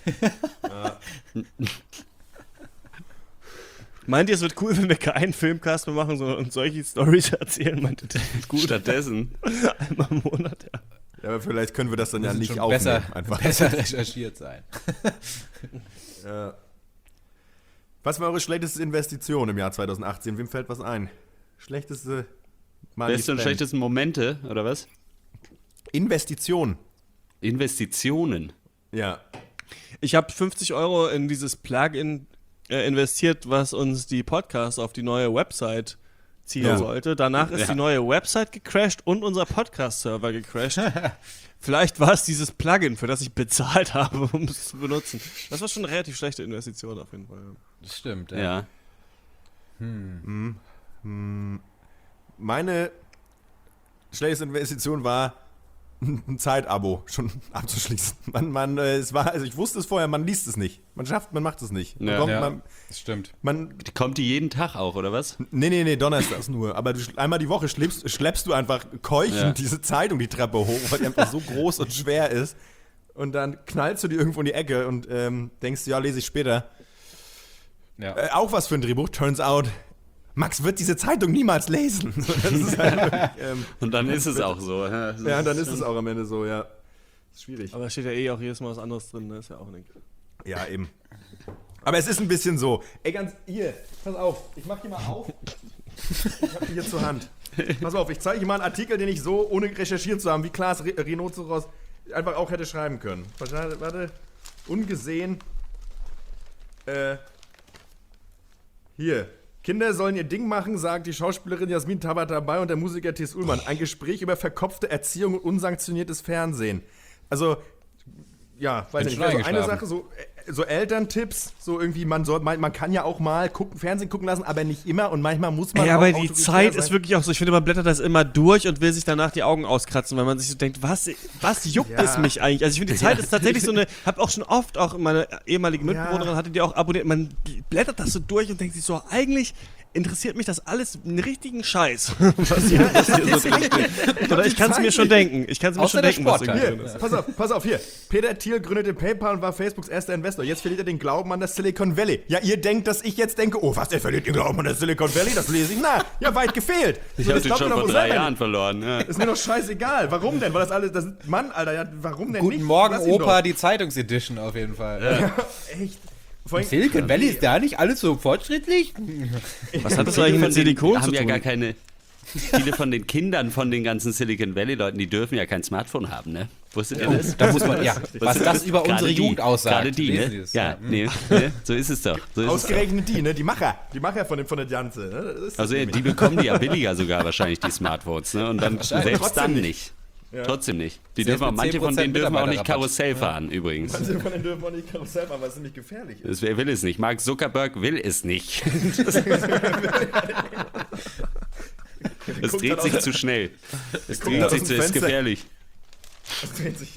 Meint ihr, es wird cool, wenn wir keinen Filmcast mehr machen, sondern uns solche Storys erzählen? Meint ihr, das ist gut? Stattdessen. Einmal im Monat, ja. Ja, aber vielleicht können wir das dann ja nicht schon aufnehmen. Einfach. besser recherchiert sein. Ja. Was war eure schlechteste Investition im Jahr 2018? Wem fällt was ein? Schlechteste Money Beste und spent. schlechtesten Momente, oder was? Investitionen. Ja. Ich habe 50 € in dieses Plugin investiert, was uns die Podcasts auf die neue Website ziehen sollte. Danach ist die neue Website gecrashed und unser Podcast-Server gecrashed. Vielleicht war es dieses Plugin, für das ich bezahlt habe, um es zu benutzen. Das war schon eine relativ schlechte Investition auf jeden Fall. Das stimmt, Ja. Meine schlechteste Investition war, ein Zeitabo schon abzuschließen. Also ich wusste es vorher, man liest es nicht. Man macht es nicht. Das stimmt. Kommt die jeden Tag auch, oder was? Nee, donnerstags nur. Aber einmal die Woche schleppst du einfach keuchend diese Zeitung die Treppe hoch, weil die einfach so groß und schwer ist. Und dann knallst du die irgendwo in die Ecke und denkst, ja, lese ich später. Ja. Auch was für ein Drehbuch. Turns out, Max wird diese Zeitung niemals lesen. Das ist halt wirklich, und dann ist es auch so. Ja, dann ist es auch am Ende so, ja. Ist schwierig. Aber da steht ja auch jedes Mal was anderes drin, ne? Ist ja auch nichts. Ja, eben. Aber es ist ein bisschen so. Ey, hier, pass auf. Ich mach die mal auf. Ich hab die hier zur Hand. Pass auf, ich zeige dir mal einen Artikel, den ich so, ohne recherchiert zu haben, wie Klaas Rhinoceros einfach auch hätte schreiben können. Warte. Ungesehen. Hier. Kinder sollen ihr Ding machen, sagt die Schauspielerin Jasmin Tabatabai und der Musiker T.S. Ullmann. Ein Gespräch über verkopfte Erziehung und unsanktioniertes Fernsehen. Also, ja, weiß nicht. Also eine Sache, so Elterntipps, so irgendwie, man kann ja auch mal Fernsehen gucken lassen, aber nicht immer und manchmal muss man auch. Ja, aber die Zeit ist wirklich auch so, ich finde, man blättert das immer durch und will sich danach die Augen auskratzen, weil man sich so denkt, was juckt es mich eigentlich? Also ich finde, die Zeit ist tatsächlich so eine, hab auch schon oft, auch meine ehemalige Mitbewohnerin hatte die auch abonniert, man blättert das so durch und denkt sich so, eigentlich interessiert mich das alles einen richtigen Scheiß. Was hier so drin steht. Oder ich kann es mir schon denken. Ich kann es mir schon denken, was irgendwie drin ist. Pass auf, hier. Peter Thiel gründete PayPal und war Facebooks erster Investor. Jetzt verliert er den Glauben an das Silicon Valley. Ja, ihr denkt, dass ich jetzt denke, oh, was, er verliert den Glauben an das Silicon Valley? Das lese ich nach. Ja, weit gefehlt. Ich habe den schon vor 3 Jahren verloren. Ja. Ist mir doch scheißegal. Warum denn? Weil das alles, Mann, Alter, ja, warum denn Guten nicht? Morgen, Opa, die Zeitungsedition auf jeden Fall. Ja, echt. Silicon Valley ist da nicht alles so fortschrittlich? Was hat das eigentlich mit Silikon zu tun? Haben ja gar keine. Viele von den Kindern von den ganzen Silicon Valley-Leuten, die dürfen ja kein Smartphone haben, ne? Wusstet ihr das? Da muss man, ja. Was das über unsere Jugend aussagt. Gerade die, ne? Ja, nee, so ist es doch. Ausgerechnet die, ne? Die Macher von der Janze. Ne? Also die bekommen die ja billiger sogar wahrscheinlich, die Smartphones, ne? Und dann selbst dann nicht. Ja. Trotzdem nicht. Manche von denen dürfen auch nicht Karussell fahren, übrigens. Manche von denen dürfen auch nicht Karussell fahren, weil es nämlich gefährlich ist. Wer will es nicht? Mark Zuckerberg will es nicht. Es dreht sich zu schnell. Es dreht sich zu, ist gefährlich. Es dreht sich.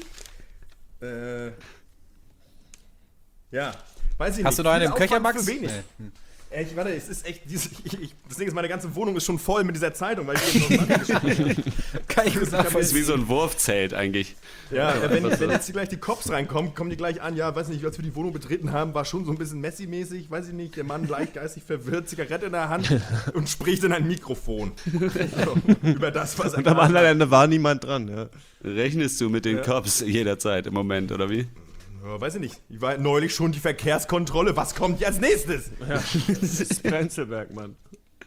Ja. Weiß ich Hast nicht. du noch einen im Köcher, Max? Warte, es ist echt. Das Ding ist, meine ganze Wohnung ist schon voll mit dieser Zeitung, weil ich kann ich sagen, das ist wie so ein Wurfzelt eigentlich. Ja, wenn jetzt gleich die Cops reinkommen, kommen die gleich an. Ja, weiß nicht, als wir die Wohnung betreten haben, war schon so ein bisschen Messi-mäßig, weiß ich nicht. Der Mann leicht geistig verwirrt, Zigarette in der Hand und spricht in ein Mikrofon. Über das, was er und am anderen Ende war niemand dran, ja. Rechnest du mit den Cops jederzeit im Moment, oder wie? Ja, weiß ich nicht. Ich war neulich schon die Verkehrskontrolle. Was kommt jetzt als nächstes? Ja. Das ist Prenzlberg, Mann.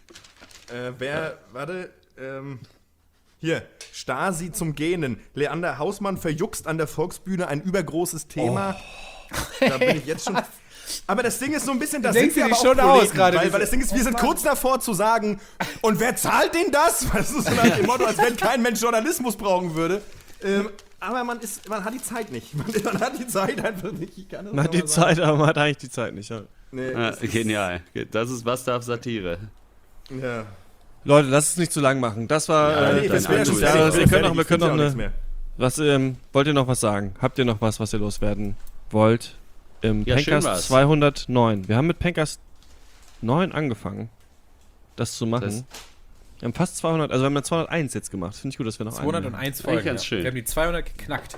Hier. Stasi zum Gähnen. Leander Hausmann verjuckst an der Volksbühne ein übergroßes Thema. Oh. Da bin ich jetzt schon... Aber das Ding ist so ein bisschen, das sind wir aber auch schon aus gerade. Weil das Ding ist, wir sind kurz davor zu sagen, und wer zahlt denn das? Das ist so nach dem Motto, als wenn kein Mensch Journalismus brauchen würde. Aber man hat die Zeit nicht. Man hat die Zeit einfach nicht. Man hat die Zeit, aber man hat eigentlich die Zeit nicht. Ja. Nee, genial. Das ist Was darf Satire. Ja. Leute, lasst es nicht zu lang machen. Das war wir können noch eine. Wollt ihr noch was sagen? Habt ihr noch was ihr loswerden wollt? Im Pencast 209. Wir haben mit Pencast 9 angefangen, das zu machen. Wir haben fast 200, also wir haben ja 201 jetzt gemacht. Finde ich gut, dass wir noch 201 Folgen. Ganz schön. Wir haben die 200 geknackt.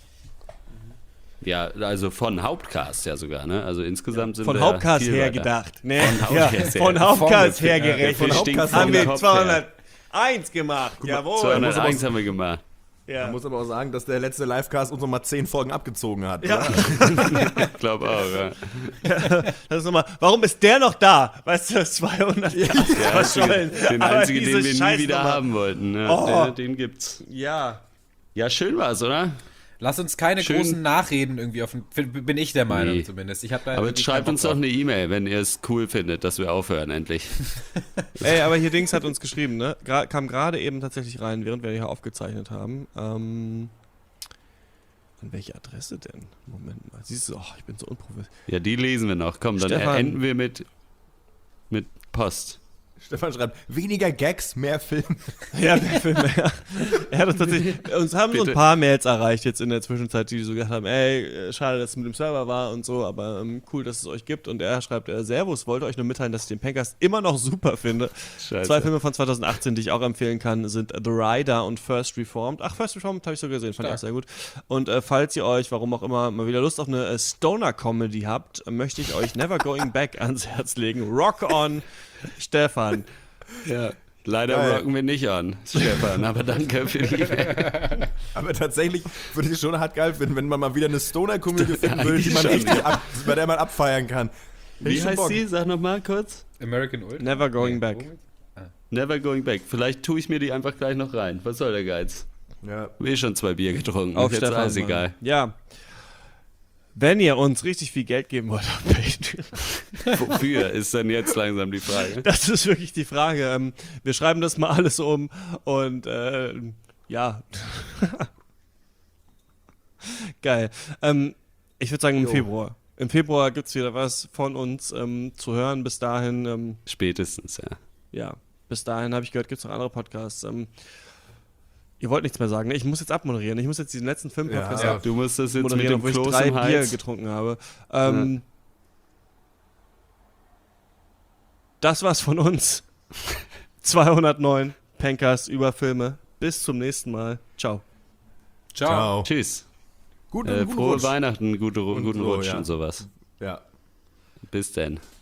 Ja, also von Hauptcast ja sogar, ne? Also insgesamt sind von wir Hauptcast her weiter. gedacht. Nee. Von Hauptcast her gerechnet. Von Hauptcast haben wir 201 gemacht. Jawohl. 201 haben wir gemacht. Ja. Man muss aber auch sagen, dass der letzte Livecast uns nochmal 10 Folgen abgezogen hat. Ja. Ich glaube auch, ja. Das ist nochmal, warum ist der noch da? Weißt du, 200 Ja, den einzigen, den wir nie wieder haben wollten. Ja, den gibt's. Ja. Ja, schön war's, oder? Lass uns keine großen Nachreden irgendwie bin ich der Meinung zumindest. Aber jetzt schreibt uns doch eine E-Mail, wenn ihr es cool findet, dass wir aufhören endlich. Ey, aber hier Dings hat uns geschrieben, ne? Kam gerade eben tatsächlich rein, während wir hier aufgezeichnet haben. An welche Adresse denn? Moment mal. Siehst du, ich bin so unprofessionell. Ja, die lesen wir noch. Komm, dann enden wir mit Post. Stefan schreibt, weniger Gags, mehr Film. Ja, mehr Filme, ja. Er hat tatsächlich, uns haben so ein paar Mails erreicht jetzt in der Zwischenzeit, die so gesagt haben, ey, schade, dass es mit dem Server war und so, aber cool, dass es euch gibt. Und er schreibt, Servus, wollte euch nur mitteilen, dass ich den Pencast immer noch super finde. Scheiße. 2 Filme von 2018, die ich auch empfehlen kann, sind The Rider und First Reformed. Ach, First Reformed habe ich so gesehen, fand ich auch sehr gut. Und falls ihr euch, warum auch immer, mal wieder Lust auf eine Stoner-Comedy habt, möchte ich euch Never Going Back ans Herz legen. Rock on, Stefan. Ja, leider rocken wir nicht an, Stefan, aber danke für die. Aber tatsächlich würde ich es schon hart geil finden, wenn man mal wieder eine Stoner-Komödie finden würde, die man richtig bei der man abfeiern kann. Wie heißt sie? Sag nochmal kurz. American Ultra. Never Going Back. Never Going Back. Vielleicht tue ich mir die einfach gleich noch rein. Was soll der Geiz? Ja. Wir schon 2 Bier getrunken. Auf jetzt Stefan, alles egal. Ja. Wenn ihr uns richtig viel Geld geben wollt auf Patreon. Wofür ist dann jetzt langsam die Frage? Das ist wirklich die Frage. Wir schreiben das mal alles um und ja. Geil. Ich würde sagen im Februar. Im Februar gibt es wieder was von uns zu hören. Bis dahin. Spätestens, ja. Ja, bis dahin habe ich gehört, gibt es noch andere Podcasts. Ihr wollt nichts mehr sagen, ne? Ich muss jetzt abmoderieren. Ich muss jetzt diesen letzten Film-Podcast Du musst das jetzt mit moderieren, dem wo ich Kloß 3 im Bier Hals. getrunken habe. Das war's von uns. 209 Pencast über Filme. Bis zum nächsten Mal. Ciao. Ciao. Tschüss. Gute Frohe Rutsch. Weihnachten, guten Rutsch ja. und sowas. Ja. Bis dann.